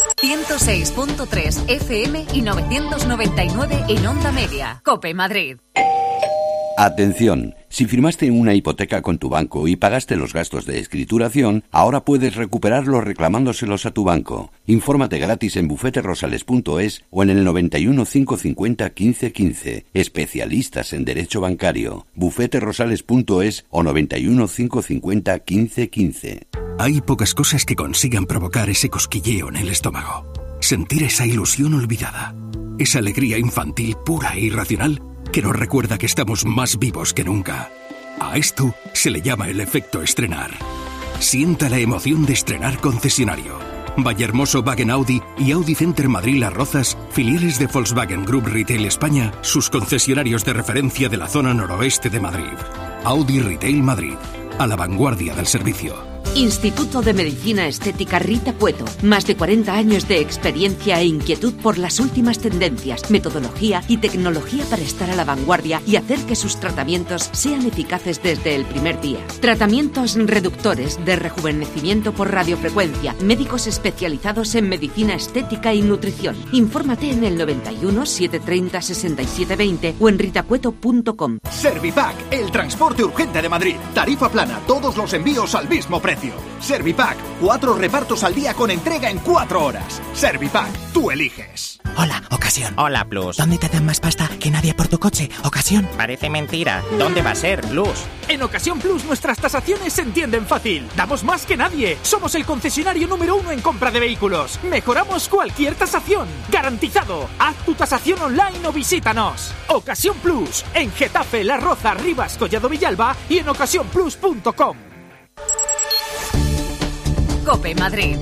106.3 FM y 999 en Onda Media. COPE Madrid. Atención, si firmaste una hipoteca con tu banco y pagaste los gastos de escrituración, ahora puedes recuperarlos reclamándoselos a tu banco. Infórmate gratis en bufeterosales.es o en el 91 550 1515. Especialistas en Derecho Bancario. bufeterosales.es o 91 550 1515. Hay pocas cosas que consigan provocar ese cosquilleo en el estómago. Sentir esa ilusión olvidada. Esa alegría infantil pura e irracional que nos recuerda que estamos más vivos que nunca. A esto se le llama el efecto estrenar. Sienta la emoción de estrenar concesionario. Vallehermoso Wagen Audi y Audi Center Madrid Las Rozas, filiales de Volkswagen Group Retail España, sus concesionarios de referencia de la zona noroeste de Madrid. Audi Retail Madrid, a la vanguardia del servicio. Instituto de Medicina Estética Rita Cueto. Más de 40 años de experiencia e inquietud por las últimas tendencias, metodología y tecnología para estar a la vanguardia y hacer que sus tratamientos sean eficaces desde el primer día. Tratamientos reductores de rejuvenecimiento por radiofrecuencia. Médicos especializados en medicina estética y nutrición. Infórmate en el 91 730 6720 o en ritacueto.com. Servipack, el transporte urgente de Madrid. Tarifa plana, todos los envíos al mismo precio. Servipack, 4 repartos al día con entrega en 4 horas. Servipack, tú eliges. Hola, Ocasión. Hola, Plus. ¿Dónde te dan más pasta que nadie por tu coche? Ocasión. Parece mentira. ¿Dónde va a ser, Plus? En Ocasión Plus nuestras tasaciones se entienden fácil. Damos más que nadie. Somos el concesionario número 1 en compra de vehículos. Mejoramos cualquier tasación. Garantizado. Haz tu tasación online o visítanos. Ocasión Plus. En Getafe, La Roza, Rivas, Collado Villalba y en ocasiónplus.com. COPE Madrid.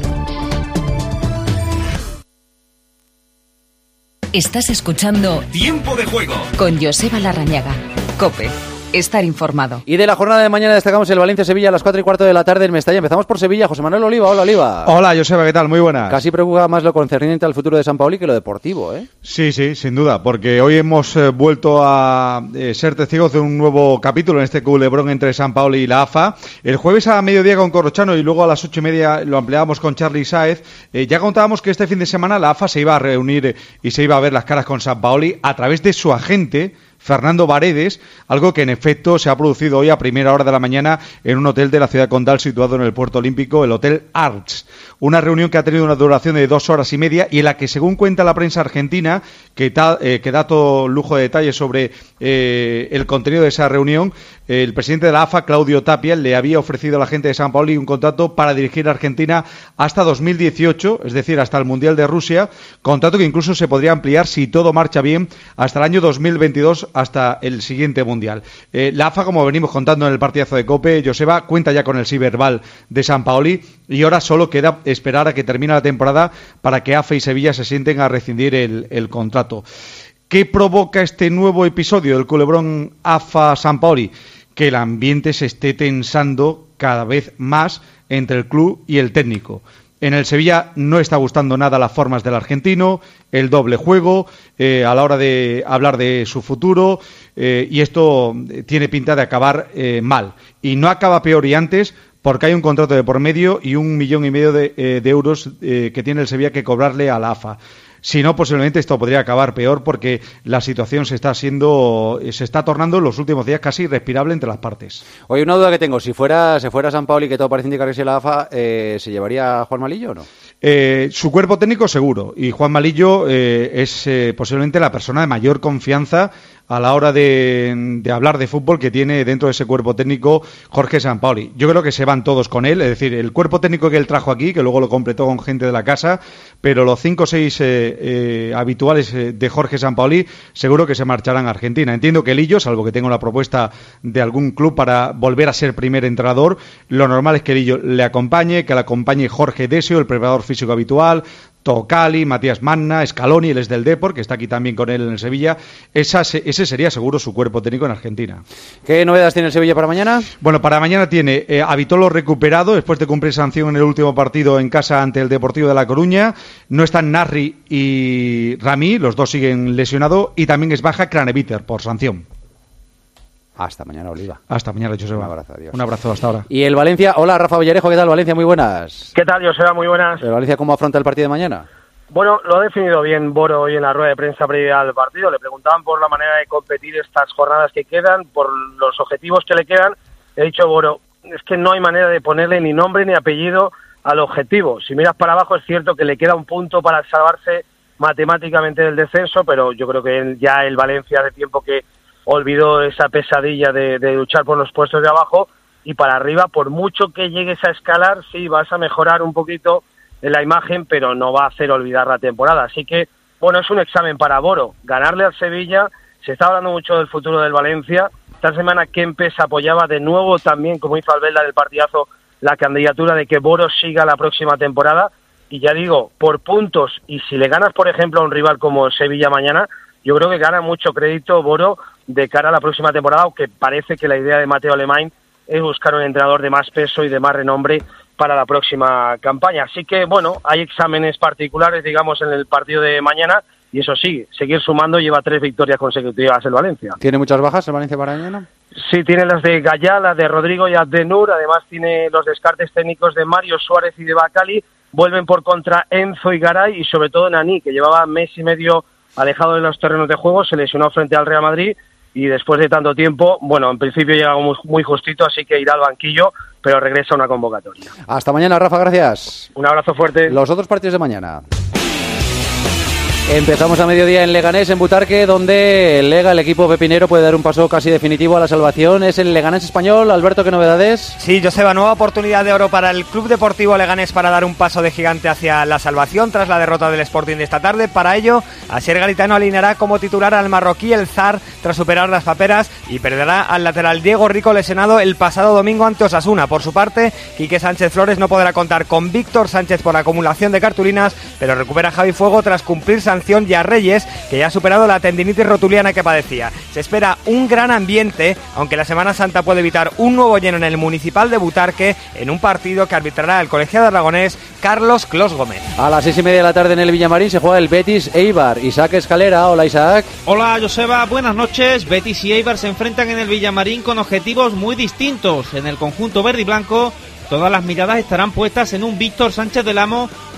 Estás escuchando Tiempo de Juego con Joseba Larrañaga. COPE. Estar informado. Y de la jornada de mañana destacamos el Valencia-Sevilla a las 4:15 de la tarde en Mestalla. Empezamos por Sevilla. José Manuel Oliva. Hola, Oliva. Hola, Joseba, ¿qué tal? Muy buenas. Casi preocupa más lo concerniente al futuro de Sampaoli que lo deportivo, ¿eh? Sí, sin duda, porque hoy hemos vuelto a ser testigos de un nuevo capítulo en este culebrón entre Sampaoli y la AFA. El jueves a mediodía con Corrochano y luego a las 8:30 lo ampliábamos con Charly Sáez. Ya contábamos que este fin de semana la AFA se iba a reunir y se iba a ver las caras con Sampaoli a través de su agente Fernando Varedes, algo que en efecto se ha producido hoy a primera hora de la mañana en un hotel de la ciudad condal situado en el puerto olímpico, el Hotel Arts. Una reunión que ha tenido una duración de 2 horas y media y en la que, según cuenta la prensa argentina, que da todo lujo de detalles sobre el contenido de esa reunión, el presidente de la AFA, Claudio Tapia, le había ofrecido a la gente de San Paoli un contrato para dirigir a Argentina hasta 2018, es decir, hasta el Mundial de Rusia, contrato que incluso se podría ampliar, si todo marcha bien, hasta el año 2022, hasta el siguiente Mundial. La AFA, como venimos contando en el partidazo de COPE, Joseba, cuenta ya con el sí verbal de San Paoli y ahora solo queda esperar a que termine la temporada para que AFA y Sevilla se sienten a rescindir el contrato. ¿Qué provoca este nuevo episodio del culebrón AFA-San Paoli? Que el ambiente se esté tensando cada vez más entre el club y el técnico. En el Sevilla no está gustando nada las formas del argentino, el doble juego, a la hora de hablar de su futuro, y esto tiene pinta de acabar mal. Y no acaba peor y antes, porque hay un contrato de por medio y 1,5 millones de euros que tiene el Sevilla que cobrarle a la AFA. Si no, posiblemente esto podría acabar peor porque la situación se está tornando en los últimos días casi irrespirable entre las partes. Oye, una duda que tengo, si se fuera San Paoli, que todo parece indicar que sea la AFA, ¿se llevaría a Juan Malillo o no? Su cuerpo técnico seguro, y Juan Malillo es posiblemente la persona de mayor confianza a la hora de hablar de fútbol que tiene dentro de ese cuerpo técnico Jorge Sampaoli. Yo creo que se van todos con él, es decir, el cuerpo técnico que él trajo aquí, que luego lo completó con gente de la casa, pero los 5 o 6 habituales de Jorge Sampaoli seguro que se marcharán a Argentina. Entiendo que Lillo, salvo que tenga una propuesta de algún club para volver a ser primer entrenador, lo normal es que Lillo le acompañe, que le acompañe Jorge Desio, el preparador físico habitual, Tocali, Matías Manna, Scaloni, él es del Depor, que está aquí también con él en el Sevilla. Ese sería seguro su cuerpo técnico en Argentina. ¿Qué novedades tiene el Sevilla para mañana? Bueno, para mañana tiene a Vitolo recuperado después de cumplir sanción en el último partido en casa ante el Deportivo de La Coruña. No están Narri y Rami, los dos siguen lesionados, y también es baja Craneviter por sanción. Hasta mañana, Oliva. Hasta mañana, Joseba. Un abrazo, adiós. Un abrazo, hasta ahora. Y el Valencia, hola, Rafa Villarejo, ¿qué tal, Valencia? Muy buenas. ¿Qué tal, Joseba? Muy buenas. ¿El Valencia cómo afronta el partido de mañana? Bueno, lo ha definido bien Boro hoy en la rueda de prensa previa al partido. Le preguntaban por la manera de competir estas jornadas que quedan, por los objetivos que le quedan. He dicho, Boro, es que no hay manera de ponerle ni nombre ni apellido al objetivo. Si miras para abajo, es cierto que le queda un punto para salvarse matemáticamente del descenso, pero yo creo que ya el Valencia hace tiempo que olvidó esa pesadilla de luchar por los puestos de abajo, y para arriba, por mucho que llegues a escalar, sí, vas a mejorar un poquito en la imagen, pero no va a hacer olvidar la temporada. Así que, bueno, es un examen para Boro. Ganarle al Sevilla, se está hablando mucho del futuro del Valencia. Esta semana Kempes apoyaba de nuevo también, como hizo Albelda del partidazo, la candidatura de que Boro siga la próxima temporada. Y ya digo, por puntos, y si le ganas, por ejemplo, a un rival como Sevilla mañana, yo creo que gana mucho crédito Boro de cara a la próxima temporada, aunque parece que la idea de Mateo Alemany es buscar un entrenador de más peso y de más renombre para la próxima campaña. Así que, bueno, hay exámenes particulares, digamos, en el partido de mañana, y eso sí, seguir sumando. Lleva 3 victorias consecutivas el Valencia. ¿Tiene muchas bajas el Valencia para mañana? Sí, tiene las de Gallá, las de Rodrigo y Abdenur. Además tiene los descartes técnicos de Mario Suárez y de Bacali. Vuelven por contra Enzo y Garay, y sobre todo Nani, que llevaba mes y medio alejado de los terrenos de juego, se lesionó frente al Real Madrid, y después de tanto tiempo, bueno, en principio llega muy justito, así que irá al banquillo, pero regresa a una convocatoria. Hasta mañana, Rafa, gracias. Un abrazo fuerte. Los otros partidos de mañana. Empezamos a mediodía en Leganés, en Butarque, donde el Lega, el equipo pepinero, puede dar un paso casi definitivo a la salvación. Es el Leganés español. Alberto, ¿qué novedades? Sí, Joseba, nueva oportunidad de oro para el Club Deportivo Leganés para dar un paso de gigante hacia la salvación tras la derrota del Sporting de esta tarde. Para ello, Asier Garitano alineará como titular al marroquí El Zar tras superar las paperas, y perderá al lateral Diego Rico, lesionado el pasado domingo ante Osasuna. Por su parte, Quique Sánchez Flores no podrá contar con Víctor Sánchez por acumulación de cartulinas, pero recupera a Javi Fuego tras cumplir sanción, y a Reyes, que ya ha superado la tendinitis rotuliana que padecía. Se espera un gran ambiente, aunque la Semana Santa puede evitar un nuevo lleno en el Municipal de Butarque, en un partido que arbitrará el colegiado aragonés Carlos Clos Gómez. A las 6:30 de la tarde en el Villamarín se juega el Betis Eibar. Isaac Escalera, hola Isaac. Hola Joseba, buenas noches. Betis y Eibar se enfrentan en el Villamarín con objetivos muy distintos. En el conjunto verde y blanco, todas las miradas estarán puestas en un Víctor Sánchez del Amo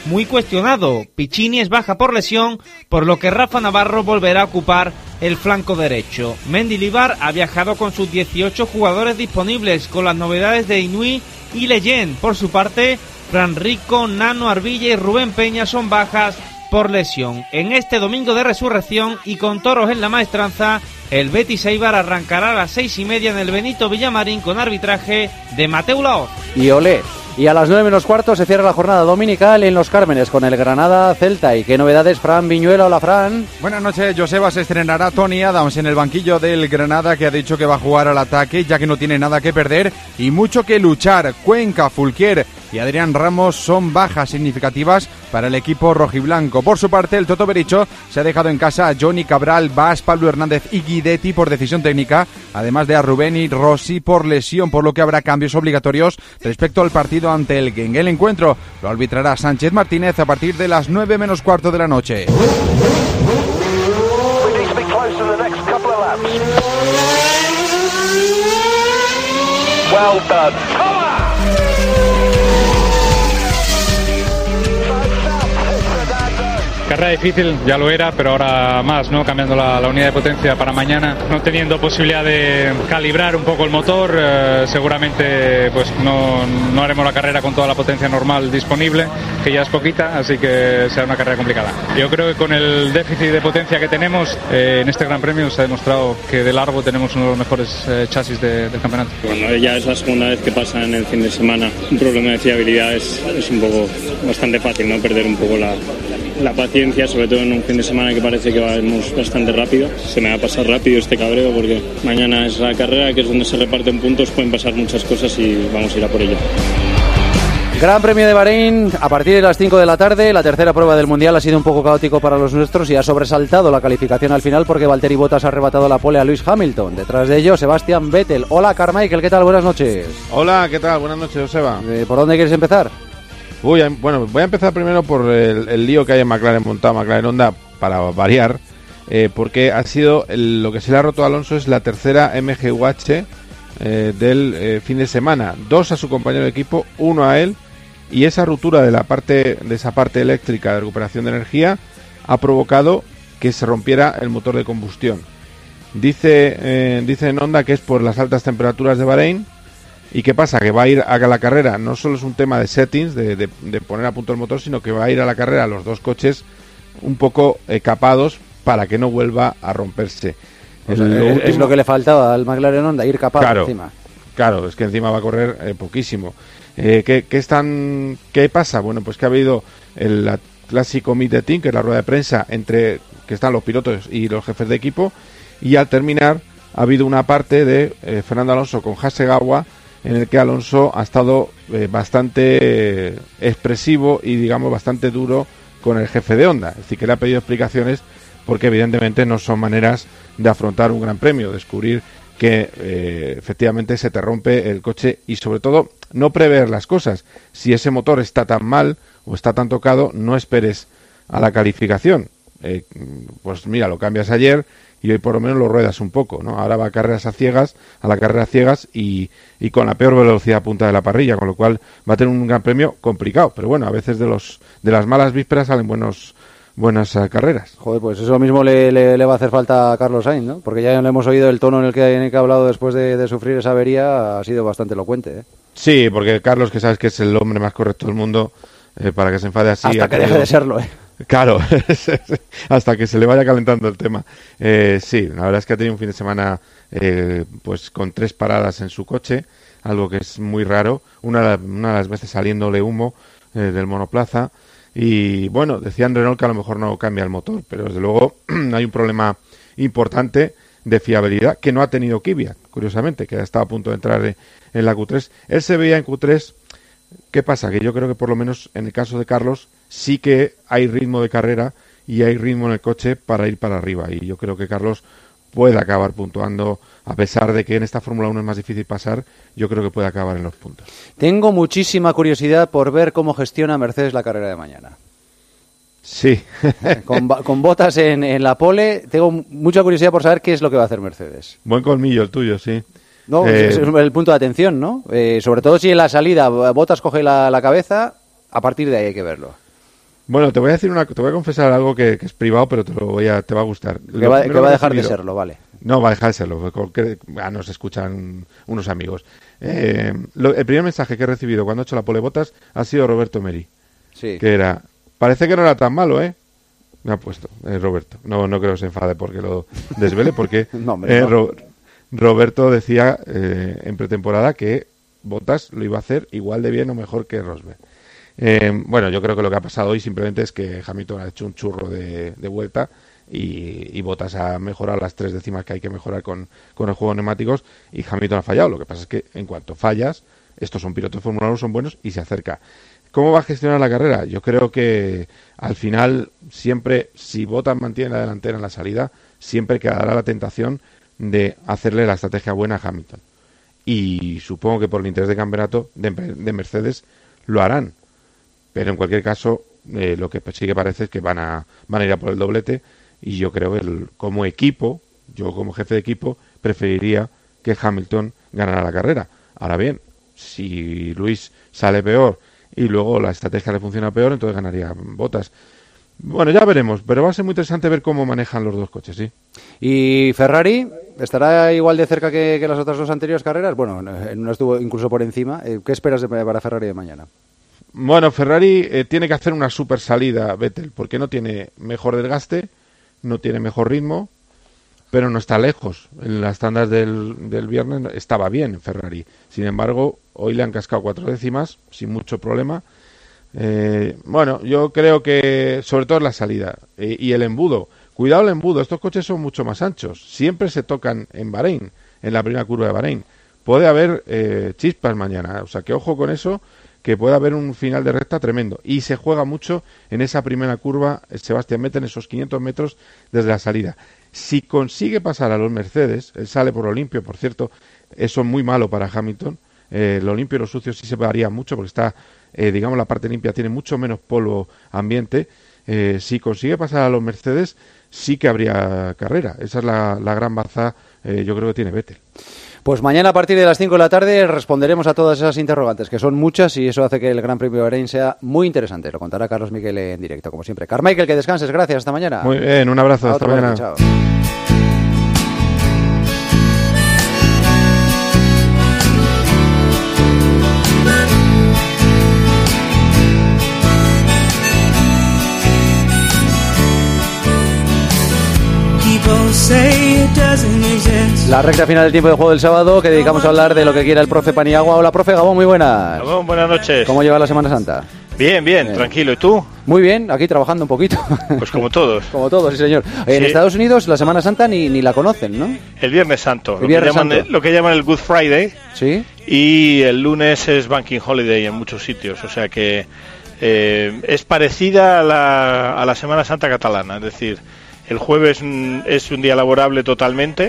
muy cuestionado. Piccini es baja por lesión, por lo que Rafa Navarro volverá a ocupar el flanco derecho. Mendilibar ha viajado con sus 18 jugadores disponibles, con las novedades de Inui y Leyen. Por su parte, Fran Rico, Nano Arbilla y Rubén Peña son bajas por lesión. En este domingo de resurrección y con toros en la maestranza, el Betis Eibar arrancará a las 6:30 en el Benito Villamarín con arbitraje de Mateu Laoz. Y olé. Y a las 9:15 se cierra la jornada dominical en Los Cármenes con el Granada Celta. ¿Y qué novedades, Fran Viñuela? Hola, Fran. Buenas noches, Joseba. Se estrenará Tony Adams en el banquillo del Granada, que ha dicho que va a jugar al ataque ya que no tiene nada que perder y mucho que luchar. Cuenca, Fulquier y Adrián Ramos son bajas significativas para el equipo rojiblanco. Por su parte, el Toto Bericho se ha dejado en casa a Johnny Cabral, Bas, Pablo Hernández y Guidetti por decisión técnica, además de a Rubén y Rossi por lesión, por lo que habrá cambios obligatorios respecto al partido ante el Genk. El encuentro lo arbitrará Sánchez Martínez a partir de las 9:15 de la noche. Well done. Carrera difícil, ya lo era, pero ahora más, ¿no? Cambiando la unidad de potencia para mañana, no teniendo posibilidad de calibrar un poco el motor, seguramente pues no haremos la carrera con toda la potencia normal disponible, que ya es poquita, así que será una carrera complicada. Yo creo que con el déficit de potencia que tenemos, en este Gran Premio se ha demostrado que de largo tenemos uno de los mejores chasis del campeonato. Bueno, ya es la segunda vez que pasa en el fin de semana. Un problema de fiabilidad es un poco bastante fácil, ¿no? Perder un poco la paciencia, sobre todo en un fin de semana que parece que vamos bastante rápido. Se me va a pasar rápido este cabreo porque mañana es la carrera, que es donde se reparten puntos, pueden pasar muchas cosas y vamos a ir a por ello. Gran Premio de Bahrein a partir de las 5 de la tarde. La tercera prueba del Mundial ha sido un poco caótico para los nuestros y ha sobresaltado la calificación al final porque Valtteri Bottas ha arrebatado la pole a Lewis Hamilton. Detrás de ello, Sebastian Vettel. Hola, Carmichael, ¿qué tal? Buenas noches. Hola, ¿qué tal? Buenas noches, Joseba. ¿Por dónde quieres empezar? Voy a empezar primero por el lío que hay en McLaren montado, McLaren Honda, para variar, porque ha sido lo que se le ha roto a Alonso es la tercera MGUH del fin de semana. 2 a su compañero de equipo, 1 a él, y esa ruptura de esa parte eléctrica de recuperación de energía ha provocado que se rompiera el motor de combustión. Dice en Honda que es por las altas temperaturas de Bahrein. ¿Y qué pasa? Que va a ir a la carrera, no solo es un tema de settings, de poner a punto el motor, sino que va a ir a la carrera los dos coches un poco capados para que no vuelva a romperse. Es lo que le faltaba al McLaren Honda, ir capado encima. Claro, es que encima va a correr poquísimo. ¿Qué pasa? Bueno, pues que ha habido el clásico meet the team, que es la rueda de prensa entre que están los pilotos y los jefes de equipo, y al terminar ha habido una parte de Fernando Alonso con Hasegawa, en el que Alonso ha estado bastante expresivo y, digamos, bastante duro con el jefe de Honda. Es decir, que le ha pedido explicaciones porque, evidentemente, no son maneras de afrontar un gran premio. Descubrir que, efectivamente, se te rompe el coche y, sobre todo, no prever las cosas. Si ese motor está tan mal o está tan tocado, no esperes a la calificación. Pues mira, lo cambias ayer y hoy por lo menos lo ruedas un poco, ¿no? Ahora va a la carrera a ciegas y con la peor velocidad punta de la parrilla, con lo cual va a tener un gran premio complicado, pero bueno, a veces de las malas vísperas salen buenas carreras. Joder, pues eso mismo le va a hacer falta a Carlos Sainz, ¿no? Porque ya le hemos oído el tono en el que ha hablado después de sufrir esa avería, ha sido bastante elocuente, ¿eh? Sí, porque Carlos, que sabes que es el hombre más correcto del mundo, para que se enfade así... Hasta que deje de serlo, ¿eh? Claro, hasta que se le vaya calentando el tema. Sí, la verdad es que ha tenido un fin de semana pues con 3 paradas en su coche, algo que es muy raro, una de las veces saliéndole humo del monoplaza, y bueno, decían Renault que a lo mejor no cambia el motor, pero desde luego hay un problema importante de fiabilidad que no ha tenido Kvyat, curiosamente, que estaba a punto de entrar en la Q3. Él se veía en Q3. ¿Qué pasa? Que yo creo que por lo menos en el caso de Carlos sí que hay ritmo de carrera y hay ritmo en el coche para ir para arriba, y yo creo que Carlos puede acabar puntuando, a pesar de que en esta Fórmula 1 es más difícil pasar, yo creo que puede acabar en los puntos. Tengo muchísima curiosidad por ver cómo gestiona Mercedes la carrera de mañana. Sí. con Bottas en la pole, tengo mucha curiosidad por saber qué es lo que va a hacer Mercedes. Buen colmillo el tuyo, sí. No, es el punto de atención, ¿no? Sobre todo si en la salida Bottas coge la cabeza, a partir de ahí hay que verlo. Bueno, te voy a confesar algo que es privado, pero te va a gustar. Que va a dejar de serlo, vale. No, va a dejar de serlo, porque nos escuchan unos amigos. El primer mensaje que he recibido cuando he hecho la polebotas ha sido Roberto Meri. Sí. Que era, parece que no era tan malo, ¿eh? Me ha puesto, Roberto. No creo que se enfade porque lo desvele, porque no, hombre, no. Roberto decía en pretemporada que Bottas lo iba a hacer igual de bien o mejor que Rosberg. Bueno, yo creo que lo que ha pasado hoy simplemente es que Hamilton ha hecho un churro de vuelta y Bottas ha mejorado las 3 décimas que hay que mejorar con el juego de neumáticos y Hamilton ha fallado. Lo que pasa es que en cuanto fallas, estos son pilotos de Fórmula 1, son buenos y se acerca. ¿Cómo va a gestionar la carrera? Yo creo que al final siempre, si Bottas mantiene la delantera en la salida, siempre quedará la tentación de hacerle la estrategia buena a Hamilton. Y supongo que por el interés de campeonato de Mercedes lo harán. Pero en cualquier caso, lo que sí que parece es que van a ir a por el doblete y yo creo que como equipo, yo como jefe de equipo, preferiría que Hamilton ganara la carrera. Ahora bien, si Luis sale peor y luego la estrategia le funciona peor, entonces ganaría Bottas. Bueno, ya veremos, pero va a ser muy interesante ver cómo manejan los dos coches, sí. ¿Y Ferrari estará igual de cerca que las otras dos anteriores carreras? Bueno, en una estuvo incluso por encima. ¿Qué esperas para Ferrari de mañana? Bueno, Ferrari tiene que hacer una super salida, Vettel, porque no tiene mejor desgaste, no tiene mejor ritmo, pero no está lejos. En las tandas del viernes estaba bien en Ferrari. Sin embargo, hoy le han cascado 4 décimas, sin mucho problema. Bueno, yo creo que sobre todo es la salida y el embudo. Cuidado el embudo, estos coches son mucho más anchos. Siempre se tocan en Bahrein, en la primera curva de Bahrein. Puede haber chispas mañana, o sea que ojo con eso, que puede haber un final de recta tremendo. Y se juega mucho en esa primera curva, Sebastián Vettel, en esos 500 metros desde la salida. Si consigue pasar a los Mercedes, él sale por lo limpio, por cierto, eso es muy malo para Hamilton. Lo limpio y lo sucio sí se varía mucho porque está, digamos, la parte limpia tiene mucho menos polvo ambiente. Si consigue pasar a los Mercedes, sí que habría carrera. Esa es la gran baza, yo creo que tiene Vettel. Pues mañana a partir de las 5 de la tarde responderemos a todas esas interrogantes, que son muchas, y eso hace que el Gran Premio de Bahrein sea muy interesante. Lo contará Carlos Miquel en directo, como siempre. Carmichael, que descanses. Gracias. Hasta mañana. Muy bien. Un abrazo. Hasta mañana. Chao. La recta final del tiempo de juego del sábado, que dedicamos a hablar de lo que quiera el profe Paniagua. Hola, profe Gabón, muy buenas. Gabón, buenas noches. ¿Cómo lleva la Semana Santa? Bien, tranquilo. ¿Y tú? Muy bien, aquí trabajando un poquito. Pues como todos. Como todos, sí, señor. En Estados Unidos la Semana Santa ni la conocen, ¿no? El Viernes Santo. El lo que llaman el Good Friday. Sí. Y el lunes es Banking Holiday en muchos sitios. O sea que es parecida a la Semana Santa catalana. Es decir, el jueves es un día laborable totalmente.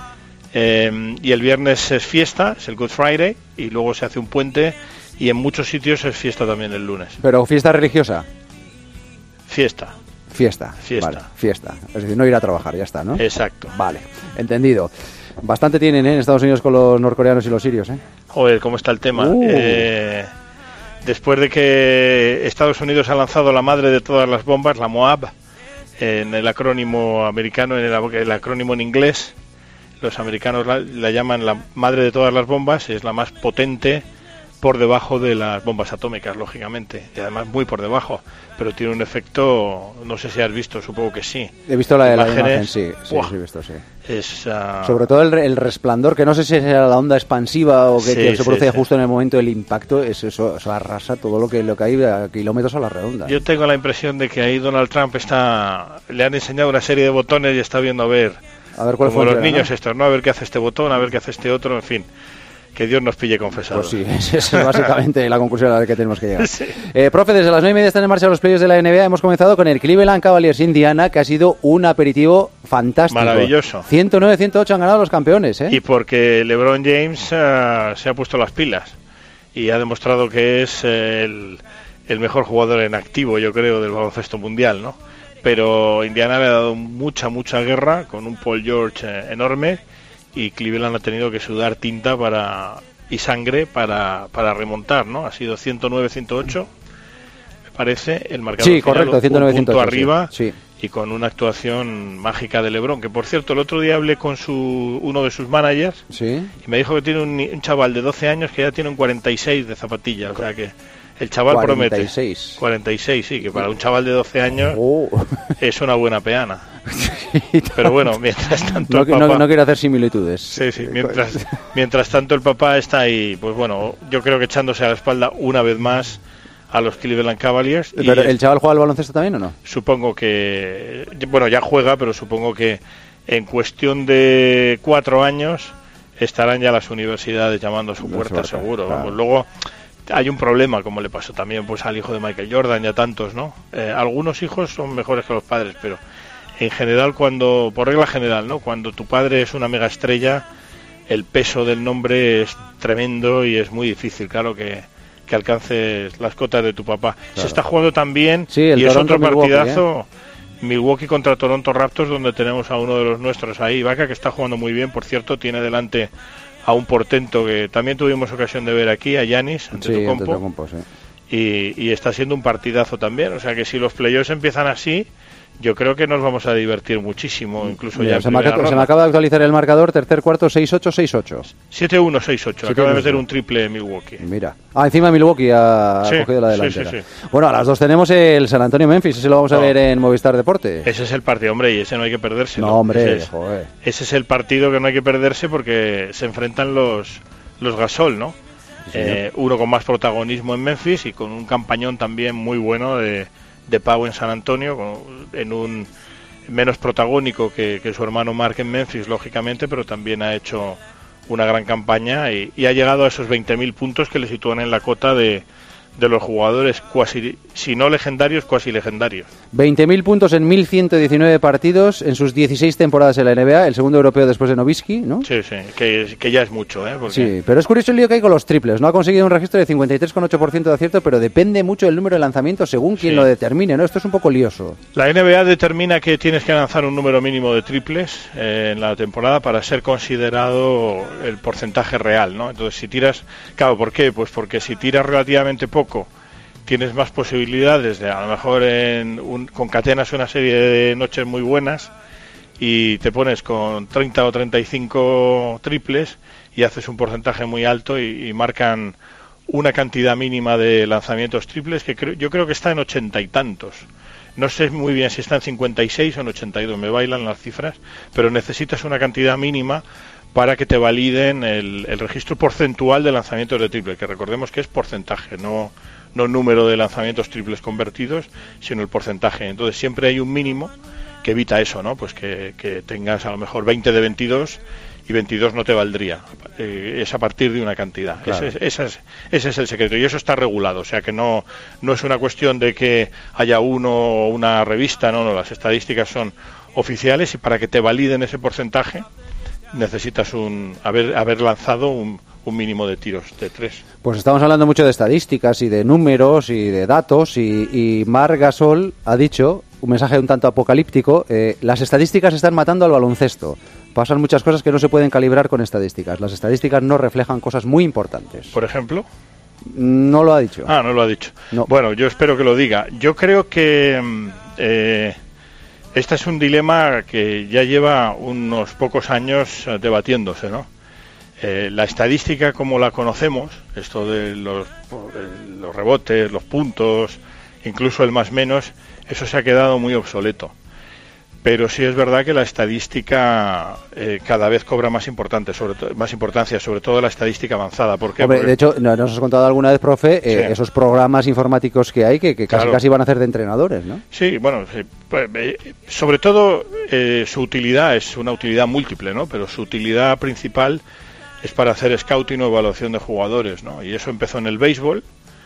Y el viernes es fiesta, es el Good Friday. Y luego se hace un puente. Y en muchos sitios es fiesta también el lunes. ¿Pero fiesta religiosa? Fiesta. Vale, fiesta. Es decir, no ir a trabajar, ya está, ¿no? Exacto. Vale, entendido. Bastante tienen en Estados Unidos con los norcoreanos y los sirios, ¿eh? Joder, ¿cómo está el tema? Después de que Estados Unidos ha lanzado la madre de todas las bombas, la MOAB, en el acrónimo americano, en el acrónimo en inglés, los americanos la llaman la madre de todas las bombas, es la más potente por debajo de las bombas atómicas, lógicamente, y además muy por debajo, pero tiene un efecto, no sé si has visto, supongo que sí. He visto la imagen, sí, he visto, sí. Sobre todo el resplandor, que no sé si era la onda expansiva o que se produce justo en el momento del impacto, eso arrasa todo lo que hay a kilómetros a la redonda. Yo tengo la impresión de que ahí Donald Trump le han enseñado una serie de botones y está viendo a ver cuál como funciona, los niños, ¿no? Estos, ¿no? A ver qué hace este botón, a ver qué hace este otro, en fin. Que Dios nos pille confesados. Pues sí, esa es básicamente la conclusión a la que tenemos que llegar. Sí. Profe, desde las 9:30 están en marcha los playoffs de la NBA. Hemos comenzado con el Cleveland Cavaliers Indiana, que ha sido un aperitivo fantástico. Maravilloso. 109-108 han ganado los campeones, ¿eh? Y porque LeBron James se ha puesto las pilas y ha demostrado que es el mejor jugador en activo, yo creo, del baloncesto mundial, ¿no? Pero Indiana le ha dado mucha guerra con un Paul George enorme. Y Cleveland ha tenido que sudar tinta y sangre para remontar, ¿no? Ha sido 109-108. Me parece, el marcador sí, final, correcto, 109, un punto 108, arriba, sí. Y con una actuación mágica de LeBron, que por cierto el otro día hablé con uno de sus managers, sí, y me dijo que tiene un chaval de 12 años que ya tiene un 46 de zapatillas, o sea que el chaval 46. promete. 46, sí, que para un chaval de 12 años es una buena peana. Pero bueno, mientras tanto el papá... no quiero hacer similitudes. Sí, mientras tanto el papá está ahí, pues bueno, yo creo que echándose a la espalda una vez más a los Cleveland Cavaliers. ¿Pero el chaval juega al baloncesto también o no? Supongo que, bueno, ya juega, pero supongo que en cuestión de 4 años estarán ya las universidades llamando a su puerta, seguro. Claro. Luego hay un problema, como le pasó también pues al hijo de Michael Jordan y a tantos, ¿no? Algunos hijos son mejores que los padres, pero en general, por regla general, ¿no? Cuando tu padre es una mega estrella, el peso del nombre es tremendo y es muy difícil, claro, que alcances las cotas de tu papá. Claro. Se está jugando también, sí, y es otro partidazo, Milwaukee contra Toronto Raptors, donde tenemos a uno de los nuestros ahí, Ibaka, que está jugando muy bien, por cierto, tiene delante a un portento que también tuvimos ocasión de ver aquí, a Giannis Antetokounmpo, sí. Y está siendo un partidazo también, o sea que si los playoffs empiezan así, yo creo que nos vamos a divertir muchísimo, incluso. Mira, ya se me acaba de actualizar el marcador, tercer cuarto, 6-8. 7-1, 6-8, acaba de meter un triple en Milwaukee. Mira, encima Milwaukee ha cogido la delantera. Sí. Bueno, a las 2 tenemos el San Antonio-Memphis, ese lo vamos a ver en Movistar Deporte. Ese es el partido, hombre, y ese no hay que perderse. No, hombre, ese es el partido que no hay que perderse porque se enfrentan los Gasol, ¿no? Sí, uno con más protagonismo en Memphis y con un campañón también muy bueno de Pau en San Antonio, en un menos protagónico que su hermano Mark en Memphis, lógicamente, pero también ha hecho una gran campaña y ha llegado a esos 20.000 puntos que le sitúan en la cota de los jugadores cuasi, si no legendarios, cuasi legendarios. 20.000 puntos en 1.119 partidos en sus 16 temporadas en la NBA, el segundo europeo después de Nowitzki, ¿no? Sí, que ya es mucho, ¿eh? Porque... Sí, pero es curioso el lío que hay con los triples. No ha conseguido un registro de 53,8% de acierto, pero depende mucho del número de lanzamientos según quien lo determine, ¿no? Esto es un poco lioso. La NBA determina que tienes que lanzar un número mínimo de triples en la temporada para ser considerado el porcentaje real, ¿no? Entonces, si tiras... Claro, ¿por qué? Pues porque si tiras relativamente poco, tienes más posibilidades de, a lo mejor concatenas una serie de noches muy buenas y te pones con 30 o 35 triples y haces un porcentaje muy alto y marcan una cantidad mínima de lanzamientos triples que yo creo que está en 80 y tantos. No sé muy bien si está en 56 o en 82, me bailan las cifras, pero necesitas una cantidad mínima para que te validen el registro porcentual de lanzamientos de triple, que recordemos que es porcentaje, no número de lanzamientos triples convertidos, sino el porcentaje. Entonces siempre hay un mínimo que evita eso, ¿no? Pues que tengas a lo mejor 20 de 22 y 22 no te valdría. Es a partir de una cantidad. Claro. Ese es el secreto y eso está regulado. O sea que no es una cuestión de que haya uno o una revista, no, las estadísticas son oficiales y para que te validen ese porcentaje necesitas haber lanzado un mínimo de tiros de 3. Pues estamos hablando mucho de estadísticas y de números y de datos y Marc Gasol ha dicho, un mensaje un tanto apocalíptico, las estadísticas están matando al baloncesto. Pasan muchas cosas que no se pueden calibrar con estadísticas. Las estadísticas no reflejan cosas muy importantes. ¿Por ejemplo? No lo ha dicho. No lo ha dicho. No. Bueno, yo espero que lo diga. Yo creo que este es un dilema que ya lleva unos pocos años debatiéndose, ¿no? La estadística como la conocemos, esto de los rebotes, los puntos, incluso el más menos, eso se ha quedado muy obsoleto. Pero sí es verdad que la estadística cada vez cobra más importancia, sobre todo la estadística avanzada. ¿Por qué? Hombre, de hecho, nos has contado alguna vez, profe, sí, esos programas informáticos que hay que casi van a hacer de entrenadores, ¿no? Sí, bueno, sobre todo su utilidad es una utilidad múltiple, ¿no? Pero su utilidad principal es para hacer scouting o evaluación de jugadores, ¿no? Y eso empezó en el béisbol,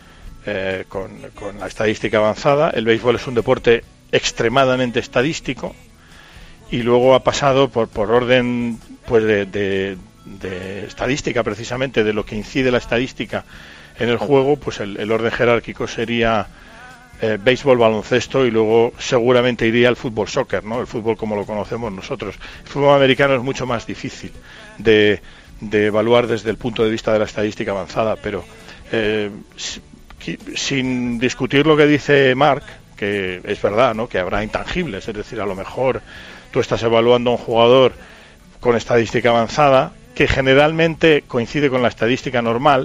con la estadística avanzada. El béisbol es un deporte extremadamente estadístico y luego ha pasado por orden pues de estadística, precisamente de lo que incide la estadística en el juego, pues el orden jerárquico sería béisbol, baloncesto y luego seguramente iría al fútbol, soccer, ¿no? El fútbol como lo conocemos nosotros. El fútbol americano es mucho más difícil de evaluar desde el punto de vista de la estadística avanzada, pero sin discutir lo que dice Marc, que es verdad, ¿no? Que habrá intangibles, es decir, a lo mejor tú estás evaluando a un jugador con estadística avanzada que generalmente coincide con la estadística normal,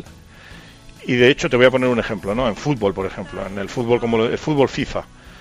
y de hecho te voy a poner un ejemplo, ¿no? En fútbol, por ejemplo, en el fútbol como el fútbol FIFA,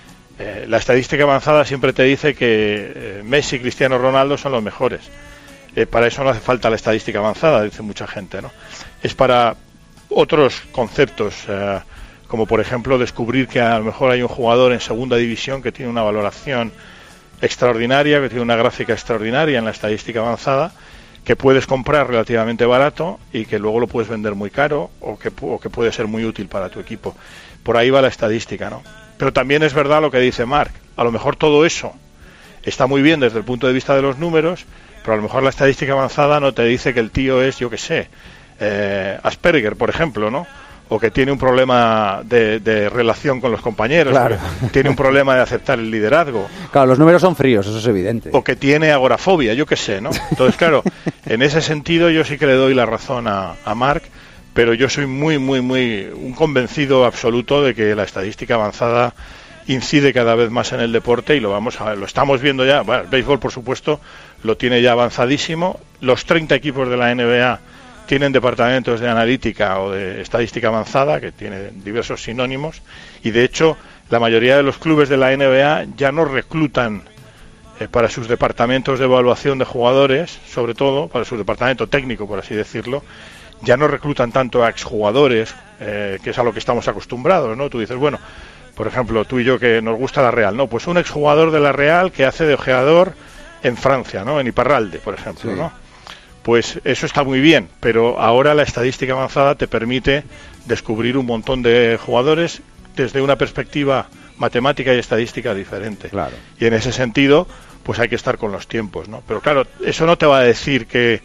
la estadística avanzada siempre te dice que Messi y Cristiano Ronaldo son los mejores. Para eso no hace falta la estadística avanzada, dice mucha gente, ¿no? Es para otros conceptos, como por ejemplo descubrir que a lo mejor hay un jugador en segunda división que tiene una valoración extraordinaria, que tiene una gráfica extraordinaria en la estadística avanzada, que puedes comprar relativamente barato y que luego lo puedes vender muy caro, o que puede ser muy útil para tu equipo. Por ahí va la estadística, ¿no? Pero también es verdad lo que dice Marc, a lo mejor todo eso está muy bien desde el punto de vista de los números, pero a lo mejor la estadística avanzada no te dice que el tío es, yo qué sé, Asperger, por ejemplo, ¿no? O que tiene un problema de relación con los compañeros, claro. Tiene un problema de aceptar el liderazgo. Claro, los números son fríos, eso es evidente. O que tiene agorafobia, yo qué sé, ¿no? Entonces, claro, en ese sentido yo sí que le doy la razón a Marc, pero yo soy muy un convencido absoluto de que la estadística avanzada incide cada vez más en el deporte, y lo estamos viendo ya. Bueno, el béisbol, por supuesto, lo tiene ya avanzadísimo. Los 30 equipos de la NBA tienen departamentos de analítica o de estadística avanzada, que tienen diversos sinónimos, y de hecho la mayoría de los clubes de la NBA ya no reclutan para sus departamentos de evaluación de jugadores, sobre todo para su departamento técnico, por así decirlo, ya no reclutan tanto a exjugadores, que es a lo que estamos acostumbrados, ¿no? Tú dices, bueno, por ejemplo, tú y yo que nos gusta la Real, ¿no? Pues un exjugador de la Real que hace de ojeador en Francia, ¿no? En Iparralde, por ejemplo, sí. ¿No? Pues eso está muy bien, pero ahora la estadística avanzada te permite descubrir un montón de jugadores desde una perspectiva matemática y estadística diferente. Claro. Y en ese sentido, pues hay que estar con los tiempos, ¿no? Pero claro, eso no te va a decir que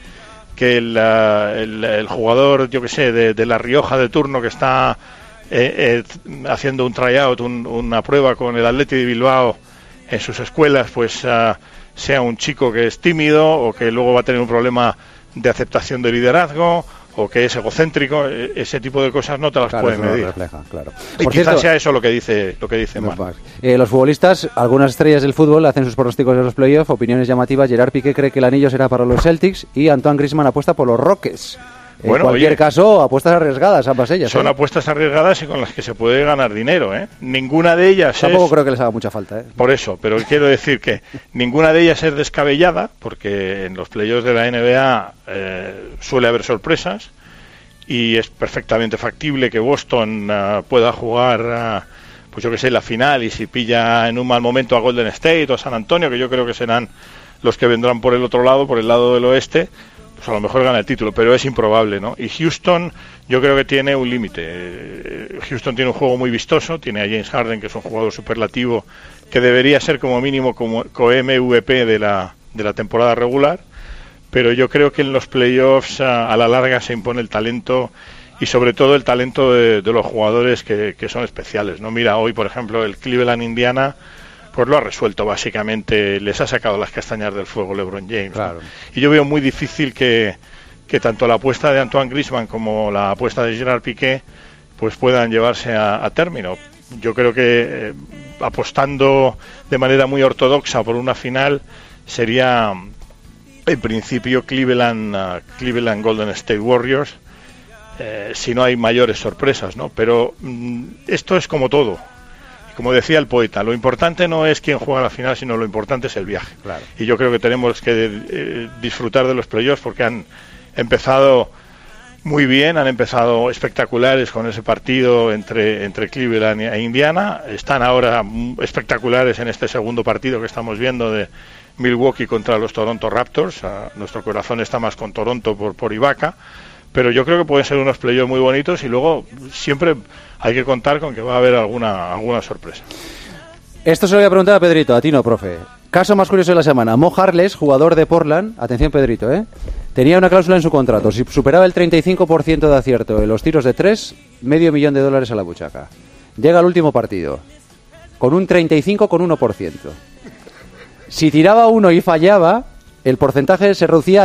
el jugador, yo que sé, de La Rioja de turno que está haciendo un tryout, una prueba con el Athletic de Bilbao en sus escuelas, pues sea un chico que es tímido, o que luego va a tener un problema de aceptación de liderazgo, o que es egocéntrico. Ese tipo de cosas no te las pueden medir. Refleja, claro. Y por quizás cierto, sea eso lo que dice Marc. Los futbolistas, algunas estrellas del fútbol, hacen sus pronósticos de los playoffs, opiniones llamativas. Gerard Piqué cree que el anillo será para los Celtics y Antoine Griezmann apuesta por los Rockets. En cualquier caso, apuestas arriesgadas, ambas ellas. Son apuestas arriesgadas y con las que se puede ganar dinero, ¿eh? Ninguna de ellas tampoco creo que les haga mucha falta, ¿eh? Por eso, pero quiero decir que ninguna de ellas es descabellada, porque en los playoffs de la NBA suele haber sorpresas, y es perfectamente factible que Boston pueda jugar, pues yo que sé, la final, y si pilla en un mal momento a Golden State o a San Antonio, que yo creo que serán los que vendrán por el otro lado, por el lado del oeste, pues a lo mejor gana el título, pero es improbable, ¿no? Y Houston yo creo que tiene un límite. Houston tiene un juego muy vistoso, tiene a James Harden, que es un jugador superlativo, que debería ser como mínimo como MVP de la temporada regular, pero yo creo que en los playoffs a la larga se impone el talento, y sobre todo el talento de los jugadores que son especiales, ¿no? Mira, hoy por ejemplo el Cleveland-Indiana pues lo ha resuelto básicamente, les ha sacado las castañas del fuego LeBron James, claro. ¿no? Y yo veo muy difícil que tanto la apuesta de Antoine Griezmann como la apuesta de Gerard Piqué pues puedan llevarse a término. Yo creo que apostando de manera muy ortodoxa por una final sería en principio Cleveland Golden State Warriors, si no hay mayores sorpresas, ¿no? Pero esto es como todo. Como decía el poeta, lo importante no es quién juega la final, sino lo importante es el viaje. Claro. Y yo creo que tenemos que disfrutar de los playoffs, porque han empezado muy bien, han empezado espectaculares con ese partido entre Cleveland e Indiana. Están ahora espectaculares en este segundo partido que estamos viendo de Milwaukee contra los Toronto Raptors. Nuestro corazón está más con Toronto por Ibaka. Pero yo creo que pueden ser unos playoffs muy bonitos, y luego siempre hay que contar con que va a haber alguna sorpresa. Esto se lo voy a preguntar a Pedrito, a ti no, profe. Caso más curioso de la semana. Mo Harkless, jugador de Portland, atención Pedrito, tenía una cláusula en su contrato. Si superaba el 35% de acierto en los tiros de 3, $500,000 a la buchaca. Llega al último partido con un 35,1%. Si tiraba uno y fallaba, el porcentaje se reducía a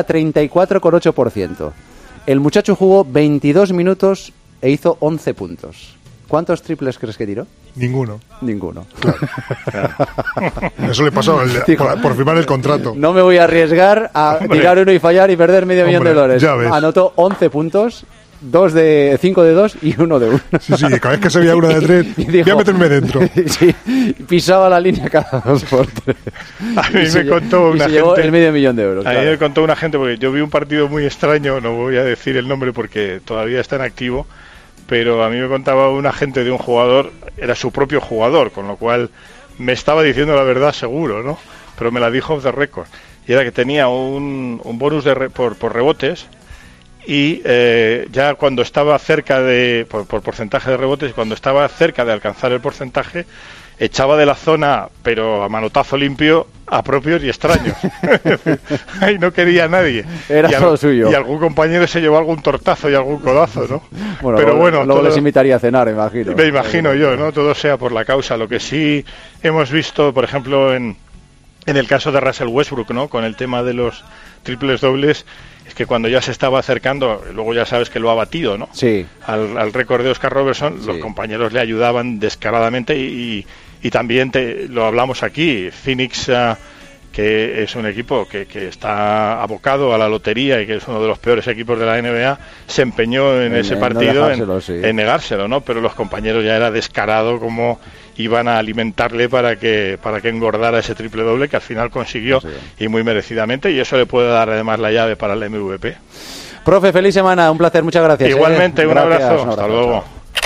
34,8%. El muchacho jugó 22 minutos e hizo 11 puntos. ¿Cuántos triples crees que tiró? Ninguno. Claro. Eso le pasó por firmar el contrato. No me voy a arriesgar a tirar uno y fallar y perder $500,000. Ya ves. Anotó 11 puntos, 5 de 2 y 1 de 1. Sí, cada vez que se veía una de 3, voy a meterme dentro. Sí, pisaba la línea cada 2 por 3. A mí me contó una gente. Llevó el €500,000. A mí me contó una gente, porque yo vi un partido muy extraño, no voy a decir el nombre porque todavía está en activo, pero a mí me contaba un agente de un jugador, era su propio jugador, con lo cual me estaba diciendo la verdad seguro, ¿no? Pero me la dijo off the record. Y era que tenía un bonus por rebotes, y ya cuando estaba cerca por porcentaje de rebotes, cuando estaba cerca de alcanzar el porcentaje, echaba de la zona, pero a manotazo limpio, a propios y extraños. Ahí no quería a nadie. Era todo suyo. Y algún compañero se llevó algún tortazo y algún codazo, ¿no? Bueno, pero bueno, luego les invitaría a cenar, imagino. Me imagino yo, ¿no? Todo sea por la causa. Lo que sí hemos visto, por ejemplo, en el caso de Russell Westbrook, ¿no? Con el tema de los triples dobles, es que cuando ya se estaba acercando, luego ya sabes que lo ha batido, ¿no? Sí. Al récord de Oscar Robertson, Sí. Los compañeros le ayudaban descaradamente y también lo hablamos aquí, Phoenix, que es un equipo que está abocado a la lotería y que es uno de los peores equipos de la NBA, se empeñó en ese partido en negárselo, ¿no? Pero los compañeros ya era descarado como iban a alimentarle para que engordara ese triple doble que al final consiguió, y muy merecidamente, y eso le puede dar además la llave para el MVP. Profe, feliz semana, un placer, muchas gracias. Igualmente, un abrazo, hasta luego.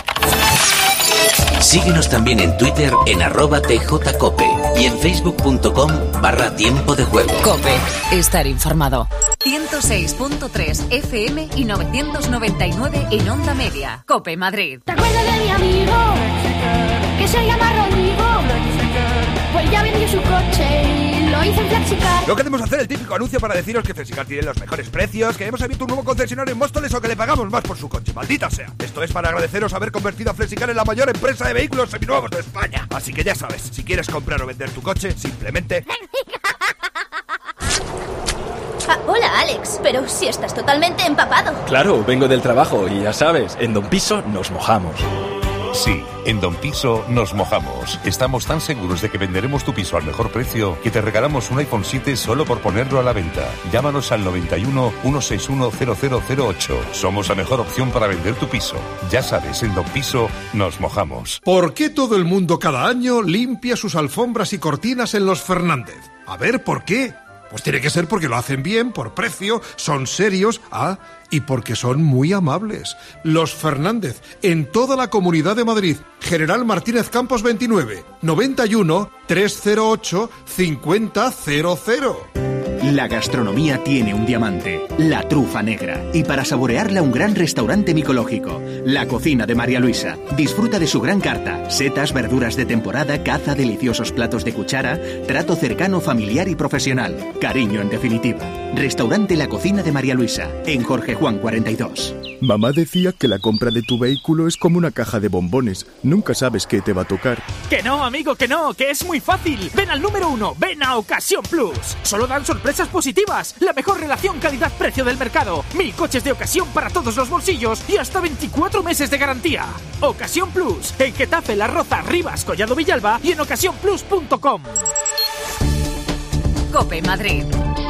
Síguenos también en Twitter en @tjcope y en facebook.com/tiempo de juego. COPE, estar informado. 106.3 FM y 999 en onda media. COPE Madrid. ¿Te acuerdas de mi amigo? Que se llama Rodrigo. Pues ya vendió su coche y lo hizo en Flexicar. No queremos hacer el típico anuncio para deciros que Flexicar tiene los mejores precios, que hemos abierto un nuevo concesionario en Móstoles o que le pagamos más por su coche. ¡Maldita sea! Esto es para agradeceros haber convertido a Flexicar en la mayor empresa de vehículos seminuevos de España. Así que ya sabes, si quieres comprar o vender tu coche, simplemente... Hola, Alex, pero si estás totalmente empapado. Claro, vengo del trabajo y ya sabes, en Don Piso nos mojamos. Sí, en Don Piso nos mojamos. Estamos tan seguros de que venderemos tu piso al mejor precio que te regalamos un iPhone 7 solo por ponerlo a la venta. Llámanos al 91 161 0008. Somos la mejor opción para vender tu piso. Ya sabes, en Don Piso nos mojamos. ¿Por qué todo el mundo cada año limpia sus alfombras y cortinas en los Fernández? A ver, ¿por qué? Pues tiene que ser porque lo hacen bien, por precio, son serios, y porque son muy amables. Los Fernández, en toda la Comunidad de Madrid. General Martínez Campos 29, 91 308 5000. La gastronomía tiene un diamante, la trufa negra. Y para saborearla, un gran restaurante micológico. La Cocina de María Luisa. Disfruta de su gran carta. Setas, verduras de temporada, caza, deliciosos platos de cuchara, trato cercano, familiar y profesional. Cariño en definitiva. Restaurante La Cocina de María Luisa, en Jorge Juan 42. Mamá decía que la compra de tu vehículo es como una caja de bombones. Nunca sabes qué te va a tocar. Que no, amigo, que no, que es muy fácil. Ven al número 1, ven a Ocasión Plus. Solo dan sorpresas positivas. La mejor relación calidad-precio del mercado. 1000 coches de ocasión para todos los bolsillos y hasta 24 meses de garantía. Ocasión Plus, en Getafe, La Roza, Rivas, Collado Villalba y en ocasiónplus.com. COPE Madrid.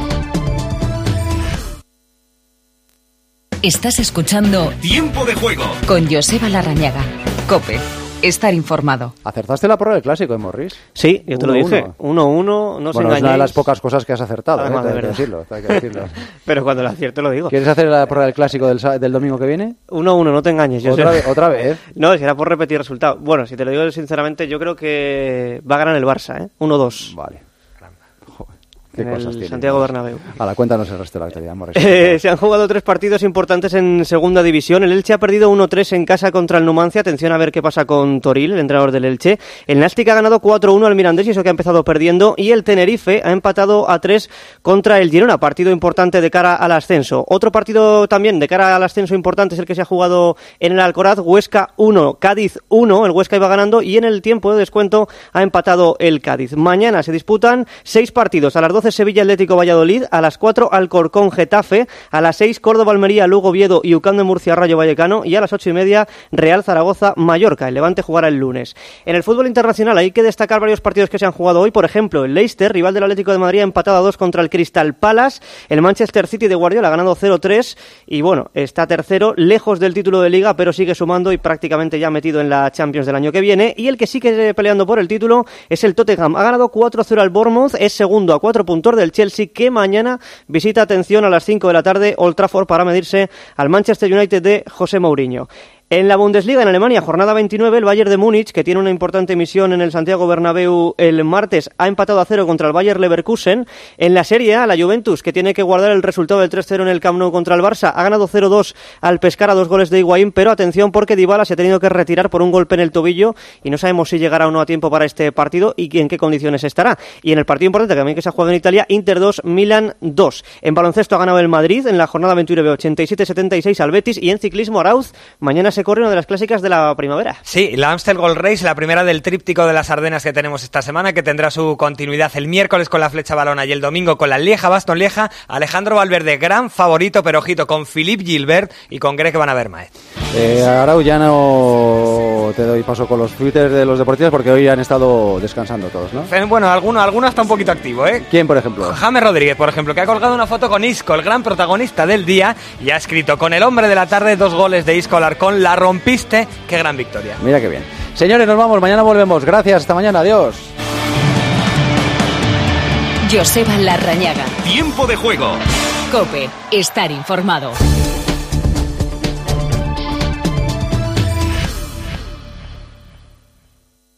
Estás escuchando Tiempo de Juego con Joseba Larrañaga. COPE, estar informado. ¿Acertaste la prueba del clásico, Morris? Sí, yo te lo dije. 1-1, no se engañéis. Es una de las pocas cosas que has acertado, Además, hay que decirlo. Pero cuando lo acierto lo digo. ¿Quieres hacer la prueba del clásico del domingo que viene? 1-1, no te engañes. ¿Otra vez? No, será por repetir resultado. Bueno, si te lo digo sinceramente, yo creo que va a ganar el Barça, 1-2. Vale. ¿Qué cosas tiene? Santiago Bernabéu. Cuéntanos el resto de la actualidad, Morris. Se han jugado 3 partidos importantes en segunda división. El Elche ha perdido 1-3 en casa contra el Numancia. Atención a ver qué pasa con Toril, el entrenador del Elche. El Nástic ha ganado 4-1 al Mirandés, y eso que ha empezado perdiendo. Y el Tenerife ha empatado a 3 contra el Girona. Partido importante de cara al ascenso. Otro partido también de cara al ascenso importante es el que se ha jugado en el Alcoraz. Huesca 1, Cádiz 1. El Huesca iba ganando y en el tiempo de descuento ha empatado el Cádiz. Mañana se disputan 6 partidos. A las 12 12 Sevilla Atlético Valladolid, a las 4 Alcorcón Getafe, a las 6 Córdoba Almería Lugo Oviedo y UCAM de Murcia Rayo Vallecano, y a las 8:30 Real Zaragoza Mallorca. El Levante jugará el lunes. En el fútbol internacional hay que destacar varios partidos que se han jugado hoy. Por ejemplo, el Leicester, rival del Atlético de Madrid, ha empatado a 2 contra el Crystal Palace. El Manchester City de Guardiola ha ganado 0-3 y bueno, está tercero, lejos del título de Liga, pero sigue sumando y prácticamente ya metido en la Champions del año que viene. Y el que sigue peleando por el título es el Tottenham. Ha ganado 4-0 al Bournemouth, es segundo a 4 puntos del Chelsea, que mañana visita, atención, a las 5 de la tarde Old Trafford para medirse al Manchester United de José Mourinho. En la Bundesliga, en Alemania, jornada 29, el Bayern de Múnich, que tiene una importante misión en el Santiago Bernabéu el martes, ha empatado a 0 contra el Bayer Leverkusen. En la Serie A, la Juventus, que tiene que guardar el resultado del 3-0 en el Camp Nou contra el Barça, ha ganado 0-2 al Pescara, 2 goles de Higuaín, pero atención porque Dybala se ha tenido que retirar por un golpe en el tobillo y no sabemos si llegará o no a tiempo para este partido y en qué condiciones estará. Y en el partido importante también que se ha jugado en Italia, Inter 2, Milan 2. En baloncesto ha ganado el Madrid en la jornada 29, 87-76 al Betis, y en ciclismo, Arauz, mañana se corre una de las clásicas de la primavera. Sí, la Amstel Gold Race, la primera del tríptico de las Ardenas que tenemos esta semana, que tendrá su continuidad el miércoles con la Flecha Valona y el domingo con la Lieja-Bastogne-Lieja. Alejandro Valverde, gran favorito, pero ojito, con Philippe Gilbert y con Greg Van Avermaet. Arau, ya no te doy paso con los twitters de los deportistas porque hoy han estado descansando todos, ¿no? Bueno, alguno está un poquito activo, ¿eh? ¿Quién, por ejemplo? James Rodríguez, por ejemplo, que ha colgado una foto con Isco, el gran protagonista del día, y ha escrito: con el hombre de la tarde, 2 goles de Isco Alarcón, la rompiste, qué gran victoria. Mira qué bien. Señores, nos vamos, mañana volvemos. Gracias, hasta mañana, adiós. Joseba Larrañaga. Tiempo de juego. COPE, estar informado.